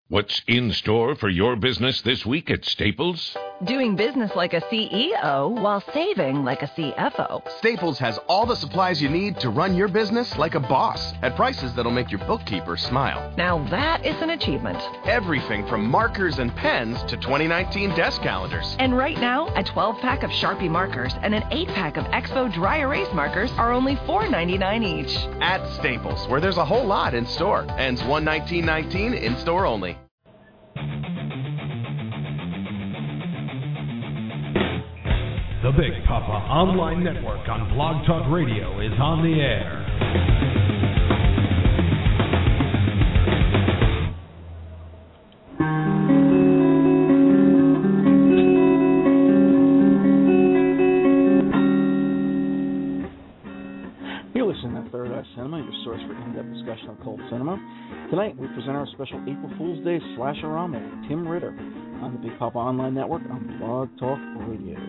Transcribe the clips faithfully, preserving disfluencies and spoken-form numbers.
What's in store for your business this week at Staples? Doing business like a C E O while saving like a C F O. Staples has all the supplies you need to run your business like a boss at prices that'll make your bookkeeper smile. Now that is an achievement. Everything from markers and pens to twenty nineteen desk calendars. And right now, a twelve-pack of Sharpie markers and an eight-pack of Expo dry erase markers are only four ninety-nine each. At Staples, where there's a whole lot in store. Ends one nineteen nineteen, in store only. The Big Papa Online Network on Blog Talk Radio is on the air. You're listening to Third Eye Cinema, your source for in-depth discussion of cult cinema. Tonight, we present our special April Fool's Day Slasher-rama with Tim Ritter on the Big Papa Online Network on Blog Talk Radio.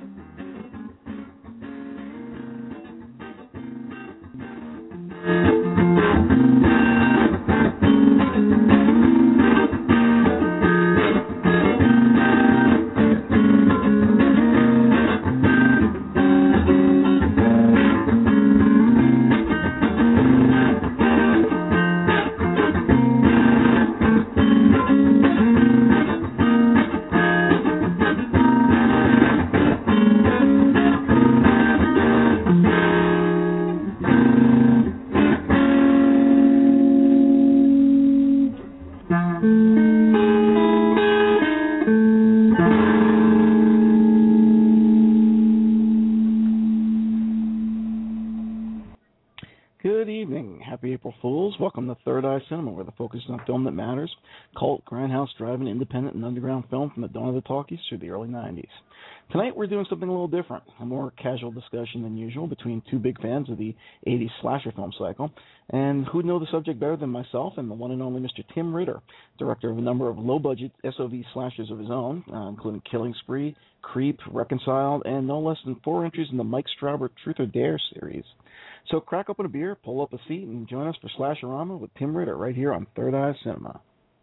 Welcome to Third Eye Cinema, where the focus is on film that matters, cult, grindhouse, drive-in, independent, and underground film from the dawn of the talkies through the early nineties. Tonight we're doing something a little different, a more casual discussion than usual between two big fans of the eighties slasher film cycle, and who'd know the subject better than myself and the one and only Mister Tim Ritter, director of a number of low-budget S O V slashers of his own, uh, including Killing Spree, Creep, Reconciled, and no less than four entries in the Mike Strauber Truth or Dare series. So crack open a beer, pull up a seat, and join us for Slasher-rama with Tim Ritter right here on Third Eye Cinema.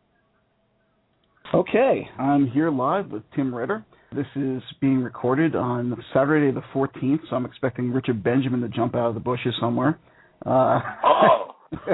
Okay, I'm here live with Tim Ritter. This is being recorded on Saturday the fourteenth, so I'm expecting Richard Benjamin to jump out of the bushes somewhere. Uh, oh!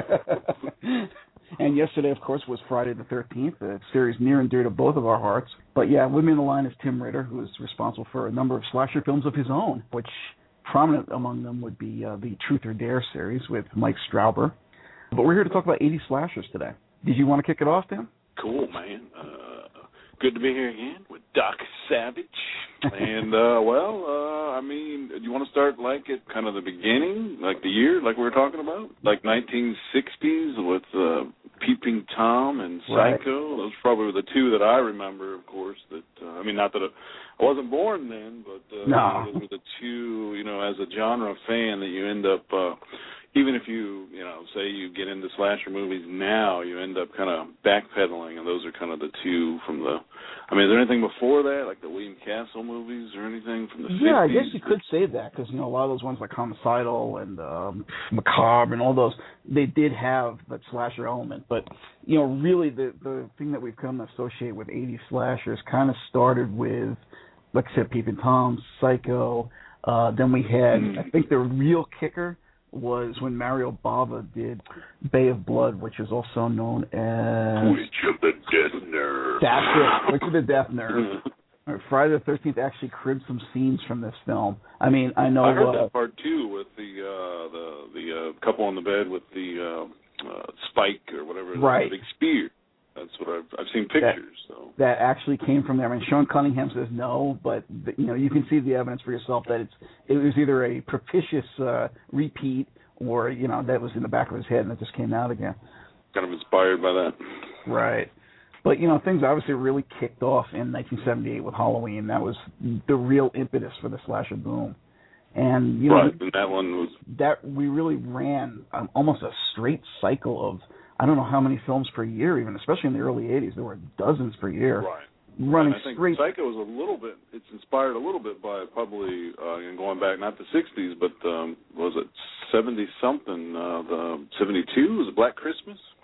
And yesterday, of course, was Friday the thirteenth, a series near and dear to both of our hearts. But yeah, with me on the line is Tim Ritter, who is responsible for a number of slasher films of his own, which prominent among them would be uh, the Truth or Dare series with Mike Strauber. But we're here to talk about eighties slashers today. Did you want to kick it off, Tim? Cool, man. Uh, good to be here again with Doc Savage. And, uh, well, uh, I mean, do you want to start, like, at kind of the beginning, like the year, like we were talking about? Like nineteen sixties with uh, Peeping Tom and Psycho? Right. Those probably were the two that I remember, of course. That uh, I mean, not that I wasn't born then, but uh, no. those were the two, you know, as a genre fan that you end up, uh, even if you, you know, say you get into slasher movies now, you end up kind of backpedaling, and those are kind of the two from the, I mean, is there anything before that, like the William Castle movies or anything from the fifties? Yeah, I guess you could say that, because, you know, a lot of those ones like Homicidal and um, Macabre and all those, they did have that slasher element, but, you know, really the, the thing that we've come to associate with eighties slashers kind of started with, like I said, Peeping Tom, Psycho, uh, then we had, mm. I think the real kicker was when Mario Bava did Bay of Blood, which is also known as Witch of the Death Nerve. That's it, Witch of the Death Nerve. Friday the thirteenth actually cribbed some scenes from this film. I mean, I know. I heard uh, that part too, with the uh, the the uh, couple on the bed with the uh, uh, spike or whatever, right. the big spear. That's what I've I've seen pictures. That, so that actually came from there. I mean, Sean Cunningham says no, but you know you can see the evidence for yourself that it's it was either a propitious uh, repeat or you know that was in the back of his head and it just came out again. Kind of inspired by that, right? But you know things obviously really kicked off in nineteen seventy-eight with Halloween. That was the real impetus for the slasher boom. And you know right, and that one was that we really ran um, almost a straight cycle of. I don't know how many films per year, even, especially in the early eighties. There were dozens per year. Right. Running and I think straight. Psycho was a little bit, it's inspired a little bit by probably, uh, and going back, not the sixties, but um, was it seventy-something, uh, the seventy-two, was it Black Christmas?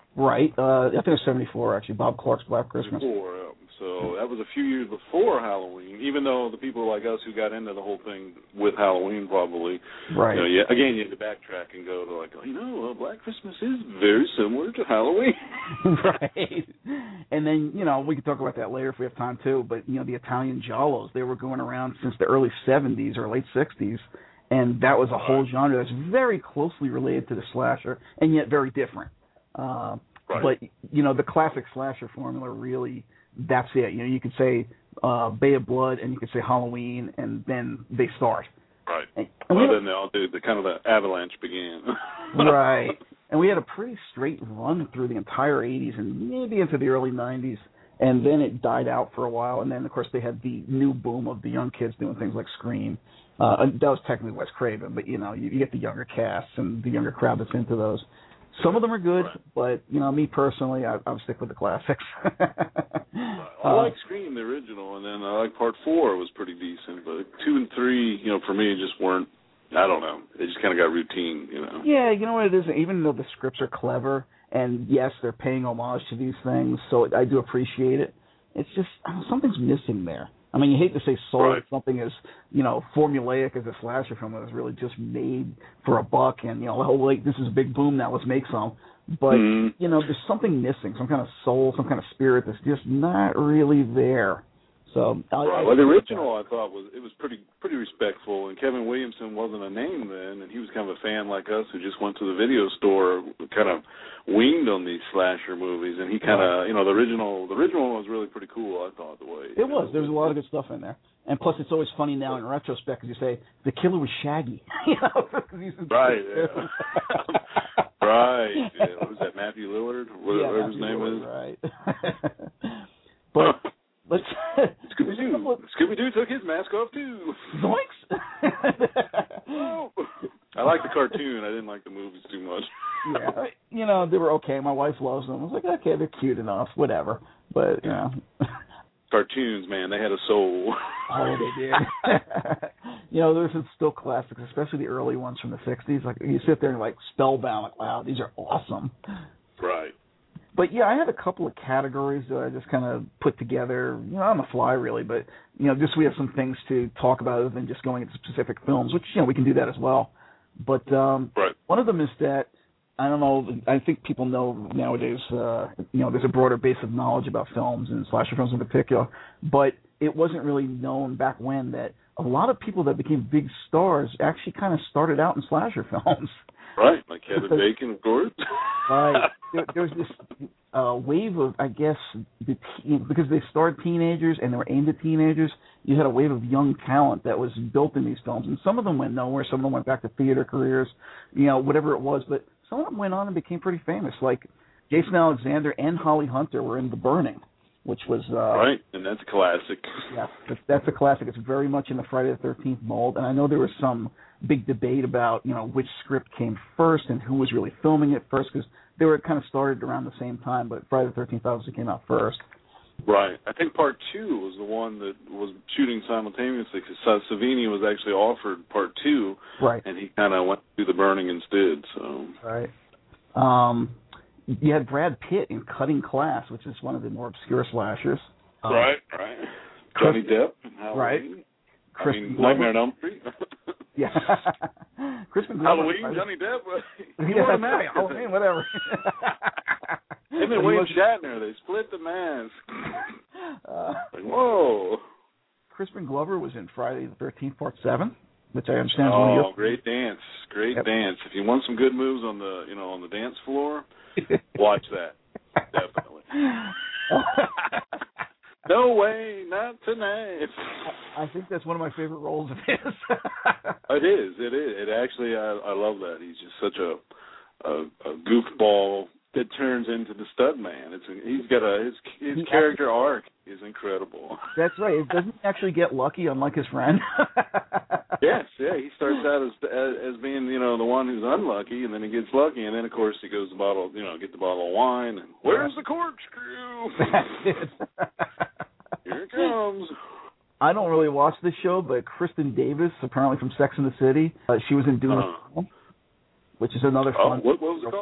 Right. Uh, I think it was seventy-four, actually. Bob Clark's Black Christmas. Before, um, so that was a few years before Halloween, even though the people like us who got into the whole thing with Halloween probably, right. you know, yeah, again, you had to backtrack and go to like, oh, you know, uh, Black Christmas is very similar to Halloween. Right. And then, you know, we can talk about that later if we have time too, but, you know, the Italian Giallos, they were going around since the early seventies or late sixties, and that was a whole genre that's very closely related to the slasher and yet very different. Uh, right. But, you know, the classic slasher formula really, that's it. You know, you could say uh, Bay of Blood and you could say Halloween, and then they start. Right. And, and well, then all the, the kind of the avalanche began. Right. And we had a pretty straight run through the entire eighties and maybe into the early nineties, and then it died out for a while. And then, of course, they had the new boom of the young kids doing things like Scream. Uh, and that was technically Wes Craven, but, you know, you, you get the younger cast and the younger crowd that's into those. Some of them are good, right. But, you know, me personally, I, I'll stick with the classics. I uh, like Scream, the original, and then I like Part four was pretty decent. But two and three, you know, for me, just weren't, I don't know. They just kind of got routine, you know. Yeah, you know what it is? Even though the scripts are clever, and, yes, they're paying homage to these things, so I do appreciate it, it's just, I don't know, something's missing there. I mean, you hate to say sold right. something as, you know, formulaic as a slasher film that was really just made for a buck and, you know, oh, wait, this is a big boom now, let's make some. But, mm. you know, there's something missing, some kind of soul, some kind of spirit that's just not really there. So, I, right. I, well, the original I thought was it was pretty pretty respectful, and Kevin Williamson wasn't a name then, and he was kind of a fan like us who just went to the video store, kind of winged on these slasher movies, and he kind of, you know, the original the original one was really pretty cool. I thought the way it was. There was a lot of good stuff in there, and plus it's always funny now in retrospect because you say the killer was Shaggy, you know, right? Yeah. Right. Yeah. What was that? Matthew Lillard, whatever yeah, his name Lillard, is. Right. But. Let's Scooby Doo. Scooby Doo took his mask off too. Zoinks! Oh. I like the cartoon. I didn't like the movies too much. Yeah, you know, they were okay. My wife loves them. I was like, okay, they're cute enough, whatever. But you know, cartoons, man, they had a soul. Oh, they did. You know, there's some still classics, especially the early ones from the sixties. Like you sit there and like spellbound, like, wow, these are awesome. Right. But, yeah, I had a couple of categories that I just kind of put together, you know, on the fly, really. But, you know, just we have some things to talk about other than just going into specific films, which, you know, we can do that as well. But um, right. One of them is that, I don't know, I think people know nowadays, uh, you know, there's a broader base of knowledge about films and slasher films in particular. But it wasn't really known back when that a lot of people that became big stars actually kind of started out in slasher films. Right, like Kevin Bacon, of course. Right. There, there was this uh, wave of, I guess, the teen, because they starred teenagers and they were aimed at teenagers, you had a wave of young talent that was built in these films. And some of them went nowhere. Some of them went back to theater careers, you know, whatever it was. But some of them went on and became pretty famous. Like Jason Alexander and Holly Hunter were in The Burning, which was... Uh, right, and that's a classic. Yeah, that's a classic. It's very much in the Friday the thirteenth mold. And I know there was some big debate about, you know, which script came first and who was really filming it first, because they were kind of started around the same time, but Friday the thirteenth obviously came out first. Right. I think part two was the one that was shooting simultaneously, because Savini was actually offered part two, right, and he kind of went through The Burning instead. So right. Um, you had Brad Pitt in Cutting Class, which is one of the more obscure slashers. Um, right, right. Johnny Depp and Halloween. Right. I mean, Nightmare on Elm Street. Yeah. Crispin Glover. Halloween, right? Johnny Depp. He yeah, wore a mask. Halloween, whatever. Him and William Shatner, they split the mask. Uh, like, whoa. Crispin Glover was in Friday the thirteenth, Part seven, which I understand is oh, one of your... great dance, great yep. dance. If you want some good moves on the, you know, on the dance floor, watch that. Definitely. No way, not tonight. I think that's one of my favorite roles of his. It is. It is. It actually, I, I love that. He's just such a, a, a goofball that turns into the stud man. It's a, he's got a his his he character actually, arc is incredible. That's right. It doesn't actually get lucky, unlike his friend. Yes, yeah. He starts out as, as as being, you know, the one who's unlucky, and then he gets lucky, and then of course he goes to bottle, you know, get the bottle of wine, and where's the corkscrew? That's it. Here it comes. I don't really watch this show, but Kristen Davis, apparently from Sex and the City, uh, she was in Doom, uh, which is another oh, fun. What, what was it called?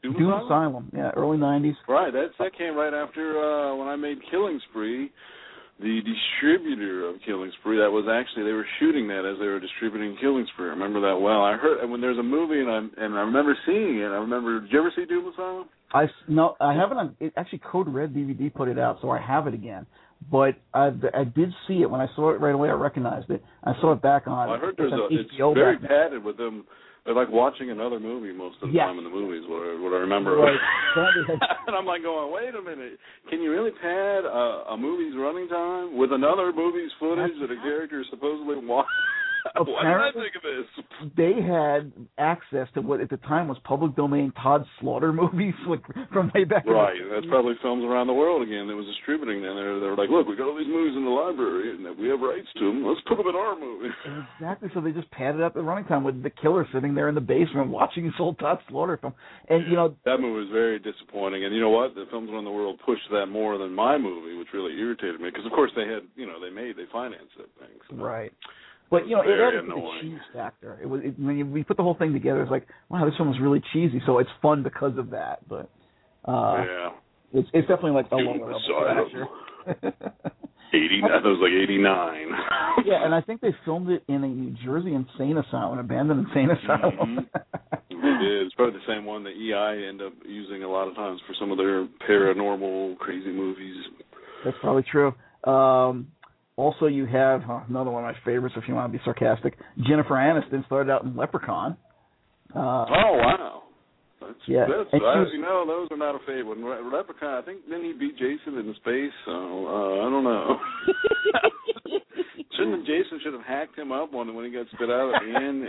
Doom, Doom Asylum? Asylum, yeah, early nineties. Right, that's, that came right after uh, when I made Killing Spree. The distributor of Killing Spree, that was actually, they were shooting that as they were distributing Killing Spree. I remember that well. I heard, and when there's a movie, and I and I remember seeing it, I remember, did you ever see Doom Asylum? I, no, I haven't, on, it, actually Code Red D V D put it out, so I have it again. But I, I did see it. When I saw it right away, I recognized it. I saw it back on. Well, I heard there's a, it's H B O very back padded with them. They're like watching another movie most of the yes. time in the movies, what I, what I remember. Right. And I'm like going, wait a minute, can you really pad a, a movie's running time with another movie's footage That's that a character is supposedly watching? Why did I think of this? They had access to what at the time was public domain Todd Slaughter movies like, from way back. Right, in the that's probably Films Around the World again that was distributing them. They were, they were like, look, we got all these movies in the library and we have rights to them. Let's put them in our movie. Exactly, so they just padded up the running time with the killer sitting there in the basement watching this old Todd Slaughter film. And, you know, that movie was very disappointing. And you know what? The Films Around the World pushed that more than my movie, which really irritated me because, of course, they had, you know, they made, they financed that thing. So. Right. But, you know, it Very had a annoying. cheese factor. It was it, when you, we put the whole thing together, it's like, wow, this one was really cheesy. So it's fun because of that. But uh, yeah, it's it's definitely like the Doom lower level Asylum. eighty, that was like eighty-nine. Yeah, and I think they filmed it in a New Jersey insane asylum, an abandoned insane asylum. Mm-hmm. They did. It's probably the same one that E I end up using a lot of times for some of their paranormal, crazy movies. That's probably true. Um, Also, you have uh, another one of my favorites, if you want to be sarcastic. Jennifer Aniston started out in Leprechaun. Uh, oh, wow. That's, yeah. That's, and I, was, you know, those are not a favorite. Leprechaun, I think, didn't he beat Jason in space? So, uh, I don't know. Shouldn't Jason should have hacked him up when, when he got spit out at the end?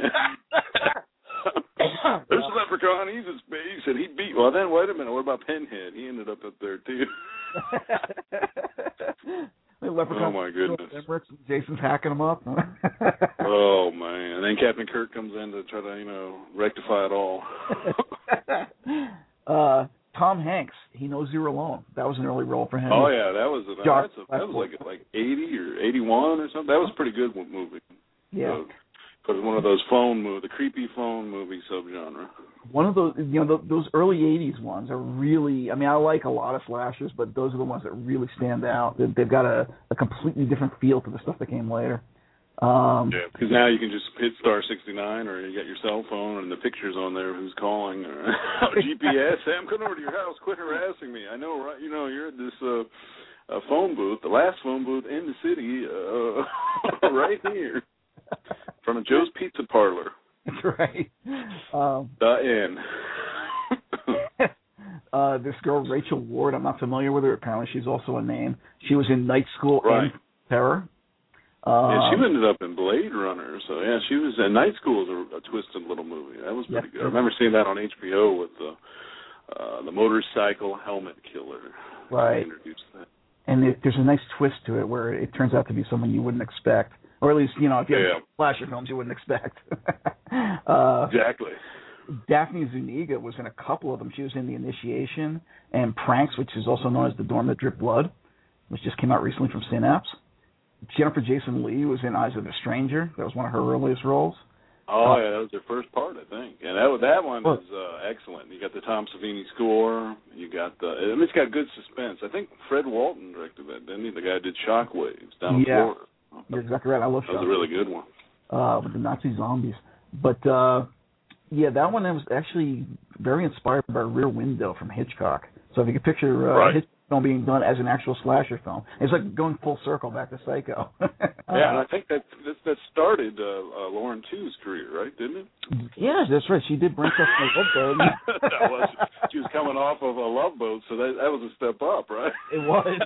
There's a Leprechaun, he's in space, and he beat... Well, then, wait a minute, what about Pinhead? He ended up up there, too. Oh, my goodness. Jason's hacking him up. Oh, man. And then Captain Kirk comes in to try to, you know, rectify it all. uh, Tom Hanks, He Knows You're Alone. That was an early role for him. Oh, yeah, that was, a, that's a, that was like like eighty or eighty-one or something. That was a pretty good movie. Yeah. But it's one of those phone movies, the creepy phone movie subgenre. One of those, you know, those early eighties ones are really, I mean, I like a lot of slashers, but those are the ones that really stand out. They've got a, a completely different feel to the stuff that came later. Um, yeah, because now you can just hit star sixty-nine, or you got your cell phone, and the picture's on there who's calling, or G P S. Sam, come over to your house. Quit harassing me. I know, right? You know, you're at this uh, uh, phone booth, the last phone booth in the city, uh, right here. From Joe's Pizza Parlor. That's right. Um, the Inn. uh, this girl, Rachel Ward, I'm not familiar with her. Apparently she's also a name. She was in Night School right. and Terror. Um, yeah, she um, ended up in Blade Runner. So, yeah, she was in Night School is a, a twisted little movie. That was pretty yeah, good. I remember seeing that on H B O with the, uh, the Motorcycle Helmet Killer. Right. Introduced that. And it, there's a nice twist to it where it turns out to be someone you wouldn't expect. Or at least, you know, if you yeah. have slasher films, you wouldn't expect. uh, exactly. Daphne Zuniga was in a couple of them. She was in The Initiation and Pranks, which is also known as The Dorm That Dripped Blood, which just came out recently from Synapse. Jennifer Jason Leigh was in Eyes of the Stranger. That was one of her earliest roles. Oh, uh, yeah, that was her first part, I think. And that that one is uh, excellent. You got the Tom Savini score. You got the... I mean, it's got good suspense. I think Fred Walton directed that, didn't he? The guy who did Shockwaves down in yeah. Florida. You're exactly right. I love that. That was a really good one. Uh, with the Nazi zombies. But, uh, yeah, that one was actually very inspired by Rear Window from Hitchcock. So if you could picture uh, right. Hitchcock film being done as an actual slasher film, it's like going full circle back to Psycho. yeah, and I think that that, that started uh, uh, Lauren Chu's career, right? Didn't it? Yeah, that's right. She did branch off from a Love Boat. that was, she was coming off of a Love Boat, so that, that was a step up, right? It was.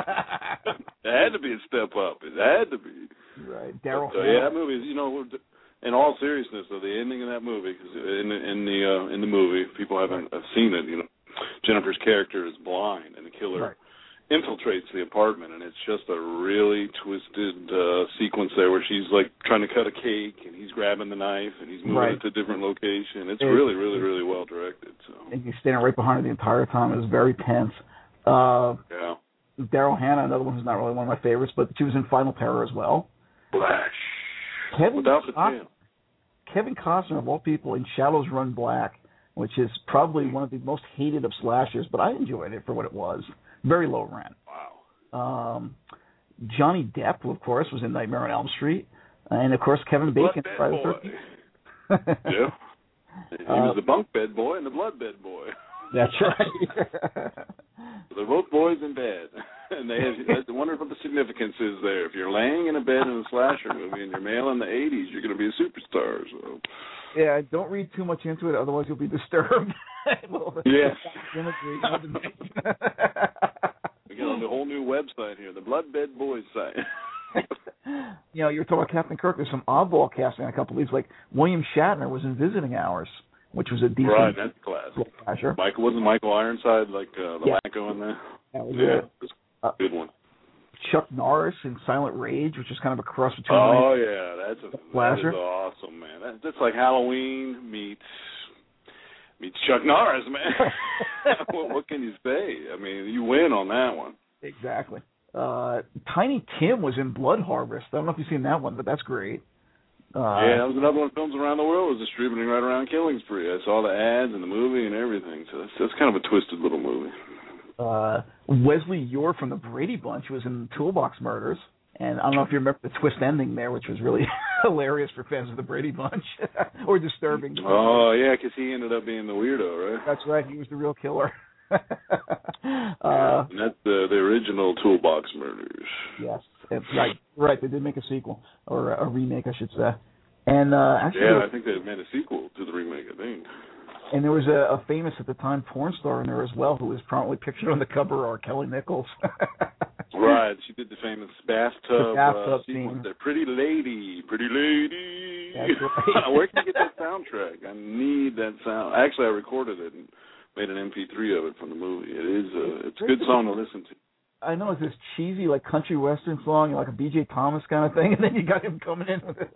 It had to be a step up. It had to be. Right, Daryl. So yeah, that movie is, you know, in all seriousness, though, the ending of that movie, because in the in the uh, in the movie, if people haven't right. seen it, you know, Jennifer's character is blind, and the killer right. infiltrates the apartment, and it's just a really twisted uh, sequence there where she's like trying to cut a cake, and he's grabbing the knife, and he's moving right. it to a different location. It's it, really, really, really well directed. So. And he's standing right behind her the entire time. It was very tense. Uh, yeah. Daryl Hannah, another one who's not really one of my favorites, but she was in Final Terror as well. Flash. Kevin Without the Costner, tail. Kevin Costner, of all people, in Shadows Run Black, which is probably one of the most hated of slashers, but I enjoyed it for what it was. Very low rent. Wow. Um, Johnny Depp, of course, was in Nightmare on Elm Street, and of course Kevin Bacon. Blood Bed Boy. Yeah. He uh, was the bunk bed boy and the blood bed boy. That's right. They're both boys in bed, and they have. I wonder what the significance is there. If you're laying in a bed in a slasher movie and you're male in the eighties, you're going to be a superstar. So. Yeah, don't read too much into it, otherwise you'll be disturbed. Well, yes. imagery, We got on the whole new website here, the Blood Bed Boys site. You know, you were talking about Captain Kirk. There's some oddball casting in a couple of these. Like William Shatner was in Visiting Hours, which was a decent. Right, that's classic. Slasher. Michael wasn't Michael Ironside like uh, the yeah. wacko in there. That was yeah, it. It was Uh, a good one. Chuck Norris in Silent Rage, which is kind of a cross between. Oh yeah, that's a Slasher. that is awesome, man. That, that's like Halloween meets meets Chuck Norris, man. what, what can you say? I mean, you win on that one. Exactly. Uh, Tiny Tim was in Blood Harvest. I don't know if you've seen that one, but that's great. Uh, yeah, that was another one. Films Around the World was distributing right around Killing Spree. I saw the ads and the movie and everything. So that's, that's kind of a twisted little movie. Uh, Wesley Ure from the Brady Bunch was in Toolbox Murders. And I don't know if you remember the twist ending there, which was really hilarious for fans of the Brady Bunch, or disturbing. Oh, yeah, because he ended up being the weirdo, right? That's right. He was the real killer. uh, yeah, and that's the, the original Toolbox Murders. Yes, it's right. Right, they did make a sequel, or a, a remake, I should say. And uh, actually, yeah, I think they made a sequel to the remake, I think. And there was a, a famous at the time porn star in there as well, who was prominently pictured on the cover, or Kelly Nichols. Right, she did the famous bathtub, the bathtub uh, sequence scene. there. Pretty lady, pretty lady. That's right. Where can you get that soundtrack? I need that sound. Actually, I recorded it and made an M P three of it from the movie. It is a, it's a good song to listen to. I know it's this cheesy, like, country western song, like a B J Thomas kind of thing, and then you got him coming in with it.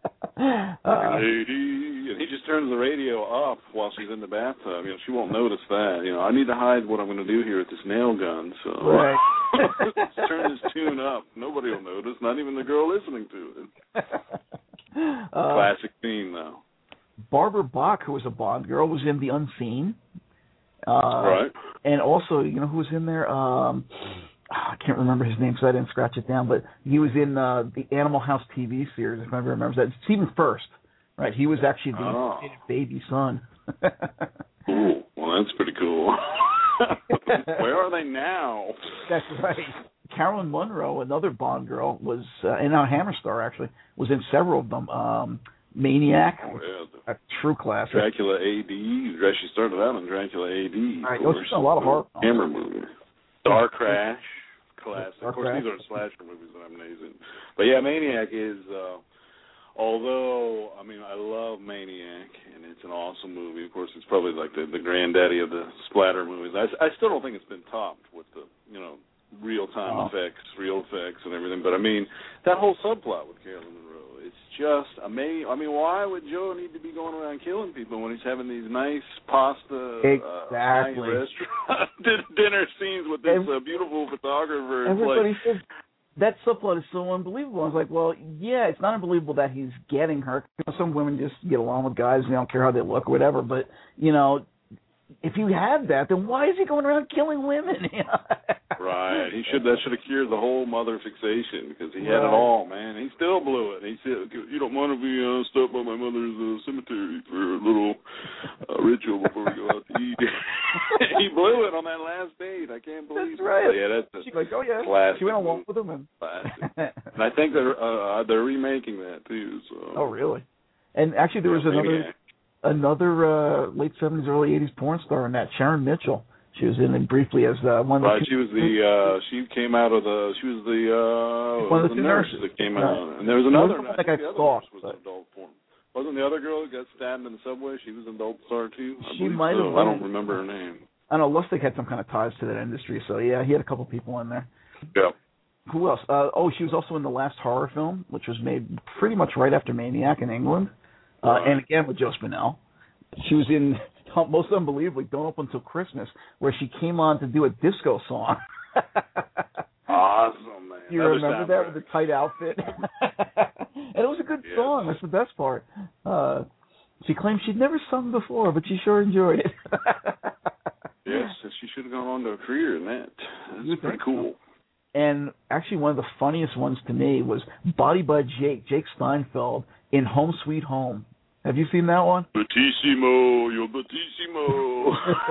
uh, Lady, and he just turns the radio up while she's in the bathtub. You know, she won't notice that. You know, I need to hide what I'm going to do here with this nail gun, so right. let's turn this tune up. Nobody will notice, not even the girl listening to it. Uh, Classic theme, though. Barbara Bach, who was a Bond girl, was in The Unseen. Uh, right. And also, you know who was in there? Um, I can't remember his name, so I didn't scratch it down. But he was in uh, the Animal House T V series, if anybody remembers that. Stephen First, right? He was actually the oh. baby son. Cool. Well, that's pretty cool. Where are they now? That's right. Carolyn Munro, another Bond girl, was uh, and now Hammerstar actually was in several of them. Um, Maniac, oh, yeah. a true classic. Dracula A D. She started out in Dracula A D. Right, those are a lot of horror. Hammer movie. Star Crash, classic. Star of course, Crash. these are slasher movies that I'm amazing. But yeah, Maniac is. Uh, although I mean, I love Maniac, and it's an awesome movie. Of course, it's probably like the, the granddaddy of the splatter movies. I, I still don't think it's been topped with the you know real time oh. effects, real effects, and everything. But I mean, that whole subplot with Carolyn Monroe, it's just amazing. I mean, why would Joe need to be going around killing people when he's having these nice pasta, exactly. uh, nice restaurant dinner scenes with this uh, beautiful photographer? Everybody like, says that subplot is so unbelievable. I was like, well, yeah, it's not unbelievable that he's getting her. You know, some women just get along with guys and they don't care how they look or whatever. But you know, if you had that, then why is he going around killing women? Right. He should. That should have cured the whole mother fixation because he had right. it all, man. He still blew it. He said, "You don't want to be uh, stopped by my mother's uh, cemetery for a little uh, ritual before we go out to eat." He blew it on that last date. I can't believe. That's right. It. Yeah, that's a She's like, "Oh yeah." classic. She went along with him, and and I think they're uh, they're remaking that too. So. Oh really? And actually, there was yeah, another. Maniac. Another uh, late seventies, early eighties porn star in that, Sharon Mitchell. She was in it briefly as uh, one of the. Right, she was the. Uh, she came out of the. She was the. Uh, one of the, the two nurse nurses that came right. out, and there was another. One I that think got the other stalked, nurse was but... an adult porn. Wasn't the other girl who got stabbed in the subway? She was an adult star too. I she believe might so. have. I don't remember her name. I know Lustig had some kind of ties to that industry, so yeah, he had a couple people in there. Yeah. Who else? Uh, oh, she was also in the last horror film, which was made pretty much right after Maniac in England, uh, right. and again with Joe Spinell. She was in, most unbelievably, Don't Open Till Christmas, where she came on to do a disco song. Awesome, man. You Another remember that soundtrack. with the tight outfit? And it was a good Yeah. song. That's the best part. Uh, She claims she'd never sung before, but she sure enjoyed it. Yes, she should have gone on to a career in that. That's pretty cool. So. And actually, one of the funniest ones to me was Body by Jake, Jake Steinfeld, in Home Sweet Home. Have you seen that one? Batissimo, yo Batissimo.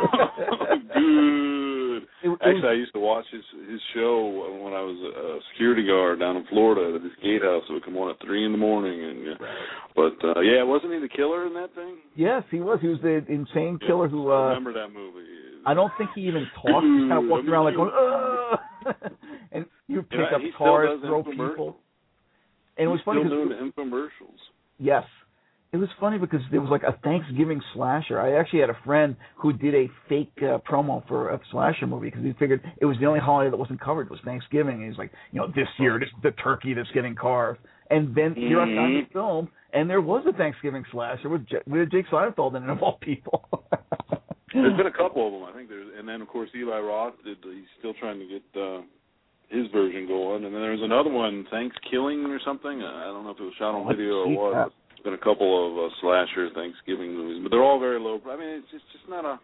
Good. It, it Actually, was, I used to watch his his show when I was a security guard down in Florida at this gatehouse. It would come on at three in the morning. And right. But, uh, yeah, wasn't he the killer in that thing? Yes, he was. He was the insane yeah, killer who... Uh, I remember that movie. I don't think he even talked. He kind of walked around like going, ugh! And he would pick yeah, up he cars, throw people. And it was He's funny still doing it, infomercials. Yes. It was funny because there was like a Thanksgiving slasher. I actually had a friend who did a fake uh, promo for a slasher movie because he figured it was the only holiday that wasn't covered was Thanksgiving. And he's like, you know, this year, this is the turkey that's getting carved. And then here I found the film, and there was a Thanksgiving slasher with, J- with Jake Seinfeld in it, of all people. There's been a couple of them, I think. There's, and then, of course, Eli Roth, did, he's still trying to get uh, his version going. And then there's another one, Thanksgiving or something. I don't know if it was shot on video or what. Been a couple of uh, slasher Thanksgiving movies, but they're all very low. I mean, it's just, just not a.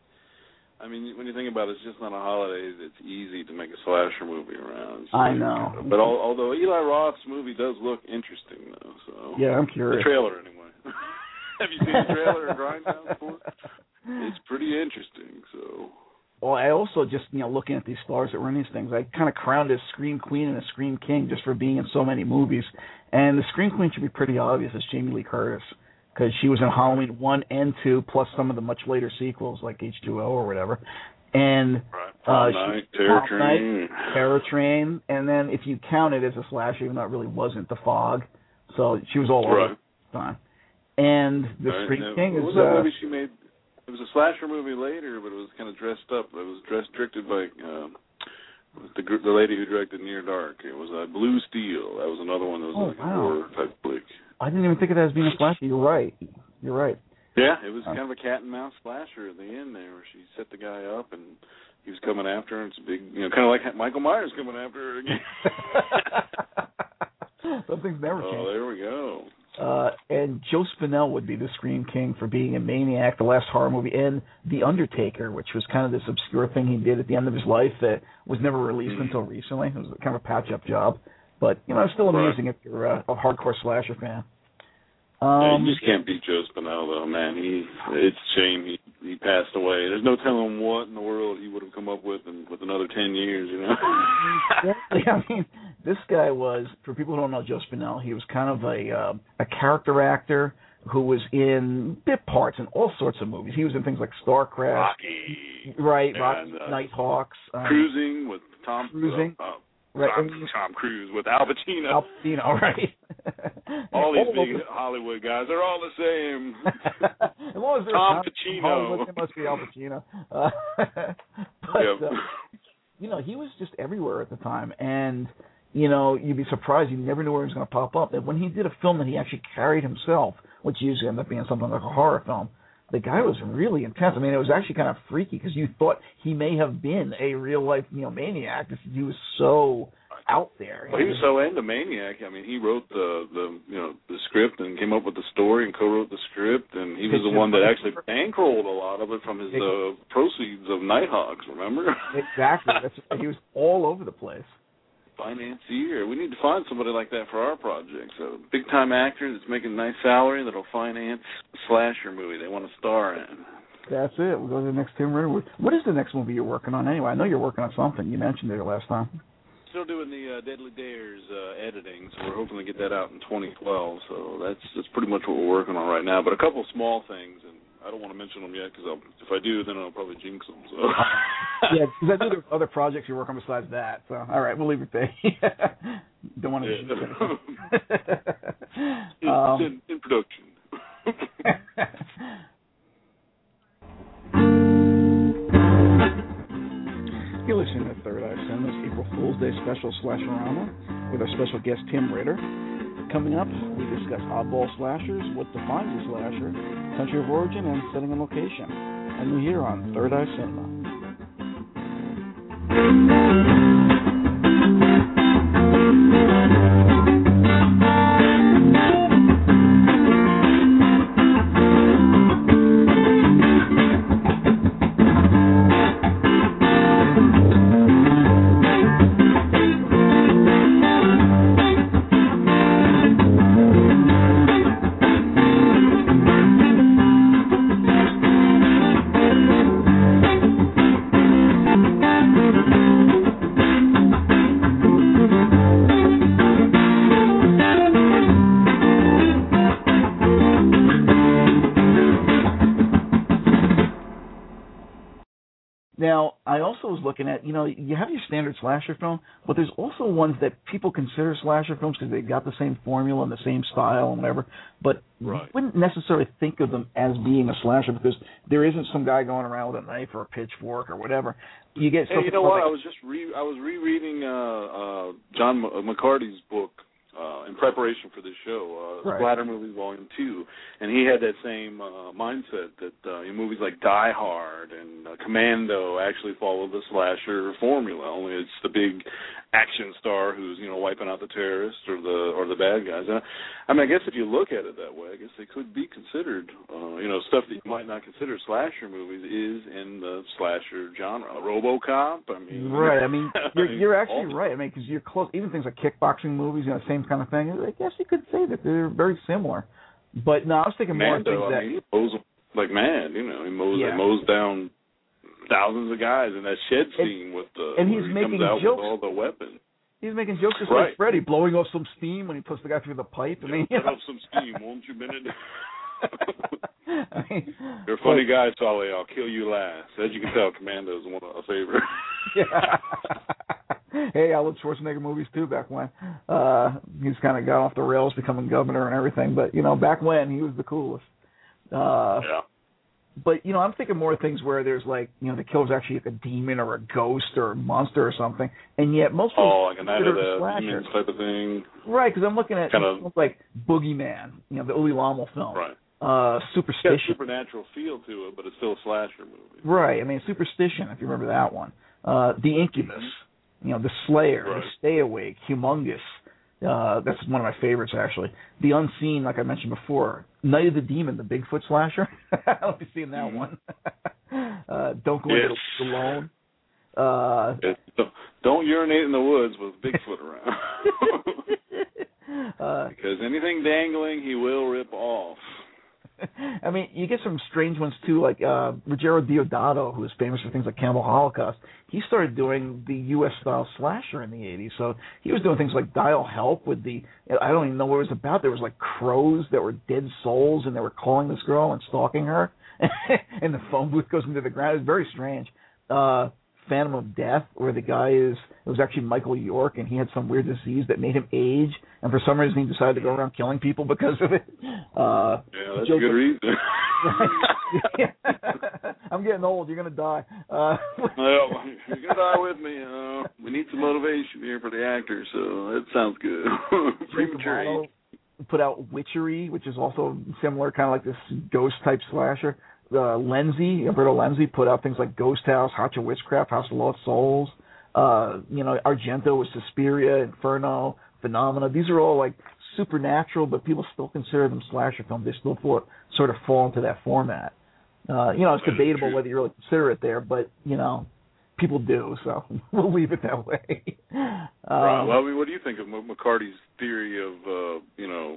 I mean, when you think about it, it's just not a holiday. It's easy to make a slasher movie around. So, I know. But all, although Eli Roth's movie does look interesting, though. So yeah, I'm curious. The trailer, anyway. Have you seen the trailer of Grindhouse before? It's pretty interesting. So. Well, I also just, you know, looking at these stars that were in these things, I kind of crowned a Scream Queen and a Scream King just for being in so many movies. And the Scream Queen should be pretty obvious as Jamie Lee Curtis because she was in Halloween one and two, plus some of the much later sequels like H two O or whatever. And right. uh, Night, Terror Train. Night, Terror Train. And then if you count it as a slasher, even though it really wasn't, The Fog. So she was all right. over the time. And the right. Scream now, King what is... was that uh, movie she made? It was a slasher movie later, but it was kind of dressed up. It was dressed directed by uh, the the lady who directed Near Dark. It was uh, Blue Steel. That was another one that was oh, like wow. a horror type flick. I didn't even think of that as being a slasher. You're right. You're right. Yeah, it was kind of a cat and mouse slasher at the end there, where she set the guy up and he was coming after her. It's a big, you know, kind of like Michael Myers coming after her again. Something's never changed. Oh, there we go. Uh, and Joe Spinell would be the Scream King for being a Maniac, the last horror movie, and The Undertaker, which was kind of this obscure thing he did at the end of his life that was never released mm-hmm. until recently. It was kind of a patch-up job. But, you know, it's still amazing right. if you're a, a hardcore slasher fan. Um, yeah, you just can't beat Joe Spinell, though, man. He, it's a shame he, he passed away. There's no telling what in the world he would have come up with in with another ten years, you know? Exactly. I mean, this guy was, for people who don't know Joe Spinell, he was kind of a uh, a character actor who was in bit parts in all sorts of movies. He was in things like StarCraft. Rocky. Right, and, Rocky, uh, Nighthawks. Um, Cruising with Tom Cruising. Uh, uh, Right. Tom, Tom Cruise with Al Pacino. Al Pacino, right. all these all big Hollywood guys are all the same. As long as they're Tom Pacino. Hollywood, it must be Al Pacino. Uh, but, yep. uh, you know, he was just everywhere at the time. And, you know, you'd be surprised. You never knew where he was going to pop up. And when he did a film that he actually carried himself, which usually ended up being something like a horror film, the guy was really intense. I mean, it was actually kind of freaky because you thought he may have been a real-life, you know, maniac. He was so out there. Well, he was so into Maniac. I mean, he wrote the, the you know the script and came up with the story and co-wrote the script, and he was the one that actually bankrolled a lot of it from his uh, proceeds of Nighthawks. Remember? Exactly. That's, he was all over the place. Financier. We need to find somebody like that for our project. So, big-time actor that's making a nice salary that'll finance a slasher movie they want to star in. That's it. We'll go to the next Tim Ritter. What is the next movie you're working on anyway? I know you're working on something. You mentioned it last time. Still doing the uh, Deadly Dares uh, editing, so we're hoping to get that out in twenty twelve. So that's that's pretty much what we're working on right now. But a couple of small things, and I don't want to mention them yet because if I do, then I'll probably jinx them. So. Yeah, because I know there are other projects you're working on besides that. So all right, we'll leave it there. Don't want to. Yeah. it's um, in, in production. You're listening to Third Eye Cinema's April Fool's Day special Slasherama with our special guest Tim Ritter. Coming up, we discuss oddball slashers, what defines a slasher, country of origin, and setting and location. And you're here on Third Eye Cinema. looking at, you know, you have your standard slasher film, but there's also ones that people consider slasher films because they've got the same formula and the same style and whatever, but right. you wouldn't necessarily think of them as being a slasher because there isn't some guy going around with a knife or a pitchfork or whatever. You get hey, you know what? Like, I was just re I was rereading uh, uh, John M- McCarty's book. Uh, in preparation for this show, uh, right. Splatter Movies Volume two, and he had that same uh, mindset that uh, in movies like Die Hard and uh, Commando actually follow the slasher formula, only it's the big action star who's, you know, wiping out the terrorists or the or the bad guys. And, I mean, I guess if you look at it that way, I guess they could be considered, uh, you know, stuff that you might not consider slasher movies is in the slasher genre. RoboCop, I mean. Right, I mean, you're, you're actually right. I mean, because you're close, even things like kickboxing movies, you know, same kind of thing. I guess you could say that they're very similar. But no, I was thinking more Mando, of things I that... mean, he mows like mad, you know, he mows, yeah. he mows down thousands of guys in that shed scene and, with the... And he's he making comes out jokes. with all the weapons. He's making jokes just right. like Freddy, blowing off some steam when he puts the guy through the pipe. I mean, yeah, you know. Put up some steam, won't you, Bennett? I mean, You're a funny guy, Solly. I'll kill you last. As you can tell, Commando's one of a favorite. yeah. Hey, I loved Schwarzenegger movies too back when. Uh, he's kind of got off the rails, becoming governor and everything. But you know, back when he was the coolest. Uh, yeah. But, you know, I'm thinking more things where there's, like, you know, the killer's actually like a demon or a ghost or a monster or something, and yet most people oh, like a Night of the slasher. Demons type of thing. Right, because I'm looking at kind of like Boogeyman, you know, the Uli Lommel film. Right. Uh, Superstition. It's got a supernatural feel to it, but it's still a slasher movie. Right. I mean, Superstition, if you remember that one. Uh, the Incubus, mm-hmm. you know, The Slayer, right. The Stay Awake, Humongous. Uh, that's one of my favorites, actually. The Unseen, like I mentioned before. Night of the Demon, the Bigfoot slasher. I don't know if you've seen that mm-hmm. one. uh, don't go yes. into it alone. Uh, yes. Don't urinate in the woods with Bigfoot around. uh, because anything dangling, he will rip off. I mean, you get some strange ones, too, like uh, Ruggero Deodato, who is famous for things like Cannibal Holocaust. He started doing the U S-style slasher in the eighties, so he was doing things like Dial Help with the, I don't even know what it was about. There was, like, crows that were dead souls, and they were calling this girl and stalking her, and the phone booth goes into the ground. It was very strange. Uh, Phantom of Death, where the guy is, it was actually Michael York, and he had some weird disease that made him age, and for some reason he decided to go around killing people because of it. Uh, yeah, that's a good reason. I'm getting old. You're going to die. Uh, well, you're going to die with me. Uh, we need some motivation here for the actors, so that sounds good. Premature. Put out Witchery, which is also similar, kind of like this ghost-type slasher. Uh, Lenzi, Alberto Lenzi, put out things like Ghost House, House of Witchcraft, House of Lost Souls. Uh, you know, Argento with Suspiria, Inferno, Phenomena. These are all like supernatural, but people still consider them slasher films. They still for, sort of fall into that format. Uh, you know, it's debatable whether you really consider it there, but, you know, people do, so we'll leave it that way. um, right. Well, I mean, what do you think of McCarty's theory of, uh, you know,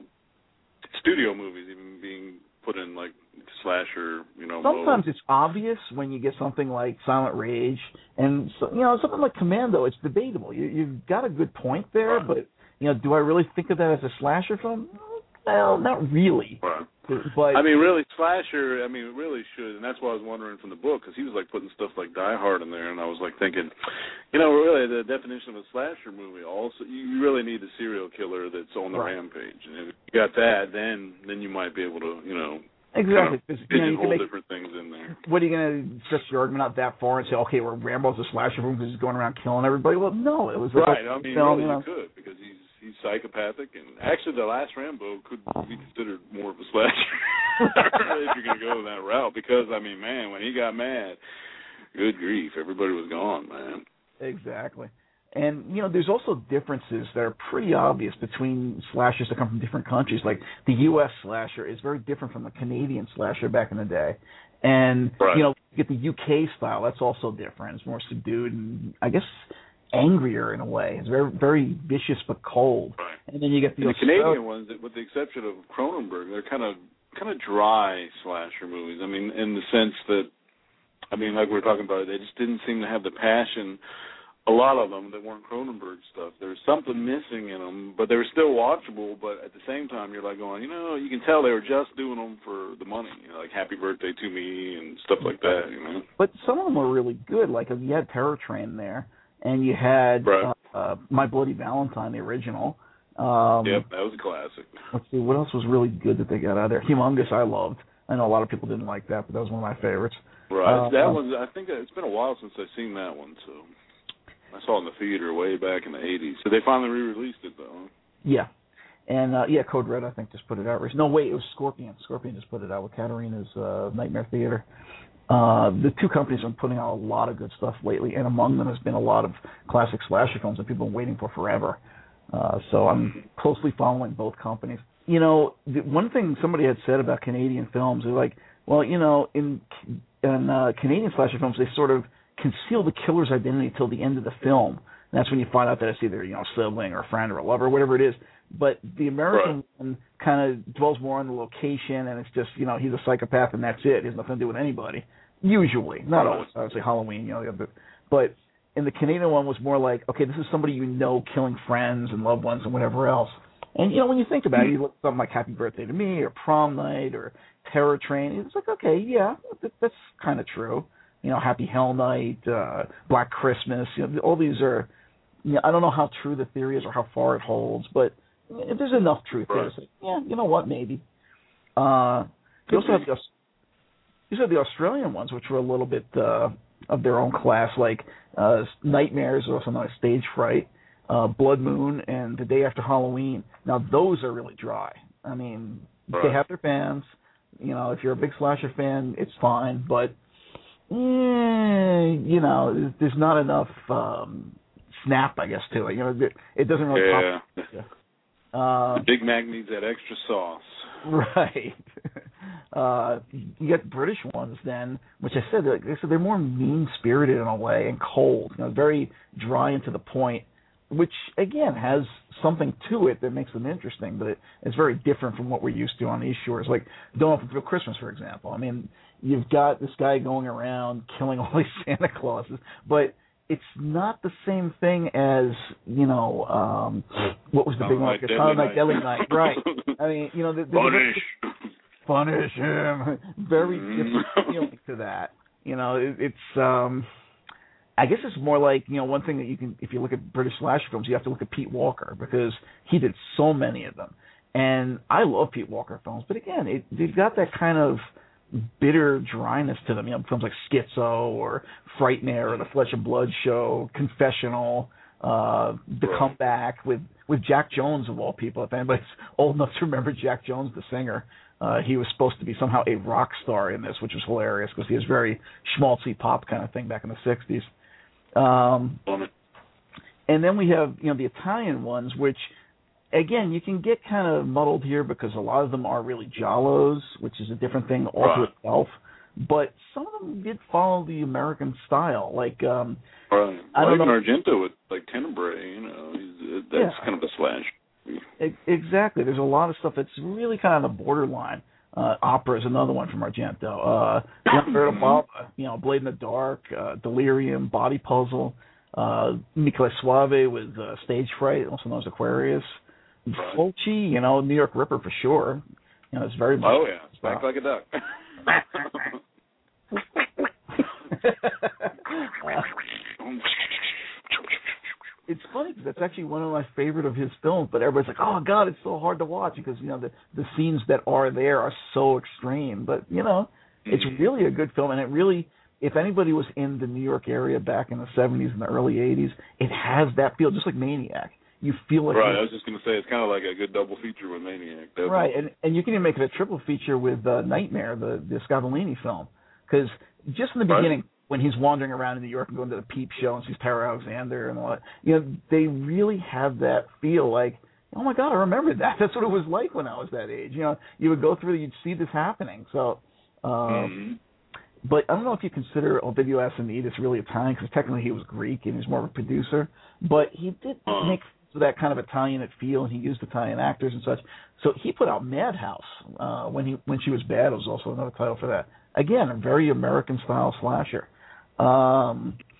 studio movies even being put in, like, slasher, you know, sometimes mode? It's obvious when you get something like Silent Rage, and, so, you know, something like Commando, it's debatable. You, you've got a good point there, right. But, you know, do I really think of that as a slasher film? Well, not really. Right. But I mean, really, slasher, I mean, it really should, and that's why I was wondering from the book, because he was, like, putting stuff like Die Hard in there, and I was, like, thinking, you know, really, the definition of a slasher movie, also, you really need a serial killer that's on the right. rampage, and if you got that, then then you might be able to, you know, exactly. Kind of you know, you can make, different things in there. What are you going to stretch your argument out that far and say, okay, well, Rambo's a slasher film because he's going around killing everybody? Well, no, it was right. Like I mean, film, really, you, know. you could because he's he's psychopathic, and actually, the last Rambo could be considered more of a slasher if you're going to go that route. Because I mean, man, when he got mad, good grief, everybody was gone, man. Exactly. And, you know, there's also differences that are pretty obvious between slashers that come from different countries. Like, the U S slasher is very different from the Canadian slasher back in the day. And, right. you know, you get the U K style, that's also different. It's more subdued and, I guess, angrier in a way. It's very very vicious but cold. Right. And then you get the, the Canadian ones, with the exception of Cronenberg, they're kind of kind of dry slasher movies. I mean, in the sense that, I mean, like we were talking about, they just didn't seem to have the passion a lot of them that weren't Cronenberg stuff. There was something missing in them, but they were still watchable. But at the same time, you're like going, you know, you can tell they were just doing them for the money, you know, like Happy Birthday to Me and stuff like that, you know. But some of them were really good. Like you had Terror Train there, and you had right. uh, uh, My Bloody Valentine, the original. Um, yep, that was a classic. Let's see, what else was really good that they got out of there? Humongous, I loved. I know a lot of people didn't like that, but that was one of my favorites. Right, uh, that one. I think it's been a while since I've seen that one, so. I saw it in the theater way back in the eighties. So they finally re-released it, though. Yeah. And, uh, yeah, Code Red, I think, just put it out. No, wait, it was Scorpion. Scorpion just put it out with Katarina's uh, Nightmare Theater. Uh, the two companies have been putting out a lot of good stuff lately, and among them has been a lot of classic slasher films that people have been waiting for forever. Uh, so I'm closely following both companies. You know, the, one thing somebody had said about Canadian films, they're like, well, you know, in, in uh, Canadian slasher films, they sort of conceal the killer's identity till the end of the film. And that's when you find out that it's either, you know, a sibling or a friend or a lover, whatever it is. But the American right. one kind of dwells more on the location, and it's just, you know, he's a psychopath and that's it. He has nothing to do with anybody. Usually. Not always. I would say Halloween, you know. But, but in the Canadian one was more like, okay, this is somebody you know killing friends and loved ones and whatever else. And, you know, when you think about it, you look at something like Happy Birthday to Me or Prom Night or Terror Train. It's like, okay, yeah, that's kind of true. You know, Happy Hell Night, uh, Black Christmas. You know, all these are. You know, I don't know how true the theory is or how far it holds, but if there's enough truth there, say, yeah, you know what, maybe. Uh, you also have the these are the Australian ones, which were a little bit uh, of their own class, like uh, Nightmares, also known as Stage Fright, uh, Blood Moon, and The Day After Halloween. Now, those are really dry. I mean, right. they have their fans. You know, if you're a big slasher fan, it's fine, but. Eh, you know, there's not enough um, snap, I guess, to it. You know, it doesn't really yeah. pop. Uh, the Big Mac needs that extra sauce. Right. uh, you get British ones then, which I said, like I said, they're more mean-spirited in a way and cold. You know, very dry and to the point, which again has something to it that makes them interesting, but it, it's very different from what we're used to on these shores. Like Don't Open for Christmas, for example. I mean, you've got this guy going around killing all these Santa Clauses, but it's not the same thing as, you know, um, what was the big one? Silent Night, Deadly Night. Right. I mean, you know, the, the, punish. The, punish him. Very different feeling to that. You know, it, it's, um, I guess it's more like, you know, one thing that you can, if you look at British slasher films, you have to look at Pete Walker because he did so many of them. And I love Pete Walker films, but again, it, they've got that kind of bitter dryness to them. You know, films like Schizo or Frightmare or The Flesh and Blood Show, Confessional, uh, The right. Comeback with, with Jack Jones of all people. If anybody's old enough to remember Jack Jones, the singer, uh, he was supposed to be somehow a rock star in this, which was hilarious because he was very schmaltzy pop kind of thing back in the sixties. Um, and then we have, you know, the Italian ones, which, again, you can get kind of muddled here because a lot of them are really giallos, which is a different thing all to right. itself. But some of them did follow the American style, like um, right. I well, don't even know. Argento with like Tenebrae, you know, he's, that's yeah. kind of a slash. E- exactly. There's a lot of stuff that's really kind of on the borderline. Uh, Opera is another one from Argento. Uh, Lamberto Bava, you know, Blade in the Dark, uh, Delirium, Body Puzzle, uh, Michele Soavi with uh, Stage Fright, also known as Aquarius. Right. Fulci, you know, New York Ripper for sure. You know, it's very much. Oh yeah, back like a duck. uh, it's funny because that's actually one of my favorite of his films, but everybody's like, "Oh God, it's so hard to watch," because you know the the scenes that are there are so extreme. But you know, it's really a good film, and it really, if anybody was in the New York area back in the seventies and the early eighties, it has that feel, just like Maniac. You feel like right. I was just going to say it's kind of like a good double feature with Maniac. Definitely. Right, and and you can even make it a triple feature with uh, Nightmare, the the Scovolini film, because just in the beginning. Right. When he's wandering around in New York and going to the Peep Show and sees Tara Alexander and all that, you know, they really have that feel like, oh my God, I remember that. That's what it was like when I was that age. You know, you would go through, you'd see this happening. So, uh, mm-hmm. But I don't know if you consider Ovidio Assanides really Italian, because technically he was Greek and he's more of a producer. But he did uh-huh. make that kind of Italian feel, and he used Italian actors and such. So he put out Madhouse uh, when he when she was bad. It was also another title for that. Again, a very American style slasher. Um,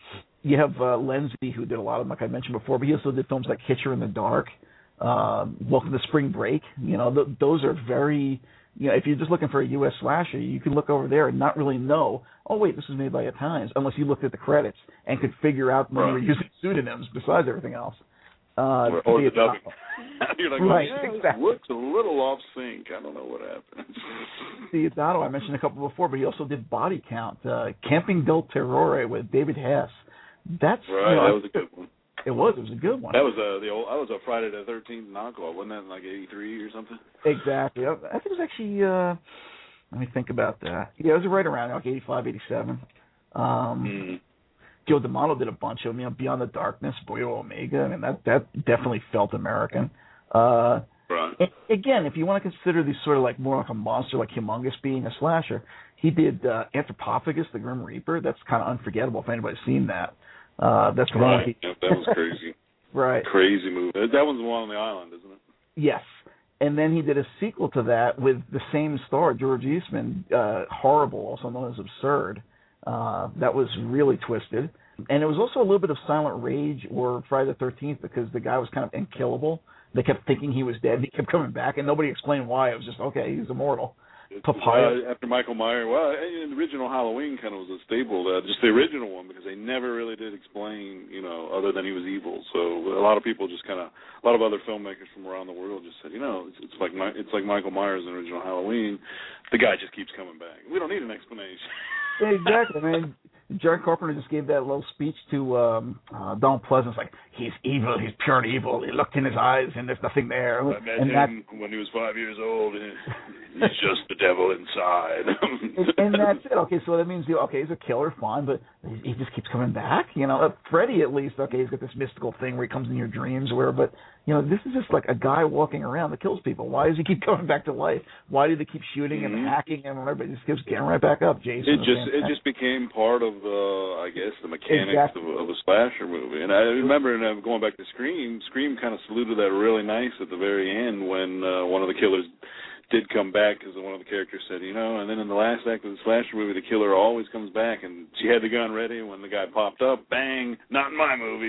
you have uh, Lenzi, who did a lot of them, like I mentioned before, but he also did films like Hitcher in the Dark, uh, Welcome to Spring Break. You know, th- those are very, you know, if you're just looking for a U S slasher, you can look over there and not really know, oh, wait, this was made by Italians, unless you looked at the credits and could figure out when right. they were using pseudonyms besides everything else. Uh, or or the dubbing. You're like, right, well, yeah, exactly. It looks a little off sync. I don't know what happened. Diodato, I mentioned a couple before, but he also did Body Count, uh, Camping del Terrore with David Hess. That's right. You know, that was a good one. It was. It was a good one. That was a the old. That was a Friday the thirteenth knockoff, wasn't that in like eighty-three or something? Exactly. I think it was actually. Uh, let me think about that. Yeah, it was right around like eighty-five, eighty-seven. Um, mm. Joe D'Amato did a bunch of them. You know, Beyond the Darkness, Boyo Omega. I mean, that that definitely felt American. Uh, right. Again, if you want to consider these sort of like more like a monster, like Humongous being a slasher, he did uh, Anthropophagus, the Grim Reaper. That's kind of unforgettable if anybody's seen that. Uh, that's the right. one. He... Yeah, that was crazy. Right. Crazy movie. That one's the one on the island, isn't it? Yes. And then he did a sequel to that with the same star, George Eastman, uh, Horrible, also known as Absurd. Uh, that was really twisted. And it was also a little bit of Silent Rage or Friday the thirteenth because the guy was kind of unkillable. They kept thinking he was dead, and he kept coming back, and nobody explained why. It was just, okay, he's immortal. Papaya. Uh, after Michael Myers, well, the original Halloween kind of was a staple, uh, just the original one, because they never really did explain, you know, other than he was evil. So a lot of people just kind of, a lot of other filmmakers from around the world just said, you know, it's, it's like it's like Michael Myers in the original Halloween. The guy just keeps coming back. We don't need an explanation. Exactly, man. John Carpenter just gave that little speech to um, uh, Donald Pleasance, like, he's evil, he's pure evil. He looked in his eyes, and there's nothing there. I met and him that, when he was five years old, and he's just the devil inside. and, and that's it. Okay, so that means, okay, he's a killer, fine, but he just keeps coming back. You know, uh, Freddy, at least, okay, he's got this mystical thing where he comes in your dreams, where, but, you know, this is just like a guy walking around that kills people. Why does he keep coming back to life? Why do they keep shooting mm-hmm. and hacking and whatever? It just keeps getting right back up, Jason. It just it just became part of, uh, I guess, the mechanics exactly. of, of a slasher movie. And I remember, and I'm going back to Scream, Scream kind of saluted that really nice at the very end when uh, one of the killers did come back, because one of the characters said, you know, and then in the last act of the slasher movie, the killer always comes back, and she had the gun ready, and when the guy popped up, bang, not in my movie.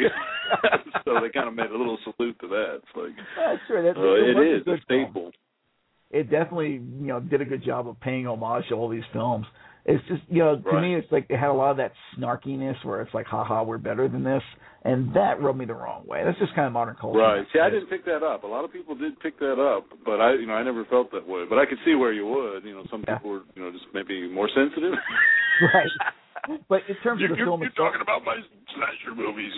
So they kind of made a little salute to that. It's like, that's true. That, uh, it, it is a a staple. It definitely, you know, did a good job of paying homage to all these films. It's just, you know, to right. me, it's like it had a lot of that snarkiness where it's like, haha, we're better than this. And that rubbed me the wrong way. That's just kind of modern culture. Right. See, I didn't pick that up. A lot of people did pick that up, but I, you know, I never felt that way. But I could see where you would. You know, some yeah. people were, you know, just maybe more sensitive. Right. But in terms you're, of the you're, film you're itself, talking about my slasher movies.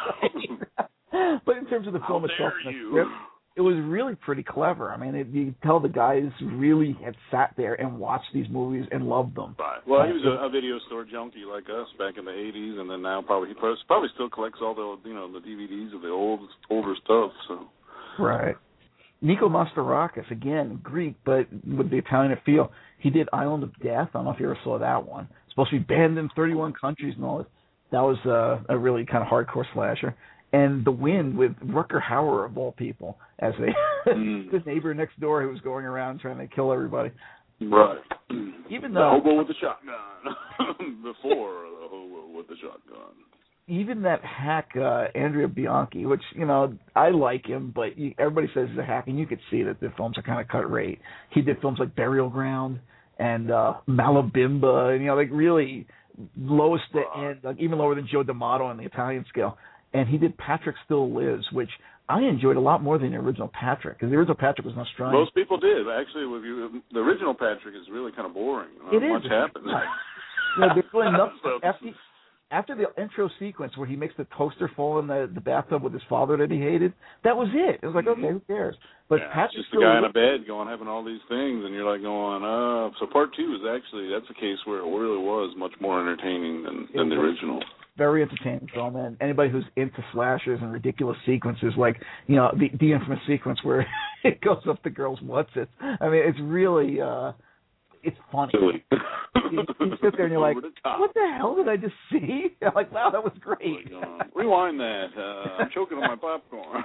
But in terms of the film How itself, dare the you. script, it was really pretty clever. I mean, it, you could tell the guys really had sat there and watched these movies and loved them. Right. Well, he was a, a video store junkie like us back in the eighties, and then now probably he probably still collects all the, you know, the D V Ds of the old older stuff. So. Right. Nico Mastarakis, again, Greek, but with the Italian feel. He did Island of Death. I don't know if you ever saw that one. It's supposed to be banned in thirty-one countries and all that. That was uh, a really kind of hardcore slasher. And The Wind with Rutger Hauer, of all people, as the, mm. the neighbor next door who was going around trying to kill everybody. Right. Even the though, hobo with the shotgun. Before the hobo with the shotgun. Even that hack, uh, Andrea Bianchi, which, you know, I like him, but you, everybody says he's a hack, and you could see that the films are kind of cut rate. He did films like Burial Ground and uh, Malabimba, and, you know, like really lowest to end, like even lower than Joe D'Amato on the Italian scale. And he did Patrick Still Lives, which I enjoyed a lot more than the original Patrick, because the original Patrick was not strong. Most people did. Actually, with you, the original Patrick is really kind of boring. Not it much is. happens. You know, there's really nothing. So, after, after the intro sequence where he makes the toaster fall in the, the bathtub with his father that he hated, that was it. It was like, mm-hmm. okay, who cares? But yeah, Patrick it's just the guy in a bed going, having all these things, and you're like going, uh. So part two is actually, that's a case where it really was much more entertaining than, than the original. Very entertaining film, and anybody who's into slashers and ridiculous sequences, like, you know, the, the infamous sequence where it goes up the girl's what's it. I mean, it's really, uh, it's funny. Silly. You, you sit there and you're like, what the hell did I just see? I'm like, wow, that was great. Uh, rewind that. Uh, I'm choking on my popcorn.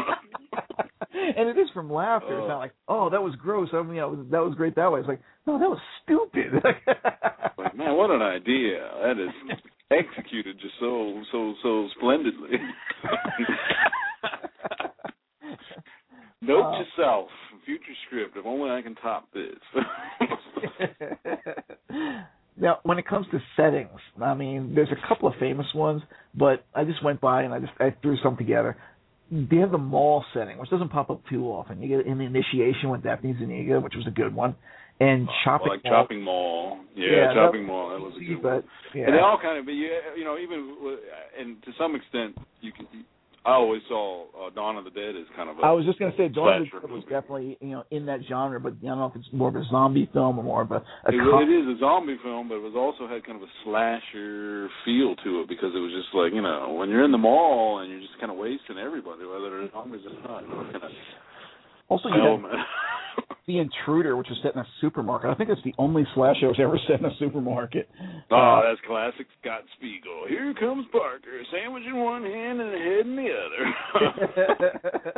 And it is from laughter. Uh, it's not like, oh, that was gross. I mean, you know, that was great that way. It's like, no, that was stupid. Like, man, what an idea. That is... executed just so so so splendidly. Note Uh, to self, future script. If only I can top this. Now, when it comes to settings, I mean, there's a couple of famous ones, but I just went by and I just I threw some together. They have the mall setting, which doesn't pop up too often. You get in the Initiation with Daphne Zuniga, which was a good one, and Chopping like Mall. Chopping Mall, yeah, yeah Chopping that, Mall. That was a good but, one. Yeah. And they all kind of, but yeah, you know, even and to some extent, you can. I always saw uh, Dawn of the Dead as kind of a I was just going to say Dawn of the Dead was movie. definitely, you know, in that genre, but I don't know if it's more of a zombie film or more of a, a it, com- it is a zombie film, but it was also had kind of a slasher feel to it because it was just like, you know, when you're in the mall and you're just kind of wasting everybody, whether they're zombies or not. Kind of also, you know, The Intruder, which was set in a supermarket. I think it's the only slasher that was ever set in a supermarket. Oh, uh, that's classic Scott Spiegel. Here comes Parker, a sandwich in one hand and a head in the other.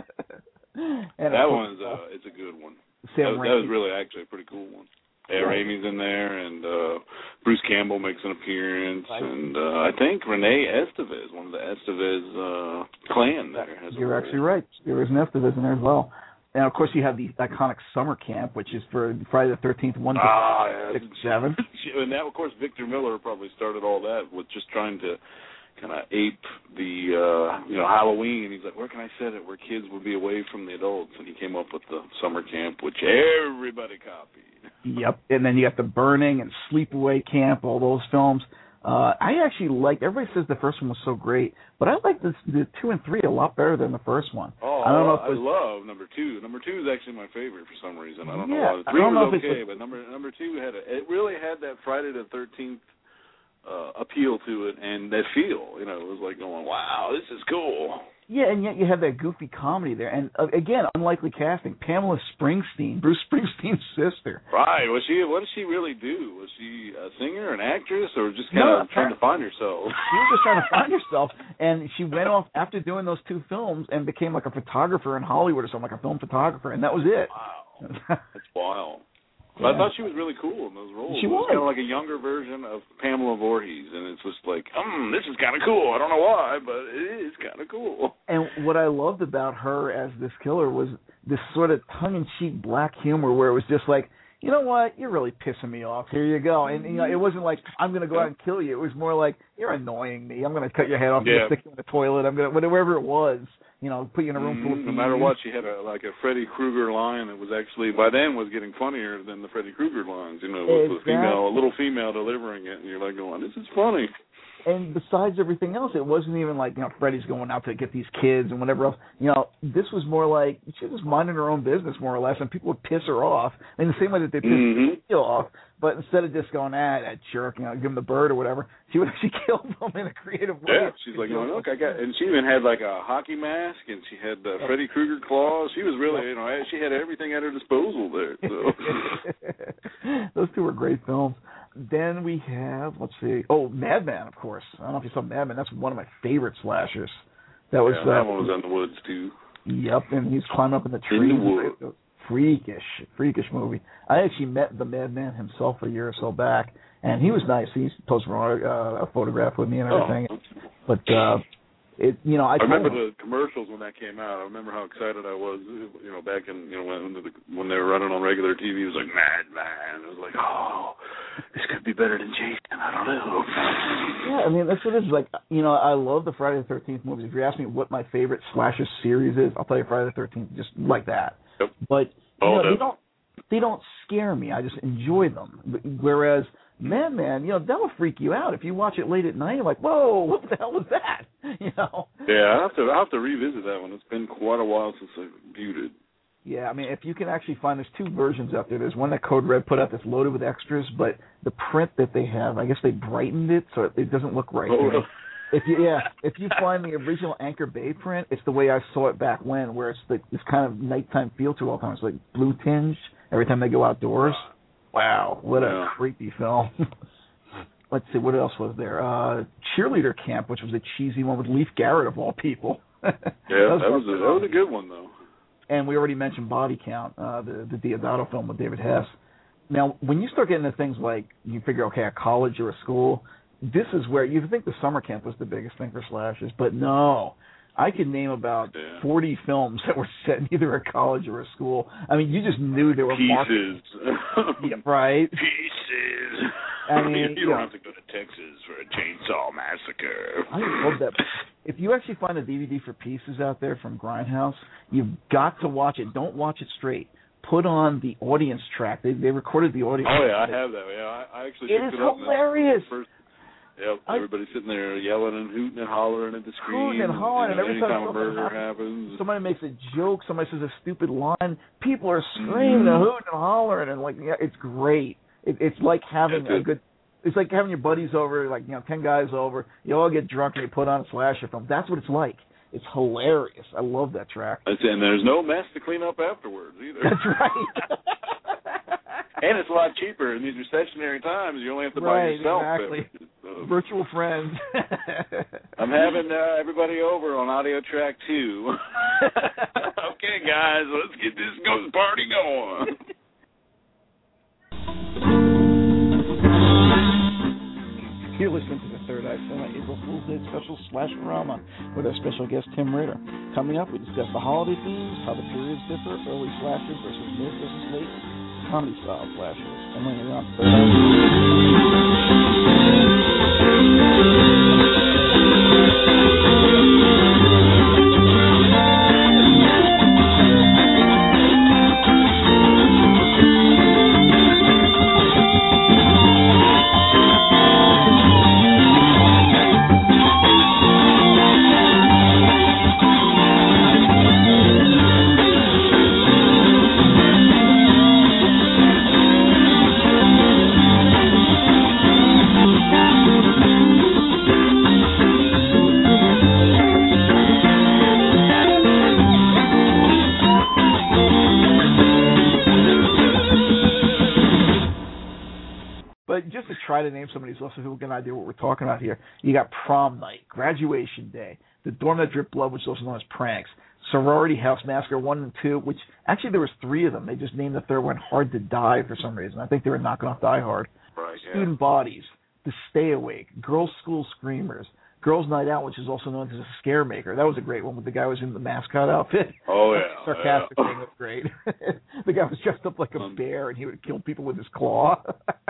and that course, one's uh, it's a good one. Sam That, that was really actually a pretty cool one. Yeah, Raimi's in there, and uh, Bruce Campbell makes an appearance, right. and uh, I think Renee Estevez, one of the Estevez uh, clan there. Has You're actually right. There is an Estevez in there as well. And, of course, you have the iconic summer camp, which is for Friday the thirteenth, one to ah, yeah. six, seven. And that, of course, Victor Miller probably started all that with just trying to kind of ape the, uh, you know, Halloween. He's like, where can I set it where kids would be away from the adults? And he came up with the summer camp, which everybody copied. Yep. And then you got The Burning and Sleepaway Camp, all those films. Uh, I actually liked, everybody says the first one was so great, but I like the, the two and three a lot better than the first one. Oh, I don't know if I was, love number two. Number two is actually my favorite for some reason. I don't yeah, know why. The three I don't know was if okay, it's but number number two had a, it really had that Friday the thirteenth uh, appeal to it and that feel. You know, it was like going, wow, this is cool. Yeah, and yet you have that goofy comedy there. And, uh, again, unlikely casting. Pamela Springsteen, Bruce Springsteen's sister. Right. Was she? What did she really do? Was she a singer, an actress, or just kind no, of trying to find herself? She was just trying to find herself. And she went off after doing those two films and became like a photographer in Hollywood or something, like a film photographer, and that was it. Wow. That's wild. Yeah. I thought she was really cool in those roles. She was, was. kind of like a younger version of Pamela Voorhees, and it's just like, um, this is kind of cool. I don't know why, but it is kind of cool. And what I loved about her as this killer was this sort of tongue-in-cheek black humor where it was just like, you know what, you're really pissing me off. Here you go. And you know, it wasn't like, I'm going to go out and kill you. It was more like, you're annoying me. I'm going to cut your head off. Yeah. I'm going to stick you in the toilet. I'm going to, whatever it was, you know, put you in a room full of mm, No matter what, she had a like a Freddy Krueger line that was actually, by then, was getting funnier than the Freddy Krueger lines, you know, with exactly. a female, a little female delivering it, and you're like going, this is funny. And besides everything else, it wasn't even like, you know, Freddy's going out to get these kids and whatever else. You know, this was more like she was minding her own business, more or less, and people would piss her off in the same way that they piss mm-hmm. you off. But instead of just going, ah, that jerk, you know, give him the bird or whatever, she would actually kill them in a creative way. Yeah, she's like, oh, look, I got, and she even had like a hockey mask, and she had the Freddy Krueger claws. She was really, you know, she had everything at her disposal there. So. Those two were great films. Then we have, let's see, oh, Madman, of course. I don't know if you saw Madman. That's one of my favorite slashers. That was yeah, that uh, one was in the woods too. Yep, and he's climbing up in the trees. In the woods. Freakish, freakish movie. I actually met the Madman himself a year or so back, and he was nice. He posted uh, a photograph with me and everything. Oh. But uh, it, you know, I, I remember him, the commercials when that came out. I remember how excited I was. You know, back in you know when the, when they were running on regular T V, it was like Madman. It was like, oh, this could be better than Jason. I don't know. Yeah, I mean that's what it is. Like, you know, I love the Friday the thirteenth movies. If you ask me what my favorite slasher series is, I'll tell you Friday the thirteenth, just like that. Yep. But you oh, know, no. they don't they don't scare me. I just enjoy them. Whereas Madman, you know, that'll freak you out if you watch it late at night. You're like, whoa, what the hell was that? You know. Yeah, I have to I have to revisit that one. It's been quite a while since I viewed it. Yeah, I mean, if you can actually find, there's two versions out there. There's one that Code Red put out that's loaded with extras, but the print that they have, I guess they brightened it so it doesn't look right. Oh, no. If you yeah, if you find the original Anchor Bay print, it's the way I saw it back when, where it's the, this kind of nighttime feel to it all the time. It's like blue tinged every time they go outdoors. Wow, what yeah. a creepy film. Let's see, what else was there? Uh, Cheerleader Camp, which was a cheesy one with Leif Garrett of all people. yeah, that was, that was a, that was a good one though. And we already mentioned Body Count, uh, the the Deodato film with David Hess. Now, when you start getting into things like you figure, okay, a college or a school, this is where you think the summer camp was the biggest thing for slashers, but no. I could name about yeah. forty films that were set in either a college or a school. I mean, you just knew there were Pieces. yeah, right? Pieces. I mean, you don't yeah. have to go to Texas for a chainsaw massacre. I love that. If you actually find a D V D for Pieces out there from Grindhouse, you've got to watch it. Don't watch it straight. Put on the audience track. They they recorded the audience. Oh, yeah, I have that. Yeah, I, I actually It picked is it up. hilarious. First, yeah, everybody's sitting there yelling and hooting and hollering at the screen. Hooting and hollering, and, and every anytime time a murder happens, happens. somebody makes a joke, somebody says a stupid line, people are screaming mm-hmm. and hooting and hollering, and like, yeah, it's great. It, it's like having That's a good. It's like having your buddies over, like, you know, ten guys over. You all get drunk and you put on a slasher film. That's what it's like. It's hilarious. I love that track. That's, and there's no mess to clean up afterwards either. That's right. And it's a lot cheaper in these recessionary times. You only have to right, buy yourself. Exactly. So. Virtual friends. I'm having uh, everybody over on Audio Track two. Okay, guys, let's get this ghost party going. You're listening to the Third Eye Cinema April Fool's Day special Slasherama with our special guest Tim Ritter. Coming up, we discuss the holiday themes, how the periods differ, early slashers versus mid versus late, comedy style slashers, and later on Third try to name somebody's list so people get an idea what we're talking about here. You got Prom Night, Graduation Day, The Dorm That Dripped Blood, which is also known as Pranks, Sorority House Massacre one and two, which actually there was three of them. They just named the third one Hard to Die for some reason. I think they were knocking off Die Hard. Right, yeah. Student Bodies, The Stay Awake, Girls School Screamers, Girls Night Out, which is also known as a Scare Maker. That was a great one with the guy who was in the mascot outfit. Oh, yeah. Sarcastic yeah. thing was great. The guy was dressed up like a um, bear, and he would kill people with his claw.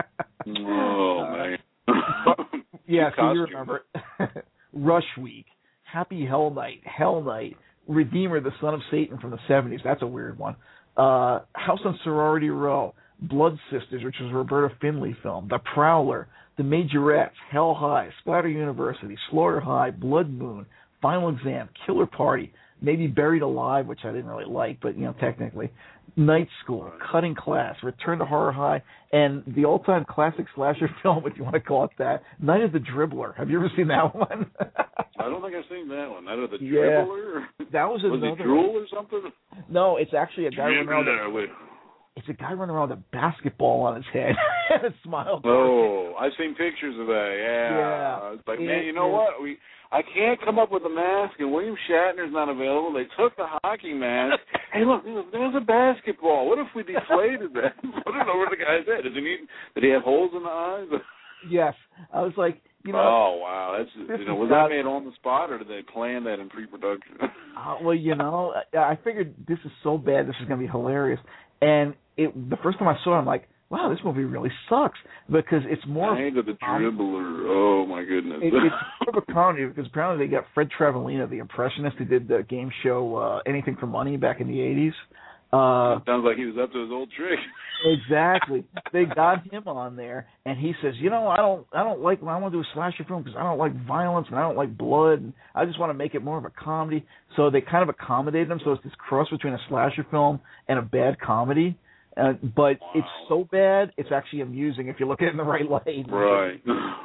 Oh, uh, man. Yeah, so you remember it. Rush Week, Happy Hell Night, Hell Night, Redeemer, the Son of Satan from the seventies. That's a weird one. Uh, House on Sorority Row, Blood Sisters, which was a Roberta Findlay film, The Prowler, The Majorettes, Hell High, Splatter University, Slaughter High, Blood Moon, Final Exam, Killer Party, maybe Buried Alive, which I didn't really like, but, you know, technically, Night School, Cutting Class, Return to Horror High, and the all-time classic slasher film, if you want to call it that, Night of the Dribbler. Have you ever seen that one? I don't think I've seen that one. Night of the yeah, Dribbler? That was another Was it Drool or something? No, it's actually a guy running around Dribbler. with, it's a guy running around with a basketball on his head and a smile. Oh, I've seen pictures of that, yeah. Yeah. It's like, it, man, you know it, what? We I can't come up with a mask, and William Shatner's not available. They took the hockey mask. Hey, look, there's a basketball. What if we deflated that? Put it over the guy's head. Does he need? Did he have holes in the eyes? Yes. I was like, you know. Oh wow, that's you know, was that made on the spot, or did they plan that in pre-production? uh, well, you know, I, I figured this is so bad, this is going to be hilarious, and it the first time I saw it, I'm like, wow, this movie really sucks because it's more. Night of the Dribbler. Oh my goodness. It, it's more of a comedy because apparently they got Fred Travalena, the impressionist who did the game show uh, Anything for Money back in the eighties. Uh, sounds like he was up to his old trick. Exactly. They got him on there, and he says, "You know, I don't, I don't like. I want to do a slasher film because I don't like violence and I don't like blood. And I just want to make it more of a comedy." So they kind of accommodated him. So it's this cross between a slasher film and a bad comedy. Uh, but wow. It's so bad, it's actually amusing if you look at it in the right light. Right.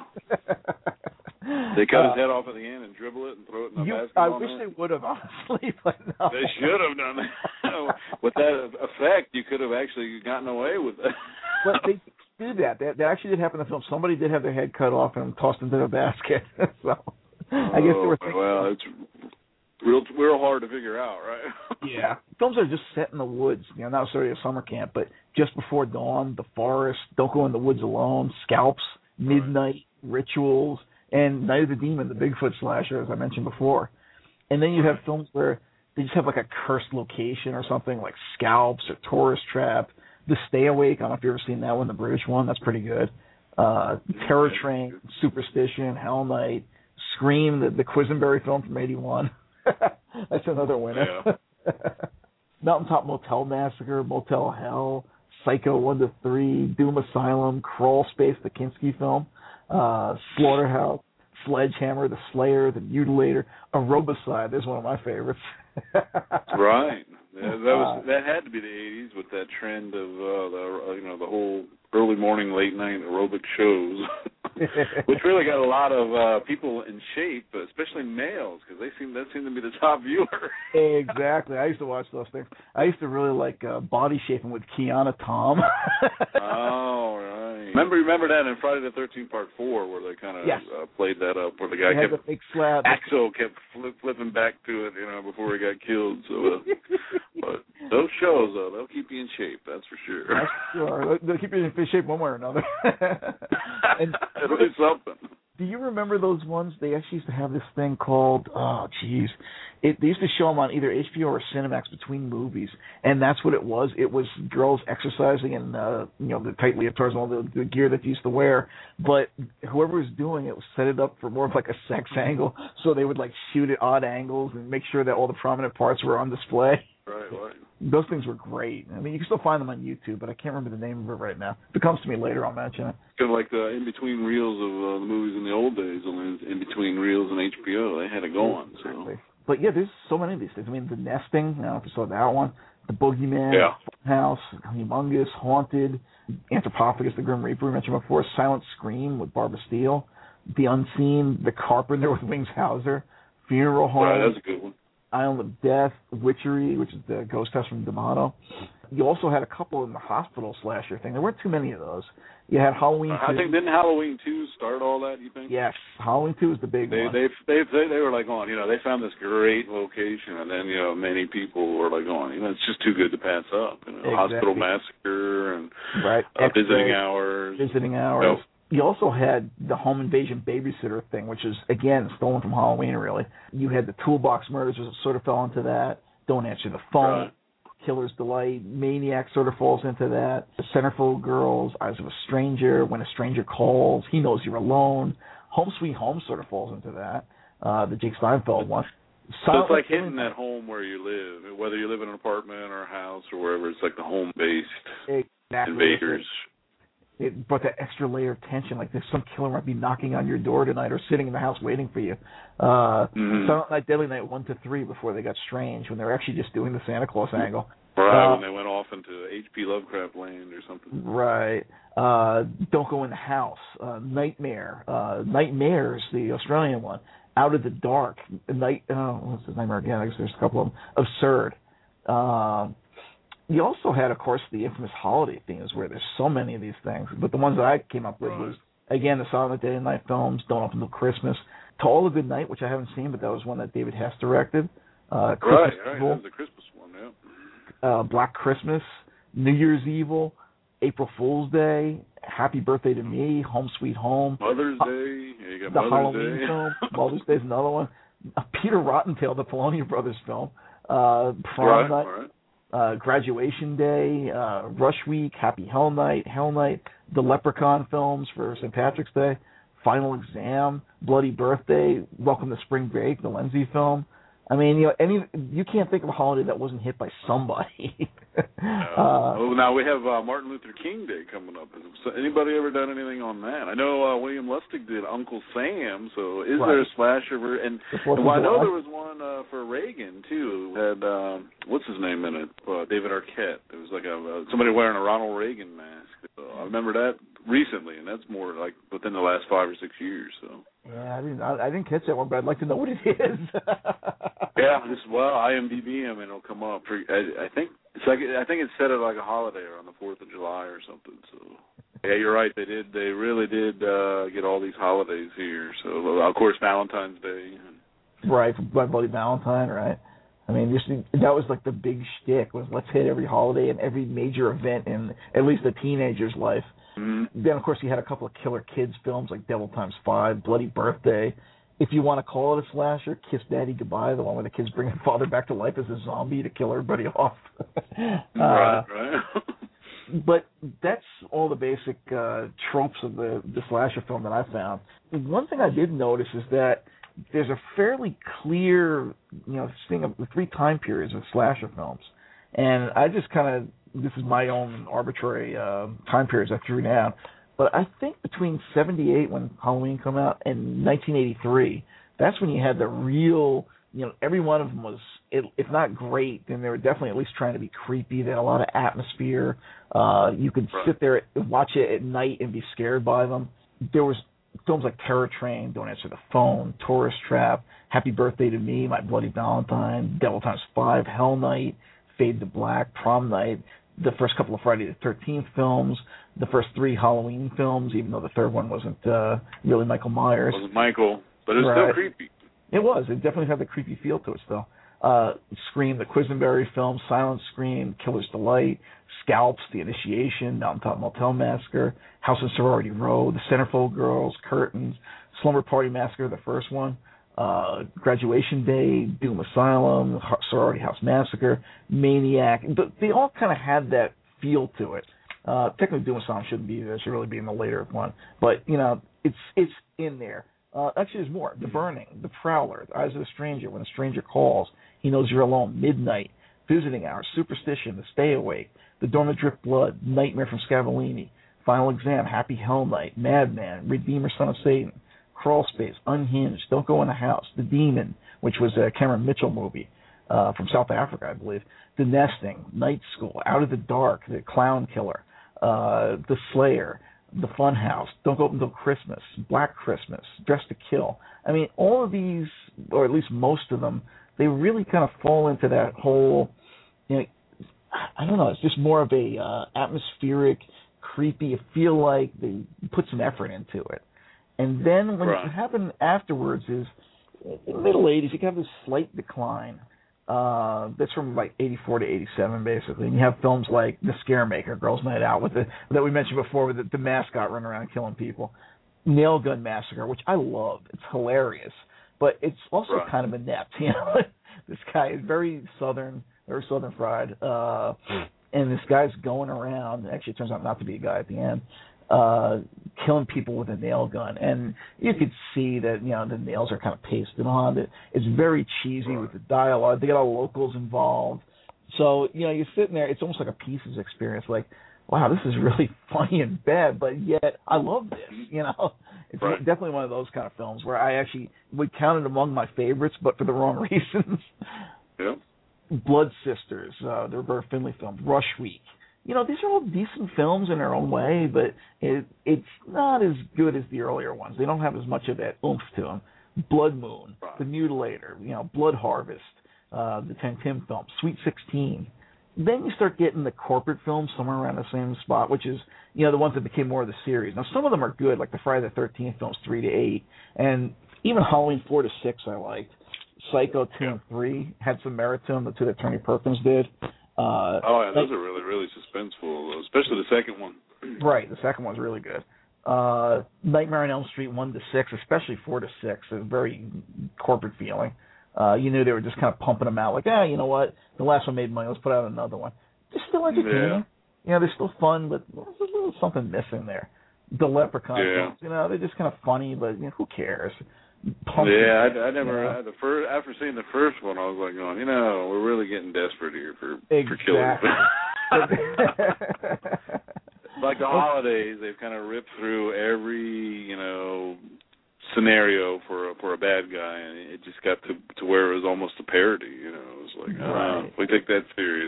They cut uh, his head off at the end and dribble it and throw it in a you, basketball. I wish net. They would have, honestly, but no. They should have done that. With that effect, you could have actually gotten away with it. Well, they did that. that. That actually did happen in the film. Somebody did have their head cut off and tossed into the basket. So I guess they were thinking. Well, it's real, real hard to figure out, right? Yeah. Films are just set in the woods. You know, not necessarily a summer camp, but Just Before Dawn, The Forest, Don't Go in the Woods Alone, Scalps, Midnight, Rituals, and Night of the Demon, the Bigfoot slasher, as I mentioned before. And then you have films where they just have like a cursed location or something, like Scalps or Tourist Trap. The Stay Awake, I don't know if you've ever seen that one, the British one. That's pretty good. Uh, Terror Train, Superstition, Hell Night, Scream, the, the Quisenberry film from eighty-one. That's another winner. Yeah. Mountaintop Motel Massacre, Motel Hell, Psycho one to three, Doom Asylum, Crawl Space, the Kinski film, uh, Slaughterhouse, Sledgehammer, The Slayer, The Mutilator, Aerobicide. There's one of my favorites. Right. Yeah, that was that had to be the eighties with that trend of uh, the you know the whole early morning, late night aerobic shows, which really got a lot of uh, people in shape, especially males, because they seem that seemed to be the top viewer. Exactly. I used to watch those things. I used to really like uh, Body Shaping with Keanu Tom. Oh, right. Remember, remember that in Friday the thirteenth Part Four, where they kind of yes. uh, played that up, where the guy they kept the big slab. Axel kept flip, flipping back to it, you know, before he got killed. So, uh, but those shows, though, they'll keep you in shape. That's for sure. That's sure. They'll keep you in shape one way or another. And it'll be something. Do you remember those ones? They actually used to have this thing called, oh, geez. It, they used to show them on either H B O or Cinemax between movies, and that's what it was. It was girls exercising in, uh, you know, the tight leotards and all the, the gear that they used to wear, but whoever was doing it was set it up for more of like a sex angle, so they would like shoot at odd angles and make sure that all the prominent parts were on display. Right, right. Those things were great. I mean, you can still find them on YouTube, but I can't remember the name of it right now. If it comes to me later, I'll mention it. Kind of like the in-between reels of uh, the movies in the old days, only in-between reels and H B O. They had it going. So. But, yeah, there's so many of these things. I mean, The Nesting, I don't know if you saw that one. The Boogeyman, yeah. House, Humongous, Haunted, Anthropophagus, The Grim Reaper we mentioned before, Silent Scream with Barbara Steele, The Unseen, The Carpenter with Wings Hauser, Funeral Home. Right, that's a good one. Island of Death, Witchery, which is the ghost house from D'Amato. You also had a couple in the hospital slasher thing. There weren't too many of those. You had Halloween uh, two. I think, didn't Halloween two start all that, you think? Yes, Halloween two is the big they, one. They, they, they, they were like going, you know, they found this great location, and then, you know, many people were like going, you know, it's just too good to pass up. You know, exactly. Hospital Massacre and right. uh, Visiting Hours. Visiting Hours. You know, You also had the home invasion babysitter thing, which is, again, stolen from Halloween, really. You had the Toolbox Murders, which sort of fell into that. Don't Answer the Phone. Right. Killer's Delight. Maniac sort of falls into that. The Centerfold Girls. Eyes of a Stranger. When a Stranger Calls. He Knows You're Alone. Home Sweet Home sort of falls into that. Uh, the Jake Steinfeld one. So it's like hitting that home where you live, whether you live in an apartment or a house or wherever. It's like the home-based exactly. invaders. It brought that extra layer of tension, like there's some killer might be knocking on your door tonight or sitting in the house waiting for you. Uh, mm-hmm. Silent Night, Deadly Night one to three before they got strange, when they were actually just doing the Santa Claus angle. Right, uh, when they went off into H P Lovecraft land or something. Right. Uh, Don't Go in the House. Uh, Nightmare. Uh, Nightmares, the Australian one. Out of the Dark. Night. Oh, what's the Nightmare again? I guess there's a couple of them. Absurd. Um, You also had, of course, the infamous holiday themes where there's so many of these things. But the ones that I came up with right. was, again, the Silent Day and Night films, Don't Open Till Christmas, To All a Good Night, which I haven't seen, but that was one that David Hess directed. Uh, Christmas right, right. Evil, That was the Christmas one, yeah. Uh, Black Christmas, New Year's Evil, April Fool's Day, Happy Birthday to Me, Home Sweet Home. Mother's Day. Yeah, you got the Mother's Halloween Day. film. Mother's Day is another one. Uh, Peter Rottentail, the Polonium Brothers film. Uh, Prom right, Night. right. Uh, Graduation Day, uh, Rush Week, Happy Hell Night, Hell Night, the Leprechaun films for Saint Patrick's Day, Final Exam, Bloody Birthday, Welcome to Spring Break, the Lindsay film. I mean, you know, any you can't think of a holiday that wasn't hit by somebody. uh, uh, oh, now we have uh, Martin Luther King Day coming up. Has anybody ever done anything on that? I know uh, William Lustig did Uncle Sam. So is right. there a slasher? And, and well, I know there was one uh, for Reagan too. Had um, what's his name in it? Uh, David Arquette. It was like a, uh, somebody wearing a Ronald Reagan mask. So I remember that recently, and that's more like within the last five or six years. So. Yeah, I didn't. I, I didn't catch that one, but I'd like to know what it is. yeah, just well, I M D B him and it'll come up. For, I, I think it's like I think it's set at like a holiday or on the Fourth of July or something. So yeah, you're right. They did. They really did uh, get all these holidays here. So of course Valentine's Day. Right, My Bloody Valentine. Right. I mean, just, that was like the big shtick was let's hit every holiday and every major event in at least a teenager's life. Mm-hmm. Then, of course, you had a couple of killer kids films like Devil Times Five, Bloody Birthday. If you want to call it a slasher, Kiss Daddy Goodbye, the one where the kids bring their father back to life as a zombie to kill everybody off. uh, right, right. But that's all the basic uh, tropes of the, the slasher film that I found. One thing I did notice is that there's a fairly clear, you know, thing of the three time periods of slasher films. And I just kind of, this is my own arbitrary uh, time periods I threw down. But I think between seventy-eight, when Halloween came out, and nineteen eighty-three, that's when you had the real, you know, every one of them was, if not great, then they were definitely at least trying to be creepy. They had a lot of atmosphere. Uh, you could right. sit there and watch it at night and be scared by them. There was films like Terror Train, Don't Answer the Phone, Tourist Trap, Happy Birthday to Me, My Bloody Valentine, Devil Times Five, Hell Night, Fade to Black, Prom Night, the first couple of Friday the thirteenth films, the first three Halloween films, even though the third one wasn't uh, really Michael Myers. It wasn't Michael, but it was right. still creepy. It was. It definitely had the creepy feel to it still. Uh, Scream, the Quisenberry film, Silent Scream, Killer's Delight, Scalps, The Initiation, Mountaintop Motel Massacre, House and Sorority Row, The Centerfold Girls, Curtains, Slumber Party Massacre, the first one, uh, Graduation Day, Doom Asylum, Sorority House Massacre, Maniac. But they all kind of had that feel to it. Uh, technically, Doom Asylum shouldn't be there. It should really be in the later one. But, you know, it's it's in there. Uh, actually, there's more. The Burning, The Prowler, The Eyes of the Stranger, When a Stranger Calls, He Knows You're Alone, Midnight, Visiting Hours, Superstition, The Stay Awake, The Dormant Drift Blood, Nightmare from Scavellini, Final Exam, Happy Hell Night, Madman, Redeemer, Son of Satan, Crawl Space, Unhinged, Don't Go in the House, The Demon, which was a Cameron Mitchell movie uh, from South Africa, I believe, The Nesting, Night School, Out of the Dark, The Clown Killer, uh, The Slayer, The Funhouse, Don't Go Open Until Christmas, Black Christmas, Dress to Kill. I mean, all of these, or at least most of them, they really kind of fall into that whole, you know, I don't know, it's just more of a uh, atmospheric, creepy, you feel like they put some effort into it. And then when right. it happened afterwards is, in the middle eighties, you have this slight decline. Uh, that's from like eighty-four to eighty-seven, basically. And you have films like The Scaremaker, Girls' Night Out, with the that we mentioned before, with the, the mascot running around killing people. Nail Gun Massacre, which I love. It's hilarious, but it's also right. kind of inept. You know, this guy is very southern, very southern fried, uh, and this guy's going around. Actually, it turns out not to be a guy at the end. Uh, killing people with a nail gun, and you could see that, you know, the nails are kind of pasted on. It, it's very cheesy right. with the dialogue. They got all locals involved, so you know you're sitting there. It's almost like a Pieces experience. Like, wow, this is really funny and bad, but yet I love this. You know, it's right. definitely one of those kind of films where I actually would count it among my favorites, but for the wrong reasons. Yeah. Blood Sisters, uh, the Roberta Findlay film, Rush Week. You know, these are all decent films in their own way, but it, it's not as good as the earlier ones. They don't have as much of that oomph to them. Blood Moon, right. The Mutilator, you know, Blood Harvest, uh, the Tintin film, Sweet sixteen. Then you start getting the corporate films somewhere around the same spot, which is, you know, the ones that became more of the series. Now, some of them are good, like the Friday the thirteenth films, three to eight, and even Halloween four to six I liked. Psycho two and three had some merit to them, the two that Tony Perkins did. Uh, oh, yeah, those like, are really, really suspenseful, especially the second one. Right, the second one's really good. Uh, Nightmare on Elm Street one to six, especially four to six, a very corporate feeling. Uh, you knew they were just kind of pumping them out, like, ah, you know what, the last one made money, let's put out another one. They're still entertaining. Yeah. You know, they're still fun, but there's a little something missing there. The Leprechaun yeah. films, you know, they're just kind of funny, but you know, who cares? Pumping, yeah, I, I never. you know? I, the first after seeing the first one, I was like, going, you know, we're really getting desperate here for exactly. for killing. Like the holidays, they've kind of ripped through every, you know, scenario for a, for a bad guy, and it just got to to where it was almost a parody. You know, it was like, oh, right. we take that serious.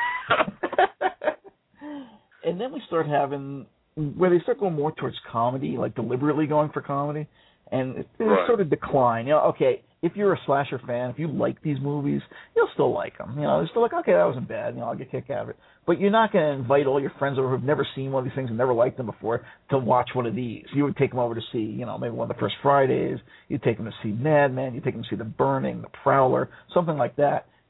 And then we start having where they start going more towards comedy, like deliberately going for comedy. And it, it right. sort of decline. You know, okay, if you're a slasher fan, if you like these movies, you'll still like them. You know, you're still like, okay, that wasn't bad. You know, I'll get a kick out of it. But you're not going to invite all your friends over who've never seen one of these things and never liked them before to watch one of these. You would take them over to see, you know, maybe one of the first Fridays. You'd take them to see Madman. You'd take them to see The Burning, The Prowler, something like that.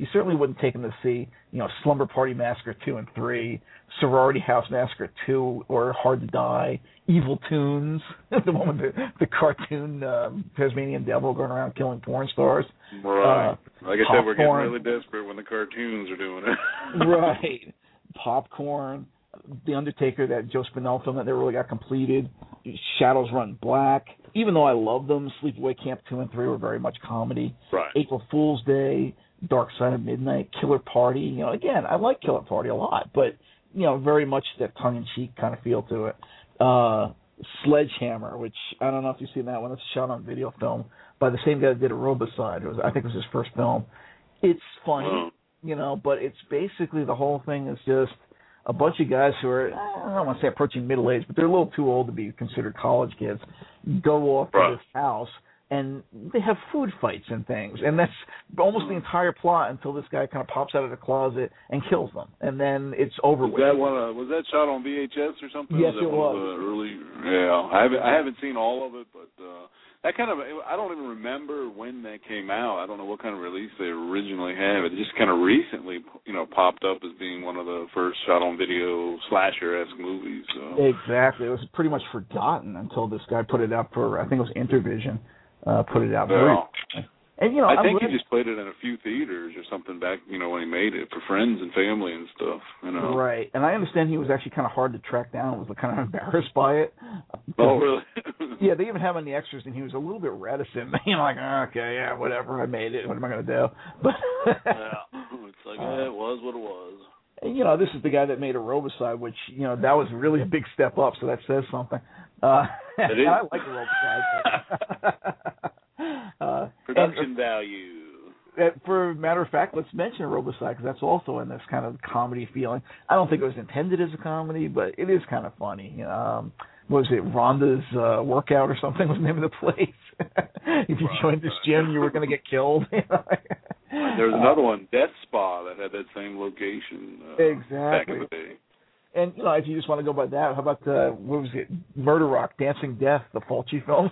you certainly wouldn't take them to see, you know, Slumber Party Massacre two and three, Sorority House Massacre two, or Hard to Die, Evil Tunes, the one with the, the cartoon um, Tasmanian devil going around killing porn stars. Right. Uh, like I said, we're getting really desperate when the cartoons are doing it. Right. Popcorn, The Undertaker, that Joe Spinell film that never really got completed, Shadows Run Black. Even though I love them, Sleepaway Camp two and three were very much comedy. Right. April Fool's Day, Dark Side of Midnight, Killer Party. You know, again, I like Killer Party a lot, but, you know, very much that tongue-in-cheek kind of feel to it. Uh, Sledgehammer, which I don't know if you've seen that one. It's a shot-on-video film by the same guy that did Aerobicide. It was, I think it was his first film. It's funny, wow. you know, but it's basically the whole thing is just a bunch of guys who are, I don't want to say approaching middle age, but they're a little too old to be considered college kids, go off right. to this house, and they have food fights and things. And that's almost the entire plot until this guy kind of pops out of the closet and kills them. And then it's over was with. That one, uh, was that shot on V H S or something? Yes, was it was. Early, yeah, I haven't, I haven't seen all of it, but uh, that kind of, I don't even remember when that came out. I don't know what kind of release they originally had. It just kind of recently, you know, popped up as being one of the first shot-on-video slasher-esque movies. So. Exactly. It was pretty much forgotten until this guy put it up for, I think it was Intervision, uh, put it out. Well, and, you know, I I'm think glad- he just played it in a few theaters or something back, you know, when he made it for friends and family and stuff, you know. Right. And I understand he was actually kind of hard to track down. Was kind of embarrassed by it. Oh, really? Yeah, they even have him in the extras, and he was a little bit reticent. You know, like, oh, okay, yeah, whatever, I made it. What am I going to do? But yeah, it's like, yeah, it was what it was. And, you know, this is the guy that made Aerobicide, which, you know, that was really a big step up, so that says something. Uh, It is. I like Aerobicide. uh, Production and, value. Uh, for a matter of fact, let's mention Aerobicide, because that's also in this kind of comedy feeling. I don't think it was intended as a comedy, but it is kind of funny. Um, what was it, Rhonda's uh, Workout or something was the name of the place? If you Right, joined this right. gym, you were going to get killed. There was another one, Death Spa, that had that same location uh, Exactly. back in the day. And, you know, if you just want to go by that, how about, uh, what was it, Murder Rock, Dancing Death, the Fulci film?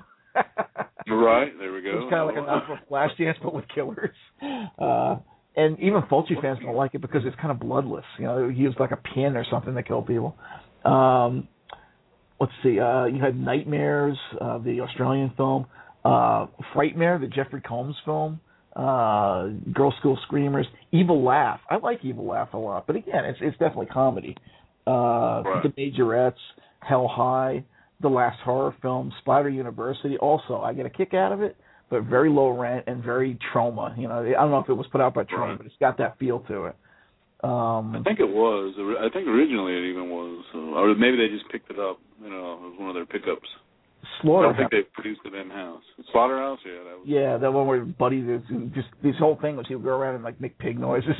Right, there we go. It's kind of like a knockoff Flashdance, but with killers. Uh, and even Fulci fans don't like it because it's kind of bloodless. You know, he used like a pin or something to kill people. Um, let's see, uh, you had Nightmares, uh, the Australian film, uh, Frightmare, the Jeffrey Combs film, uh, Girl School Screamers, Evil Laugh. I like Evil Laugh a lot, but again, it's it's definitely comedy. Uh, right. The Majorettes, Hell High, The Last Horror Film, Spider University. Also, I get a kick out of it, but very low rent and very Troma. You know, I don't know if it was put out by Troma, Right. but it's got that feel to it. Um, I think it was. I think originally it even was. Uh, or maybe they just picked it up. You know, it was one of their pickups. I don't Slaughterhouse. think they produced it in-house. Slaughterhouse? Yeah, that was. Yeah, that one where Buddy, there's just this whole thing was he would go around and like make pig noises.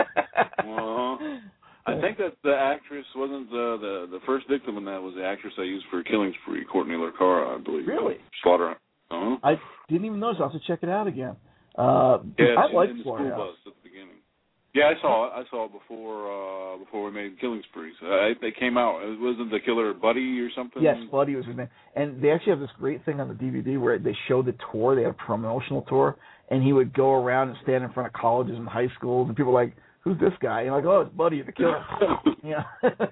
Uh-huh. I think that the actress wasn't the, the the first victim in that was the actress I used for Killing Spree, Courtney Laccara, I believe. Really? Slaughterhouse. Uh-huh. I didn't even notice. I'll have to check it out again. Uh, Yeah, I she's like in the school Slaughterhouse. bus at the beginning. Yeah, I saw it. I saw it before uh, before we made Killing Spree. So I, they came out. It wasn't the killer Buddy or something? Yes, Buddy was his name. And they actually have this great thing on the D V D where they show the tour. They have a promotional tour, and he would go around and stand in front of colleges and high schools, and people were like, who's this guy? And you're like, oh, it's Buddy, the killer. Yeah.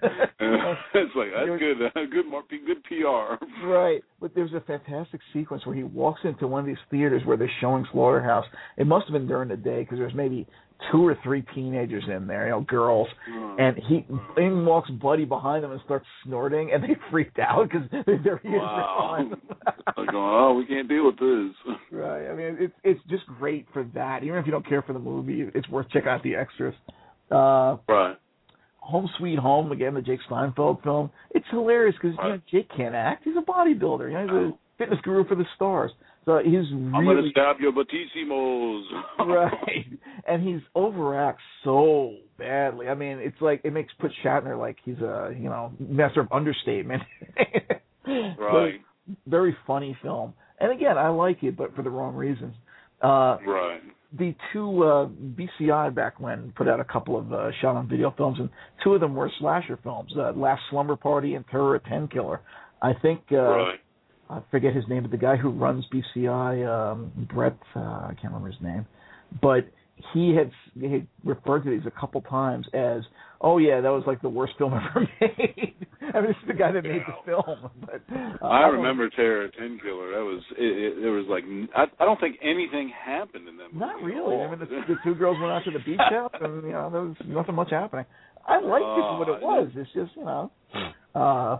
It's like, that's was, good. Uh, good, mar- good P R. Right. But there's a fantastic sequence where he walks into one of these theaters where they're showing Slaughterhouse. It must have been during the day because there's maybe two or three teenagers in there, you know, girls. Mm. And he in walks Buddy behind them and starts snorting, and they freaked out because there he is Wow. behind them. They're going, oh, we can't deal with this. Right. I mean, it's it's just great for that. Even if you don't care for the movie, it's worth checking out the extras. Uh, Right. Home Sweet Home, again, the Jake Steinfeld film. It's hilarious because Right. you know, Jake can't act. He's a bodybuilder. You know, he's a fitness guru for the stars. So he's I'm going to really stab your batissimos. right, and he's overacts so badly. I mean, it's like it makes put Shatner like he's a you know master of understatement. Right. Very, very funny film, and again, I like it, but for the wrong reasons. Uh, Right. The two uh, B C I back when put out a couple of uh, shot-on-video films, and two of them were slasher films: uh, Last Slumber Party and Terror of Ten Killer. I think. Uh, Right. I forget his name, but the guy who runs B C I, um, Brett, uh, I can't remember his name, but he had, he had referred to these a couple times as, oh yeah, that was like the worst film ever made. I mean, this is the guy that made the film. But, uh, I remember Terror Ten Killer. That was it. It, it was like I, I don't think anything happened in that movie. Not really. I mean, the, the two girls went out to the beach house, and you know there was nothing much happening. I liked uh, it for what it was. It's just you know, uh,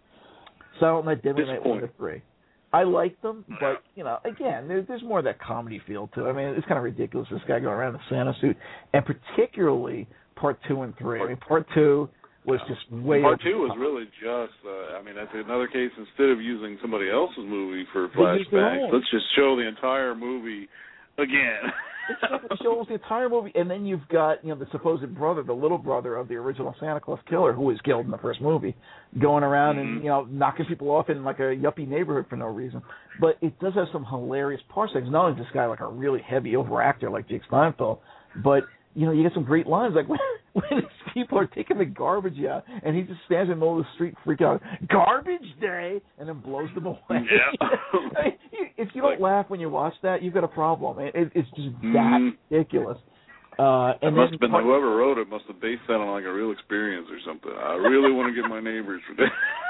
Silent Night, Deadly Night one to three. I like them, but, you know, again, there, there's more of that comedy feel to it. I mean, it's kind of ridiculous, this guy going around in a Santa suit, and particularly part two and three. I mean, part two was just way... Part two was really just, uh, I mean, that's another case, instead of using somebody else's movie for flashbacks, let's just show the entire movie again. It shows the entire movie, and then you've got, you know, the supposed brother, the little brother of the original Santa Claus killer, who was killed in the first movie, going around mm-hmm. and, you know, knocking people off in like a yuppie neighborhood for no reason. But it does have some hilarious parts. Not only is this guy like a really heavy overactor like Jake Steinfeld, but, you know, you get some great lines like when, when these people are taking the garbage out, and he just stands in the middle of the street freaking out, garbage day, and then blows them away. Yeah. I mean, if you don't laugh when you watch that, you've got a problem. It, it, it's just that mm. ridiculous. Uh, and it must then have been part, whoever wrote it must have based that on like a real experience or something. I really want to get my neighbors for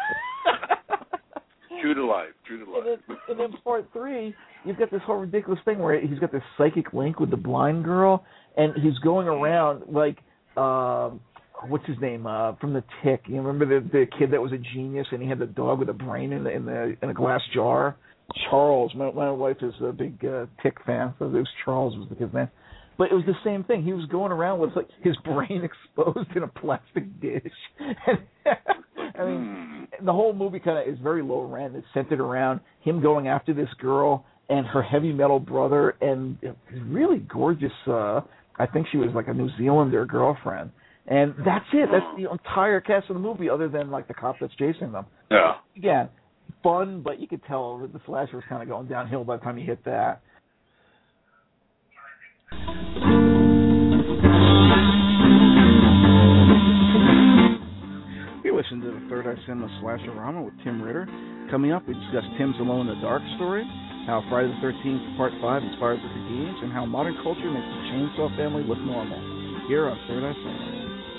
that. True to life, true to life. And then, and then part three, you've got this whole ridiculous thing where he's got this psychic link with the blind girl, and he's going around like, um, what's his name uh, from The Tick? You remember the the kid that was a genius, and he had the dog with a brain in the in the in a glass jar. Charles, my my wife is a big uh, Tick fan, so it was Charles was the kid's name. But it was the same thing. He was going around with like his brain exposed in a plastic dish. And, I mean, the whole movie kind of is very low rent. It's centered around him going after this girl and her heavy metal brother and really gorgeous. Uh, I think she was like a New Zealander girlfriend. And that's it. That's the entire cast of the movie, other than like the cop that's chasing them. Yeah. Again, fun, but you could tell that the slasher was kind of going downhill by the time you hit that. You're listening to the Third Eye Cinema Slasher-rama with Tim Ritter. Coming up, we discuss Tim's Alone in the Dark story, how Friday the thirteenth Part five inspired the games, and how modern culture makes the Chainsaw family look normal. Here on Third Eye Cinema.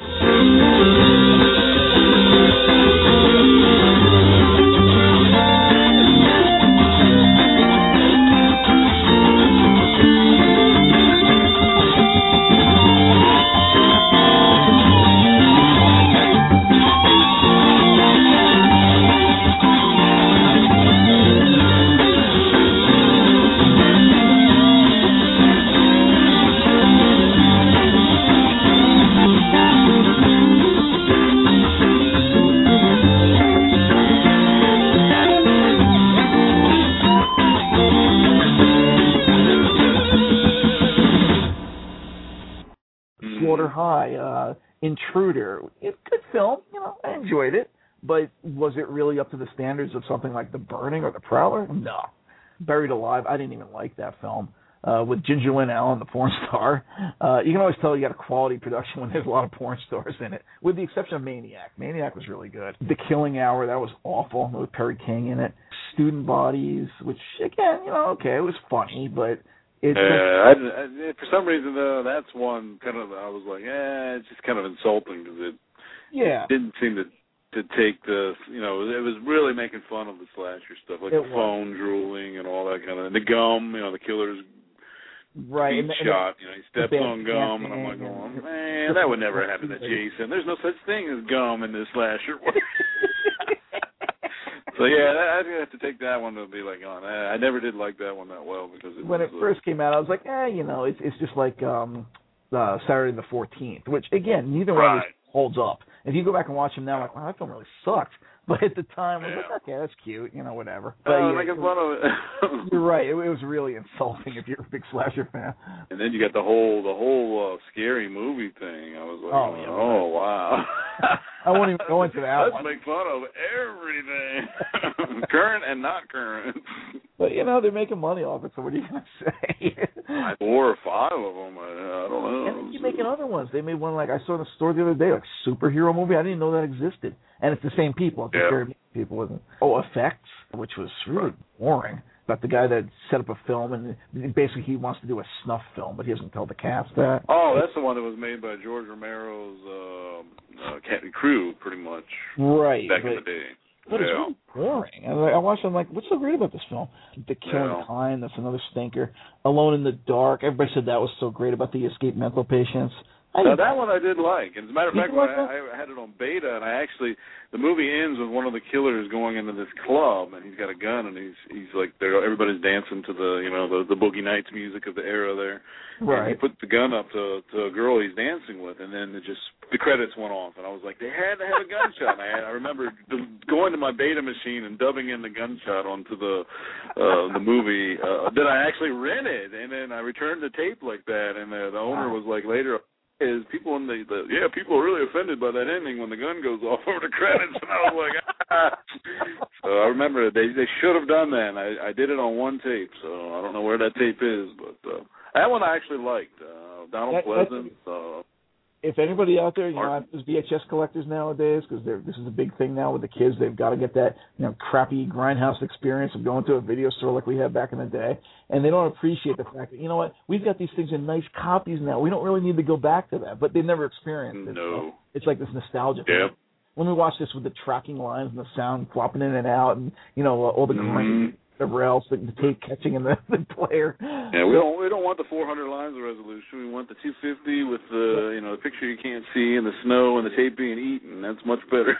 High, uh, Intruder. It's a good film, you know, I enjoyed it, but was it really up to the standards of something like The Burning or The Prowler? No. Buried Alive, I didn't even like that film. Uh, with Ginger Lynn Allen, the porn star. Uh, you can always tell you got a quality production when there's a lot of porn stars in it, with the exception of Maniac. Maniac was really good. The Killing Hour, that was awful, with Perry King in it. Student Bodies, which, again, you know, okay, it was funny, but It's uh, I, I, for some reason, though, that's one kind of, I was like, eh, it's just kind of insulting because it, yeah. it didn't seem to to take the, you know, it was really making fun of the slasher stuff, like it the was. phone drooling and all that kind of, and the gum, you know, the killer's right. beat and, shot, and you know, he steps on gum, and I'm like, oh, man, that would never happen to Jason. There's no such thing as gum in this slasher. So, yeah, I'd have to take that one to be like, oh, I never did like that one that well. because it When was, it first came out, I was like, eh, you know, it's it's just like um, uh, Saturday the fourteenth, which, again, neither right. one of these holds up. If you go back and watch them now, I'm like, wow, that film really sucked. But at the time, I was yeah. like, okay, that's cute, you know, whatever. But, uh, yeah, making fun of it. You're right. It, it was really insulting if you're a big slasher fan. And then you got the whole the whole uh, scary movie thing. I was like, oh, yeah, oh wow. I won't even go into that Let's one. make fun of everything, current and not current. But, you know, they're making money off it, so what are you going to say? Four or five of them, I, I don't know. And they keep making other ones. They made one, like, I saw in the store the other day, like, superhero movie. I didn't even know that existed. And it's the same people. It's yeah. the same people, isn't it? Oh, Effects, which was really boring. about the guy that set up a film, and basically he wants to do a snuff film, but he doesn't tell the cast that. Oh, that's the one that was made by George Romero's uh, uh, crew, pretty much. Right. Back but, in the day. But yeah. it's really boring. I, I watched it, I'm like, what's so great about this film? The Killing Yeah. Time, that's another stinker. Alone in the Dark, everybody said that was so great about the escaped mental patients. I Now, that one I did like. As a matter of You fact, like I, I had it on beta, and I actually, the movie ends with one of the killers going into this club, and he's got a gun, and he's he's like, they're, everybody's dancing to the, you know, the, the Boogie Nights music of the era there. Right. And he put the gun up to, to a girl he's dancing with, and then it just, the credits went off, and I was like, they had to have a gunshot. And I, I remember going to my beta machine and dubbing in the gunshot onto the uh, the movie uh, that I actually rented, and then I returned the tape like that, and uh, the owner was like later, is people in the, the yeah people are really offended by that ending when the gun goes off over the credits, and I was like, ah. So I remember they they should have done that. And I I did it on one tape, so I don't know where that tape is, but uh, that one I actually liked. Uh, Donald That- Pleasant. Uh, If anybody out there, you know, there's V H S collectors nowadays, because this is a big thing now with the kids. They've got to get that, you know, crappy grindhouse experience of going to a video store like we had back in the day, and they don't appreciate the fact that, you know what, we've got these things in nice copies now. We don't really need to go back to that, but they've never experienced it. No. So it's like this nostalgia Yep. thing. When we watch this with the tracking lines and the sound flopping in and out, and you know all the Mm-hmm. grain, whatever else, the, the tape catching in the, the player. Yeah, we don't we don't want the four hundred lines of resolution. We want the two fifty with the, you know, the picture you can't see and the snow and the tape being eaten. That's much better.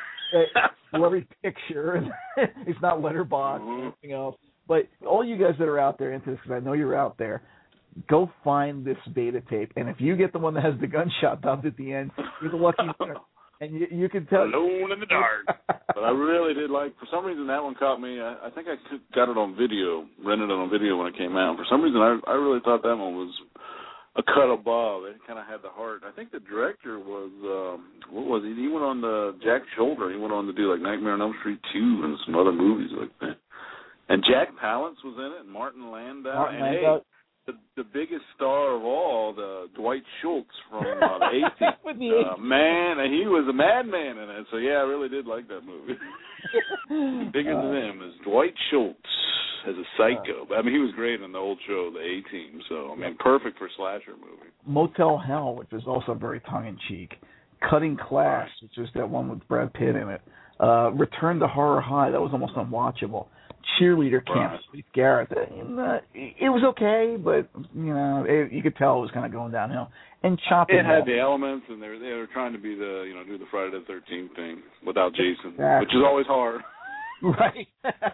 Blurry picture, and it's not letterbox Mm-hmm. or anything else. But all you guys that are out there into this, because I know you're out there, go find this beta tape, and if you get the one that has the gunshot dubbed at the end, you're the lucky winner. And you, you can tell. Alone in the dark. But I really did like, for some reason that one caught me. I, I think I got it on video, rented it on video when it came out. For some reason I I really thought that one was a cut above. It kind of had the heart. I think the director was, um, what was he? He went on the Jack Shoulder. He went on to do like Nightmare on Elm Street two and some other movies like that. And Jack Palance was in it, and Martin Landau. Martin and Landau. Hey, the, the biggest star of all, the Dwight Schultz from uh, the eighties. With the uh, man, and he was a madman in it. So yeah, I really did like that movie. Bigger uh, than him is Dwight Schultz as a psycho. I mean, he was great in the old show, The A-Team. So I mean, perfect for a slasher movie. Motel Hell, which was also very tongue-in-cheek. Cutting Class, which was that one with Brad Pitt in it. Uh, Return to Horror High, that was almost unwatchable. Cheerleader Camp, Right. Steve Garrett. Uh, it was okay, but you know, it, you could tell it was kind of going downhill. And Chopping It had Mall. the elements, and they were, they were trying to be the, you know, do the Friday the thirteenth thing without Jason, Exactly. which is always hard. Right.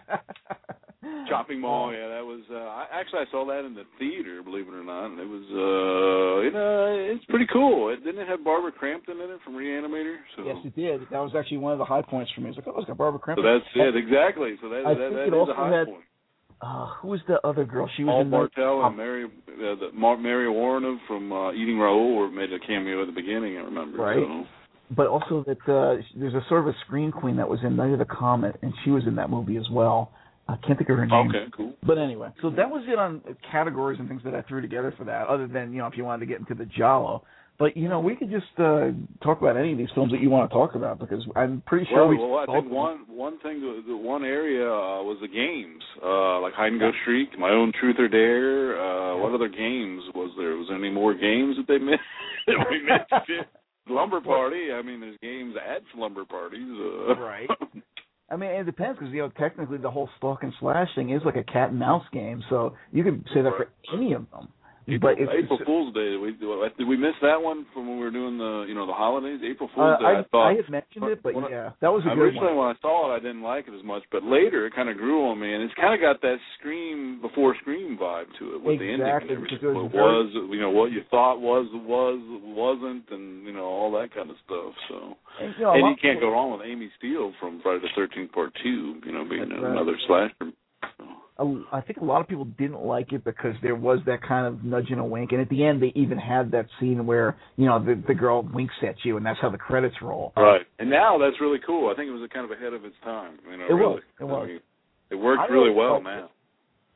Chopping Mall, yeah, that was. Uh, I, actually, I saw that in the theater, believe it or not, and it was, uh, you know, it's pretty cool. It, didn't it have Barbara Crampton in it from Reanimator? So. Yes, it did. That was actually one of the high points for me. It's like, oh, it's got Barbara So Crampton. that's it, exactly. So that, I that, think that it is also a high had- point. Uh, who was the other girl? She was Paul in the, Bartel and Mary, uh, the, Mar- Mary Warrenov from uh, Eating Raoul made a cameo at the beginning, I remember. Right. So. But also that uh, there's a sort of a screen queen that was in Night of the Comet, and she was in that movie as well. I can't think of her name. Okay, cool. But anyway, so that was it on categories and things that I threw together for that, other than, you know, if you wanted to get into the Giallo. But, you know, we could just uh, talk about any of these films that you want to talk about, because I'm pretty sure Well, we well I think one one thing, the one area uh, was the games, uh, like Hide and Go Shriek, My Own Truth or Dare. Uh, what other games was there? Was there any more games that they missed? that we missed? Slumber Party. I mean, there's games at slumber parties. Uh, Right. I mean, it depends, because, you know, technically the whole stalk and slash thing is like a cat and mouse game, so you could say that Right. for any of them. April, But it's, April it's, Fool's Day. Did we, did we miss that one from when we were doing the, you know, the holidays? April uh, Fool's Day. I, I thought I had mentioned it, but when I- yeah, that was a good Originally, one. when I saw it, I didn't like it as much, but later it kind of grew on me, and it's kind of got that Scream before Scream vibe to it with Exactly, the ending and because everything. it was What was, you know, what you thought was was wasn't, and you know all that kind of stuff. So, And, you know, a and lot you can't of people- go wrong with Amy Steele from Friday the thirteenth Part Two. You know, being That's right. another slasher. So. a- I think a lot of people didn't like it because there was that kind of nudge and a wink, and at the end they even had that scene where, you know, the the girl winks at you, and that's how the credits roll. Right, and now that's really cool. I think it was kind of ahead of its time. You know, It really. was. It was. I mean, it worked I really really well liked now. it.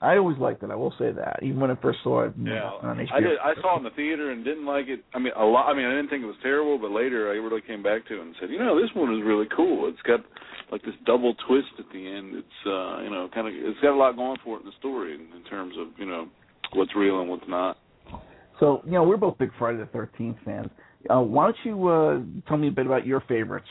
I always liked it. I will say that, even when I first saw it. Yeah, on H B O. I did. I saw it in the theater and didn't like it. I mean, a lot. I mean, I didn't think it was terrible, but later I really came back to it and said, you know, this one is really cool. It's got like this double twist at the end. It's uh, you know, kind of. It's got a lot going for it in the story in, in terms of you know what's real and what's not. So you know, we're both big Friday the thirteenth fans. Uh, why don't you uh, tell me a bit about your favorites?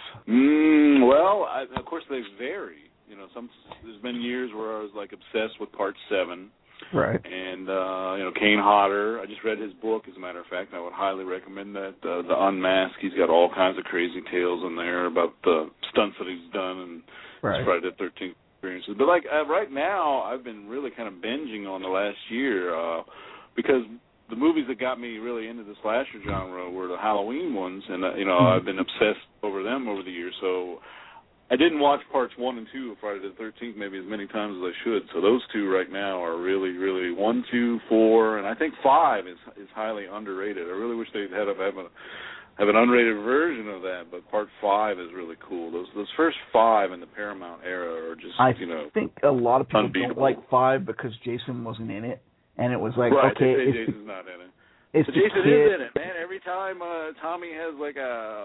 Mm, well, I, of course they vary. You know, some there's been years where I was like obsessed with Part Seven, right? And uh, you know, Kane Hodder. I just read his book, as a matter of fact. I would highly recommend that. Uh, the Unmasked. He's got all kinds of crazy tales in there about the stunts that he's done and right. his Friday the thirteenth experiences. But like uh, right now, I've been really kind of binging on the last year uh, because the movies that got me really into the slasher genre were the Halloween ones, and uh, you know, mm-hmm. I've been obsessed over them over the years. So I didn't watch parts one and two of Friday the thirteenth maybe as many times as I should. So those two right now are really, really one, two, four, and I think five is is highly underrated. I really wish they'd had a, have a have an unrated version of that, but part five is really cool. Those those first five in the Paramount era are just I you know. I think a lot of people unbeatable. don't like five because Jason wasn't in it, and it was like right, okay, they say it's Jason's not in it. It's but the Jason kid. is in it, man. Every time uh, Tommy has like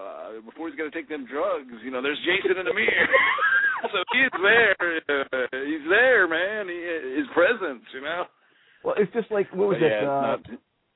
a before he's got to take them drugs, you know, there's Jason in the mirror. So he's there. Uh, he's there, man. He, his presence, you know. Well, it's just like what was but it? Yeah, uh, not...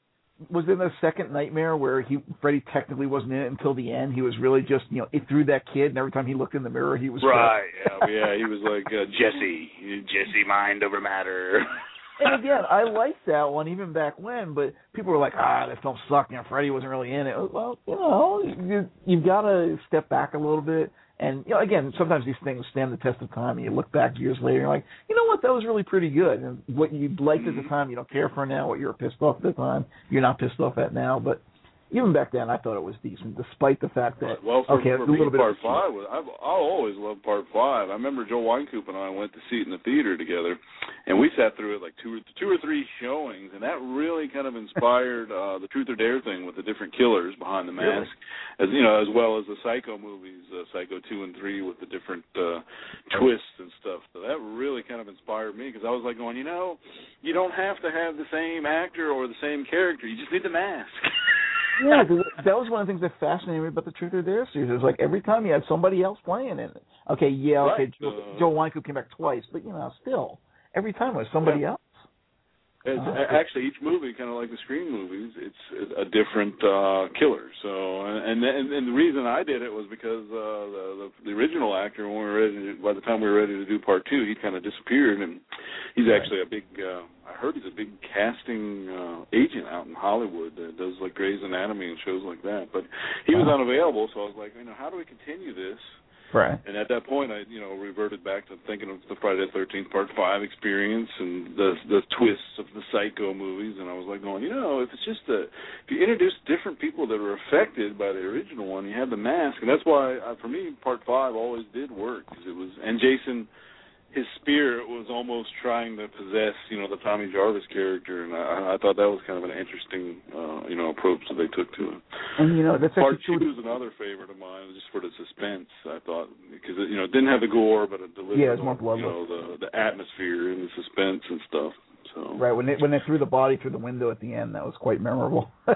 Was in the second Nightmare where he Freddy technically wasn't in it until the end. He was really just you know it through that kid, and every time he looked in the mirror, he was right. Yeah, yeah. He was like uh, Jesse, Jesse, mind over matter. And again, I liked that one even back when, but people were like, ah, that film sucked. You know, Freddy wasn't really in it. Well, you know, you, you've got to step back a little bit. And, you know, again, sometimes these things stand the test of time, and you look back years later, and you're like, you know what, that was really pretty good. And what you liked at the time, you don't care for now. What you were pissed off at the time, you're not pissed off at now. But even back then, I thought it was decent, despite the fact that, well, for, okay, for a me, little bit part of five was, I've, I always loved part five. I remember Joe Weinkoop and I went to see it in the theater together, and we sat through it like two or, two or three showings, and that really kind of inspired uh, the Truth or Dare thing with the different killers behind the mask, really? as you know, as well as the Psycho movies, uh, Psycho two and three with the different uh, twists and stuff. So that really kind of inspired me because I was like going, you know, you don't have to have the same actor or the same character. You just need the mask. Yeah, that was one of the things that fascinated me about the Truth or Dare series. It was like every time you had somebody else playing in it. Okay, yeah, okay, right. Joe, uh, Joe Weinkoop came back twice, but, you know, still, every time it was somebody yeah. else. It's, uh, actually, each movie, kind of like the Scream movies, it's a different uh, killer. So, and, and and the reason I did it was because uh, the, the the original actor, when we were ready, to, by the time we were ready to do part two, he kind of disappeared, and he's right. actually a big. Uh, I heard he's a big casting uh, agent out in Hollywood that does like Grey's Anatomy and shows like that. But he was wow. unavailable, so I was like, you know, how do we continue this? Right. And at that point, I, you know, reverted back to thinking of the Friday the thirteenth Part five experience and the the twists of the Psycho movies, and I was like going, you know, if it's just a, if you introduce different people that were affected by the original one, you have the mask, and that's why, uh, for me, Part five always did work, because it was, and Jason, his spirit was almost trying to possess, you know, the Tommy Jarvis character, and I, I thought that was kind of an interesting, uh, you know, approach that they took to it. And, you know, that's Part actually two is another favorite of mine, just for the suspense, I thought, because, it, you know, it didn't have the gore, but it delivered, yeah, it was more bloodless. you know, the, the atmosphere and the suspense and stuff. So. Right, when they, when they threw the body through the window at the end, that was quite memorable. Which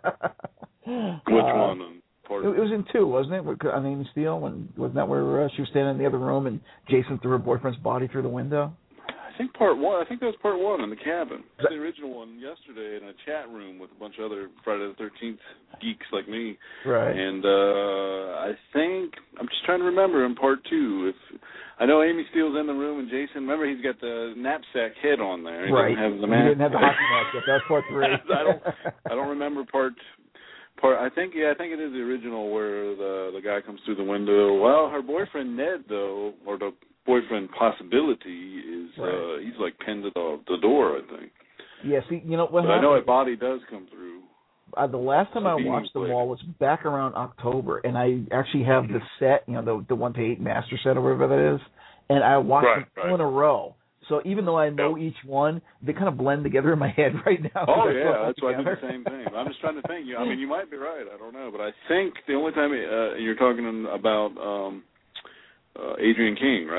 uh, one? Part It was in two, wasn't it? On Amy Steele, and wasn't that where uh, she was standing in the other room and Jason threw her boyfriend's body through the window? I think part one. I think that was part one in the cabin. That, the original one yesterday in a chat room with a bunch of other Friday the thirteenth geeks like me. Right. And uh, I think I'm just trying to remember in part two. If I know Amy Steele's in the room and Jason. Remember, he's got the knapsack head on there. He right. Doesn't have the he mask. didn't have the hockey mask yet. That was part three. I don't. I don't remember part. Part, I think, yeah, I think it is the original where the the guy comes through the window. Well, her boyfriend Ned, though, or the boyfriend possibility is right. uh, he's like pinned to the, the door, I think. Yeah, see, you know what but I know a body does come through. Uh, the last time I watched them all was back around October, and I actually have the set, you know, the the one to eight master set or whatever that is, and I watched right, them all right. in a row. So even though I know yep. each one, they kind of blend together in my head right now. Oh, yeah, that's why I do the same thing. I'm just trying to think. I mean, you might be right. I don't know. But I think the only time uh, you're talking about um, uh, Adrienne King, right?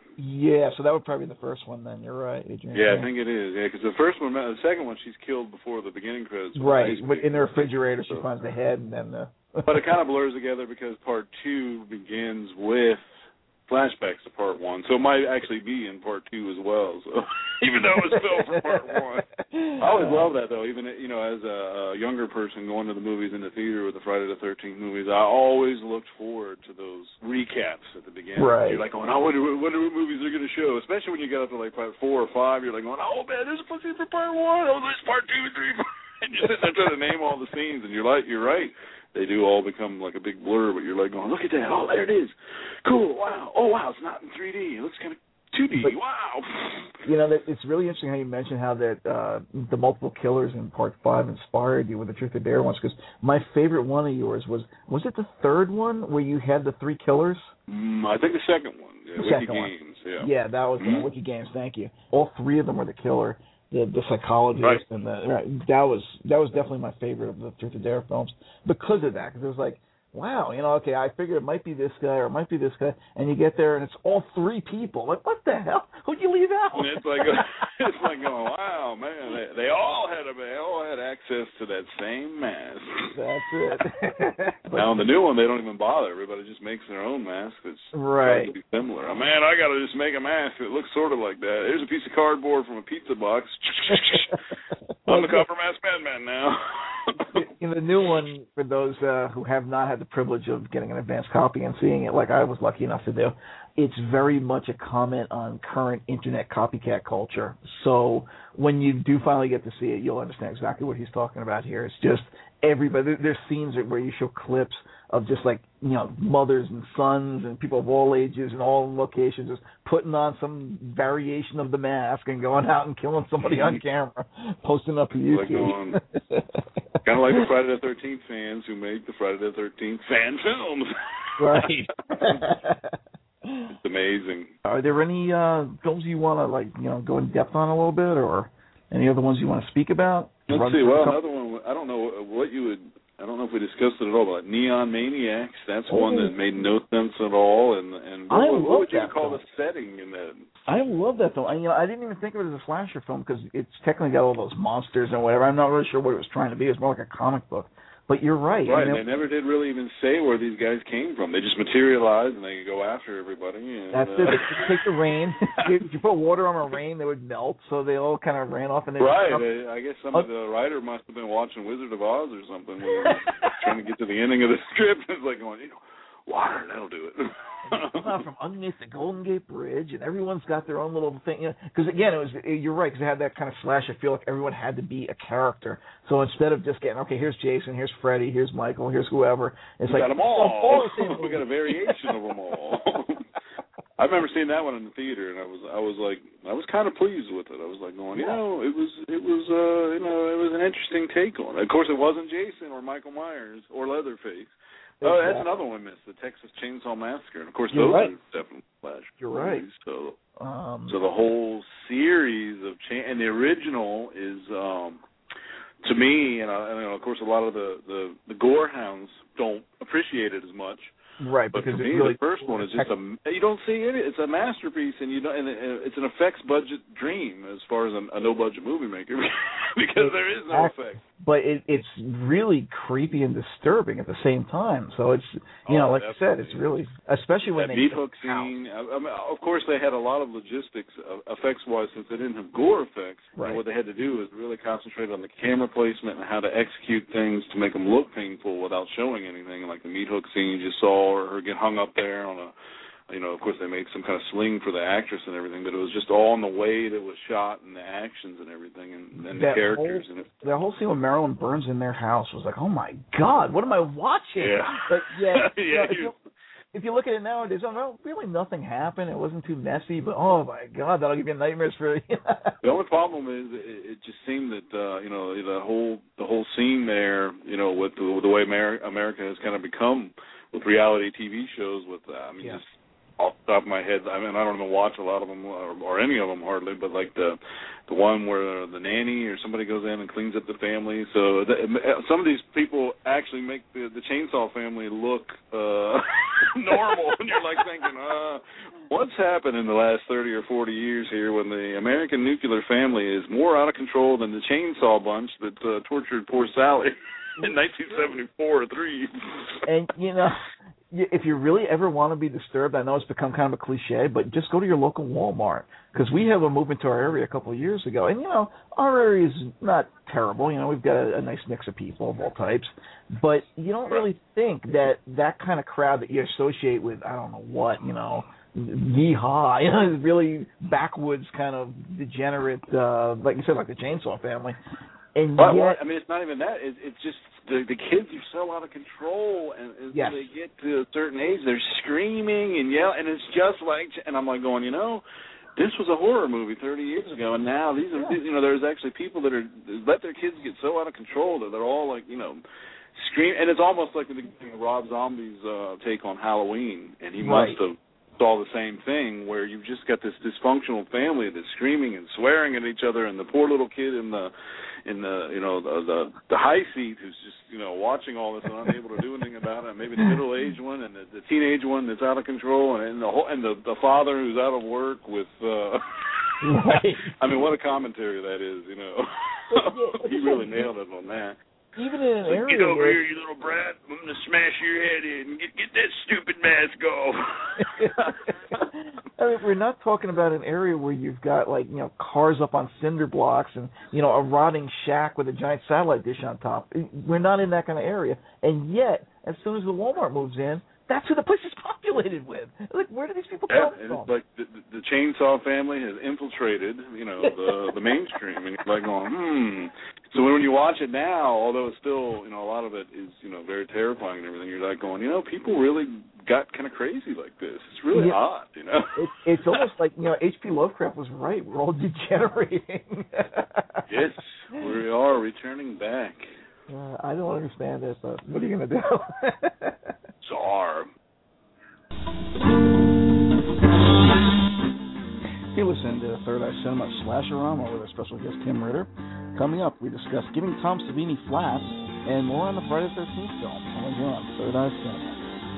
Yeah, so that would probably be the first one then. You're right, Adrian. Yeah, I think it is. Yeah, because the first one, the second one, she's killed before the beginning credits. Right, but in the refrigerator, she finds the head, and then the. But it kind of blurs together because part two begins with flashbacks to part one, so it might actually be in part two as well. So even though it was filmed for part one, I always love that though. Even you know, as a, a younger person going to the movies in the theater with the Friday the thirteenth movies, I always looked forward to those recaps at the beginning. Right. You're like going, oh, what are, what are movies they're going to show? Especially when you get up to like part four or five, you're like going, oh man, there's a pussy for part one. Oh, there's part two, three, four. And you're sitting there trying to name all the scenes, and you're like, you're right. They do all become like a big blur, but you're like going, look at that. Oh, there it is. Cool. Wow. Oh, wow. It's not in three D. It looks kind of two D. But, wow. You know, that, it's really interesting how you mentioned how that uh, the multiple killers in part five inspired you with the Truth or Dare ones, because my favorite one of yours was, was it the third one where you had the three killers? Mm, I think the second one. Yeah, the Wiki second Games. One. Yeah. Yeah, that was mm-hmm. uh, Wiki Games. Thank you. All three of them were the killer. The, the psychologist right. and the right, that was that was definitely my favorite of the Truth or Dare films because of that. Because it was like, wow, you know, okay, I figured it might be this guy or it might be this guy, and you get there and it's all three people. Like, what the hell? Who'd you leave out? And it's like, it's like, oh wow, man, they, they all had a, they all had access to that same mask. That's it. Now in the new one, they don't even bother. Everybody just makes their own mask that's right. trying to be similar. Oh, man, I got to just make a mask that looks sort of like that. Here's a piece of cardboard from a pizza box. I'm the Copper Mask Madman now. In the new one, for those uh, who have not had the privilege of getting an advanced copy and seeing it, like I was lucky enough to do, it's very much a comment on current internet copycat culture. So when you do finally get to see it, you'll understand exactly what he's talking about here. It's just everybody. There's scenes where you show clips of just like, you know, mothers and sons and people of all ages and all locations just putting on some variation of the mask and going out and killing somebody on camera, posting up to YouTube. Kind of like the Friday the thirteenth fans who make the Friday the thirteenth fan films. Right. It's amazing. Are there any uh, films you want to, like, you know, go in depth on a little bit, or any other ones you want to speak about? Let's Run see. Well, couple? another one, I don't know what you would, I don't know if we discussed it at all, but Neon Maniacs, that's oh. one that made no sense at all. And, and what, I what, love what would you that call film. the setting in that? I love that film. I, you know, I didn't even think of it as a slasher film because it's technically got all those monsters and whatever. I'm not really sure what it was trying to be. It was more like a comic book. But you're right. Right, I mean, and they never did really even say where these guys came from. They just materialized and they go after everybody. And, that's uh, it. They take the rain. If you put water on a rain, they would melt. So they all kind of ran off. And they right. They, I guess some of the writer must have been watching Wizard of Oz or something, when he was trying to get to the ending of the script. It's like going, you know, water, that'll do it. Come out from underneath the Golden Gate Bridge, and everyone's got their own little thing. Because, you know, again, it was you're right, because they had that kind of slasher feel like everyone had to be a character. So instead of just getting, okay, here's Jason, here's Freddy, here's Michael, here's whoever. It's we like, got them all. all the we got a variation of them all. I remember seeing that one in the theater, and I was, I was like, I was kind of pleased with it. I was like going, you know, it was, it was, uh, you know, it was an interesting take on it. Of course, it wasn't Jason or Michael Myers or Leatherface. Oh, uh, that's another one missed, the Texas Chainsaw Massacre. And of course, You're those right. are definitely flash. You're right. So, um, so the whole series of cha- and the original is, um, to me, and, uh, and you know, of course, a lot of the, the, the gore hounds don't appreciate it as much. Right, but because to me, really the first one is just a you don't see it. It's a masterpiece, and you don't, and it's an effects budget dream as far as a, a no budget movie maker because there is no effect. But it, it's really creepy and disturbing at the same time. So it's you oh, know, like definitely. I said, it's really especially when that they meat hook scene. I, I mean, of course, they had a lot of logistics uh, effects wise since they didn't have gore effects. Right. And what they had to do was really concentrate on the camera placement and how to execute things to make them look painful without showing anything. Like the meat hook scene you just saw, or her get hung up there on a, you know, of course they made some kind of sling for the actress and everything, but it was just all in the way that was shot and the actions and everything and, and the that characters. Whole, and it, that whole scene with Marilyn Burns in their house was like, oh my God, what am I watching? Yeah. But yeah, yeah you know, if, you, if you look at it nowadays, oh no, really nothing happened. It wasn't too messy, but oh my God, that'll give you nightmares for you. The only problem is it, it just seemed that uh, you know the whole the whole scene there, you know, with the, with the way America, America has kind of become with reality T V shows. With uh, I mean, yeah. just off the top of my head, I mean, I don't even watch a lot of them or, or any of them hardly, but like the the one where the nanny or somebody goes in and cleans up the family. So the, some of these people actually make the, the Chainsaw family look uh, normal. And you're like thinking, uh, what's happened in the last thirty or forty years here when the American nuclear family is more out of control than the Chainsaw Bunch that uh, tortured poor Sally in nineteen seventy-four or three. And, you know, if you really ever want to be disturbed, I know it's become kind of a cliche, but just go to your local Walmart, because we have a move into our area a couple of year ago. And, you know, our area is not terrible. You know, we've got a, a nice mix of people of all types. But you don't really think that that kind of crowd that you associate with, I don't know what, you know, yeehaw, you know, really backwoods kind of degenerate, uh, like you said, like the Chainsaw Family. And well, yet, well, I mean, it's not even that. It's, it's just the the kids are so out of control, and as yes. they get to a certain age, they're screaming and yelling, and it's just like, and I'm like going, you know, this was a horror movie thirty years ago, and now these are, you know, there's actually people that are let their kids get so out of control that they're all like, you know, scream, and it's almost like the beginning of Rob Zombie's uh, take on Halloween, and he right. must have saw the same thing where you've just got this dysfunctional family that's screaming and swearing at each other, and the poor little kid in the in the you know the the, the high seat who's just you know watching all this and unable to do anything about it. Maybe the middle aged one and the, the teenage one that's out of control, and, and the whole, and the the father who's out of work with. Uh, right. I mean, what a commentary that is, you know. He really nailed it on that. Even in an like, area get over where, here, you little brat. I'm going to smash your head in. Get, get that stupid mask off. I mean, we're not talking about an area where you've got, like, you know, cars up on cinder blocks and, you know, a rotting shack with a giant satellite dish on top. We're not in that kind of area. And yet, as soon as the Walmart moves in, that's who the place is populated with. Like, where do these people yeah, come and from? It's like the, the Chainsaw Family has infiltrated, you know, the the mainstream, and you're like going, hmm. So when you watch it now, although it's still, you know, a lot of it is, you know, very terrifying and everything, you're like going, you know, people really got kind of crazy like this. It's really yeah. odd, you know. It, it's almost like, you know, H P Lovecraft was right. We're all degenerating. Yes, we are returning back. Uh, I don't understand this, but what are you going to do? Czar. You're listening to Third Eye Cinema Slasherama with our special guest Tim Ritter. Coming up, we discuss giving Tom Savini flaps and more on the Friday the thirteenth film. Only here on Third Eye Cinema.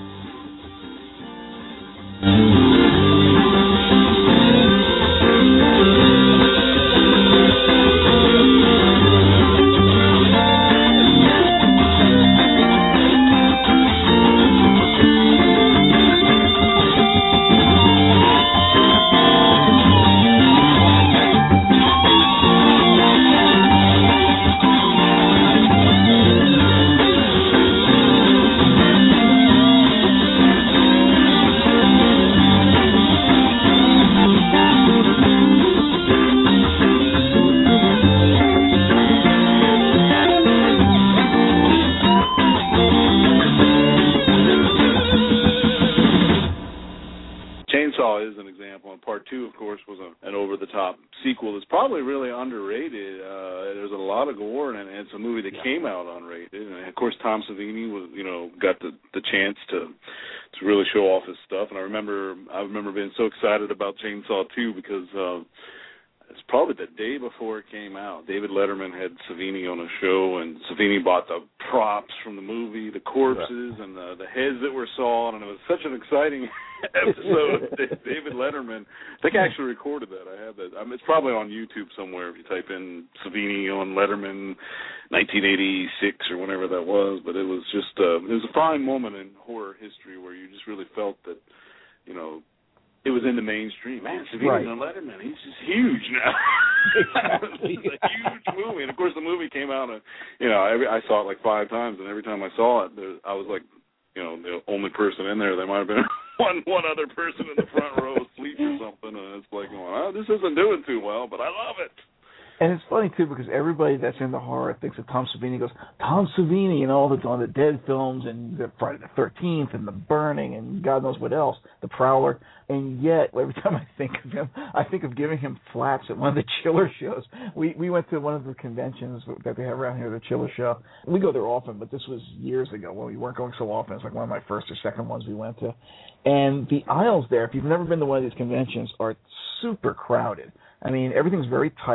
Tom Savini was, you know, got the, the chance to to really show off his stuff, and I remember I remember being so excited about Chainsaw two because uh, it's probably the day before it came out. David Letterman had Savini on a show, and Savini bought the props from the movie, the corpses, and the the heads that were sawn, and it was such an exciting episode. David Letterman, I think I actually recorded that. I have that. I mean, it's probably on YouTube somewhere if you type in Savini on Letterman nineteen eighty-six or whenever that was. But it was just uh, it was a fine moment in horror history where you just really felt that, you know, it was in the mainstream. Man, Savini's right. on Letterman. He's just huge now. Exactly. It's a huge movie, and of course the movie came out. And, you know, every, I saw it like five times, and every time I saw it, there, I was like, you know, the only person in there. There might have been one one other person in the front row asleep or something, and it's like going, oh, this isn't doing too well, but I love it. And it's funny, too, because everybody that's into horror thinks of Tom Savini, goes, Tom Savini and all the Dawn of the Dead films and the Friday the thirteenth and The Burning and God knows what else, The Prowler. And yet, every time I think of him, I think of giving him flaps at one of the Chiller shows. We we went to one of the conventions that they have around here, the Chiller show. We go there often, but this was years ago when we weren't going so often. It's like one of my first or second ones we went to. And the aisles there, if you've never been to one of these conventions, are super crowded. I mean, everything's very tight.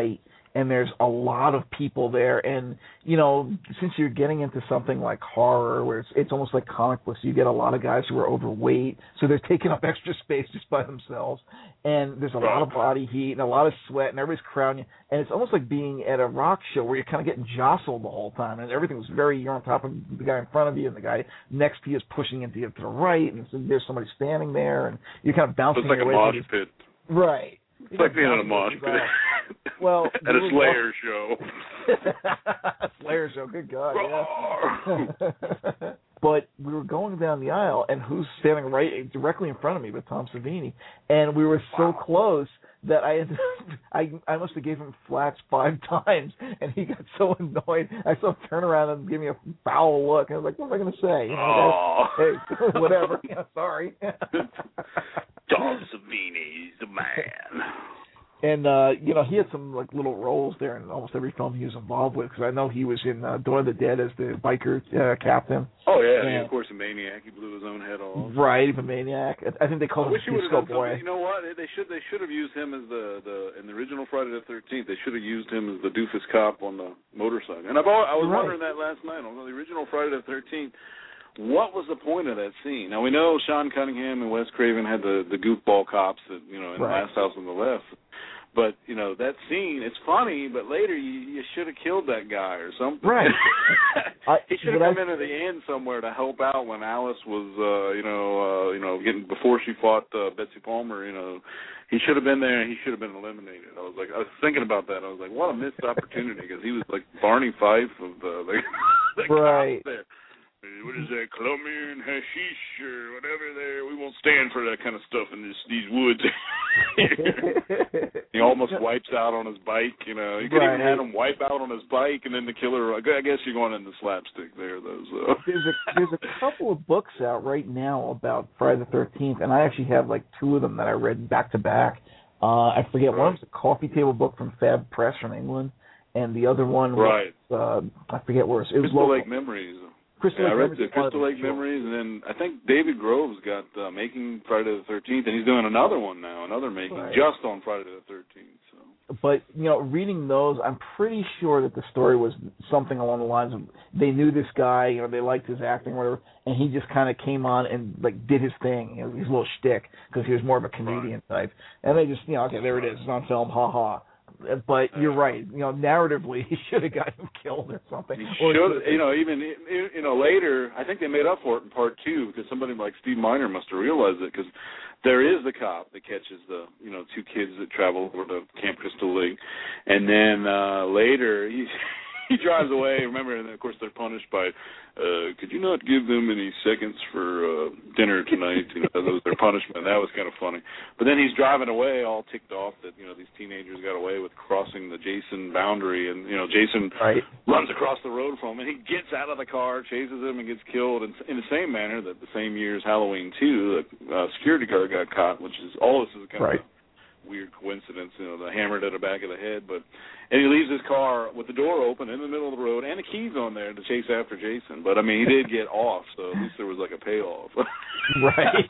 and there's a lot of people there. And, you know, since you're getting into something like horror, where it's, it's almost like comic books, you get a lot of guys who are overweight, so they're taking up extra space just by themselves. And there's a lot of body heat and a lot of sweat, and everybody's crowding you. And it's almost like being at a rock show where you're kind of getting jostled the whole time, and everything was very, you're on top of the guy in front of you, and the guy next to you is pushing into you to the right, and so there's somebody standing there, and you're kind of bouncing it's like your a way. mosh pit. Right. It's like being in a mosh pit. Well, at a Slayer show. Slayer show, good God, yeah. But we were going down the aisle, and who's standing right directly in front of me but Tom Savini, and we were so wow. close that I had to, I I must have gave him flats five times, and he got so annoyed. I saw him turn around and give me a foul look. I was like, what am I going to say? You know, oh. Hey, whatever. Yeah, sorry. Tom Savini, he's the man. And, uh, you know, he had some, like, little roles there in almost every film he was involved with, because I know he was in uh, Dawn of the Dead as the biker uh, captain. Oh, yeah, and, yeah, of course, a maniac. He blew his own head off. Right, a maniac. I think they called I him Disco Boy. You know what? They should they should have used him as the, the, in the original Friday the thirteenth, they should have used him as the doofus cop on the motorcycle. And I've, I was right. wondering that last night. On the original Friday the thirteenth, what was the point of that scene? Now, we know Sean Cunningham and Wes Craven had the, the goofball cops that, you know, in right. the Last House on the Left. But, you know, that scene, it's funny, but later you, you should have killed that guy or something. Right. He should have come I, in at the end somewhere to help out when Alice was, uh, you know, uh, you know, getting before she fought uh, Betsy Palmer, you know. He should have been there and he should have been eliminated. I was like, I was thinking about that. I was like, what a missed opportunity, because he was like Barney Fife of the, the, the right. cops there. What is that, Colombian hashish or whatever there? We won't stand for that kind of stuff in this, these woods. He almost wipes out on his bike, you know. You could right. even have him wipe out on his bike, and then the killer, I guess you're going into slapstick there, though. So. There's, a, there's a couple of books out right now about Friday the thirteenth, and I actually have like two of them that I read back to back. Uh, I forget, right. one was a coffee table book from Fab Press from England, and the other one was, right. uh, I forget where it was. It was Crystal local. Lake Memories. Crystal yeah, Lake I read Memories the Crystal Lake Memories, and then I think David Grove's got uh, Making Friday the thirteenth, and he's doing another one now, another Making, right. just on Friday the thirteenth. So. But, you know, reading those, I'm pretty sure that the story was something along the lines of they knew this guy, you know, they liked his acting or whatever, and he just kind of came on and, like, did his thing, you know, his little shtick, because he was more of a comedian right. type. And they just, you know, okay, there it is, it's on film, ha-ha. But you're right. You know, narratively, he should have got him killed or something. He or should, you know, even you know later. I think they made up for it in part two, because somebody like Steve Miner must have realized it, because there is the cop that catches the you know two kids that travel over to Camp Crystal Lake, and then uh, later he he drives away. Remember, and of course they're punished by. Uh, could you not give them any seconds for uh, dinner tonight? You know, that was their punishment. That was kind of funny. But then he's driving away, all ticked off that you know these teenagers got away with crossing the Jason boundary, and you know Jason right. runs across the road from him, and he gets out of the car, chases him, and gets killed. And in the same manner that the same year as Halloween two, the uh, security guard got caught, which is all this is kind right. of a weird coincidence. You know, the hammer to the back of the head, but. And he leaves his car with the door open in the middle of the road and the keys on there to chase after Jason. But, I mean, he did get off, so at least there was like a payoff. Right.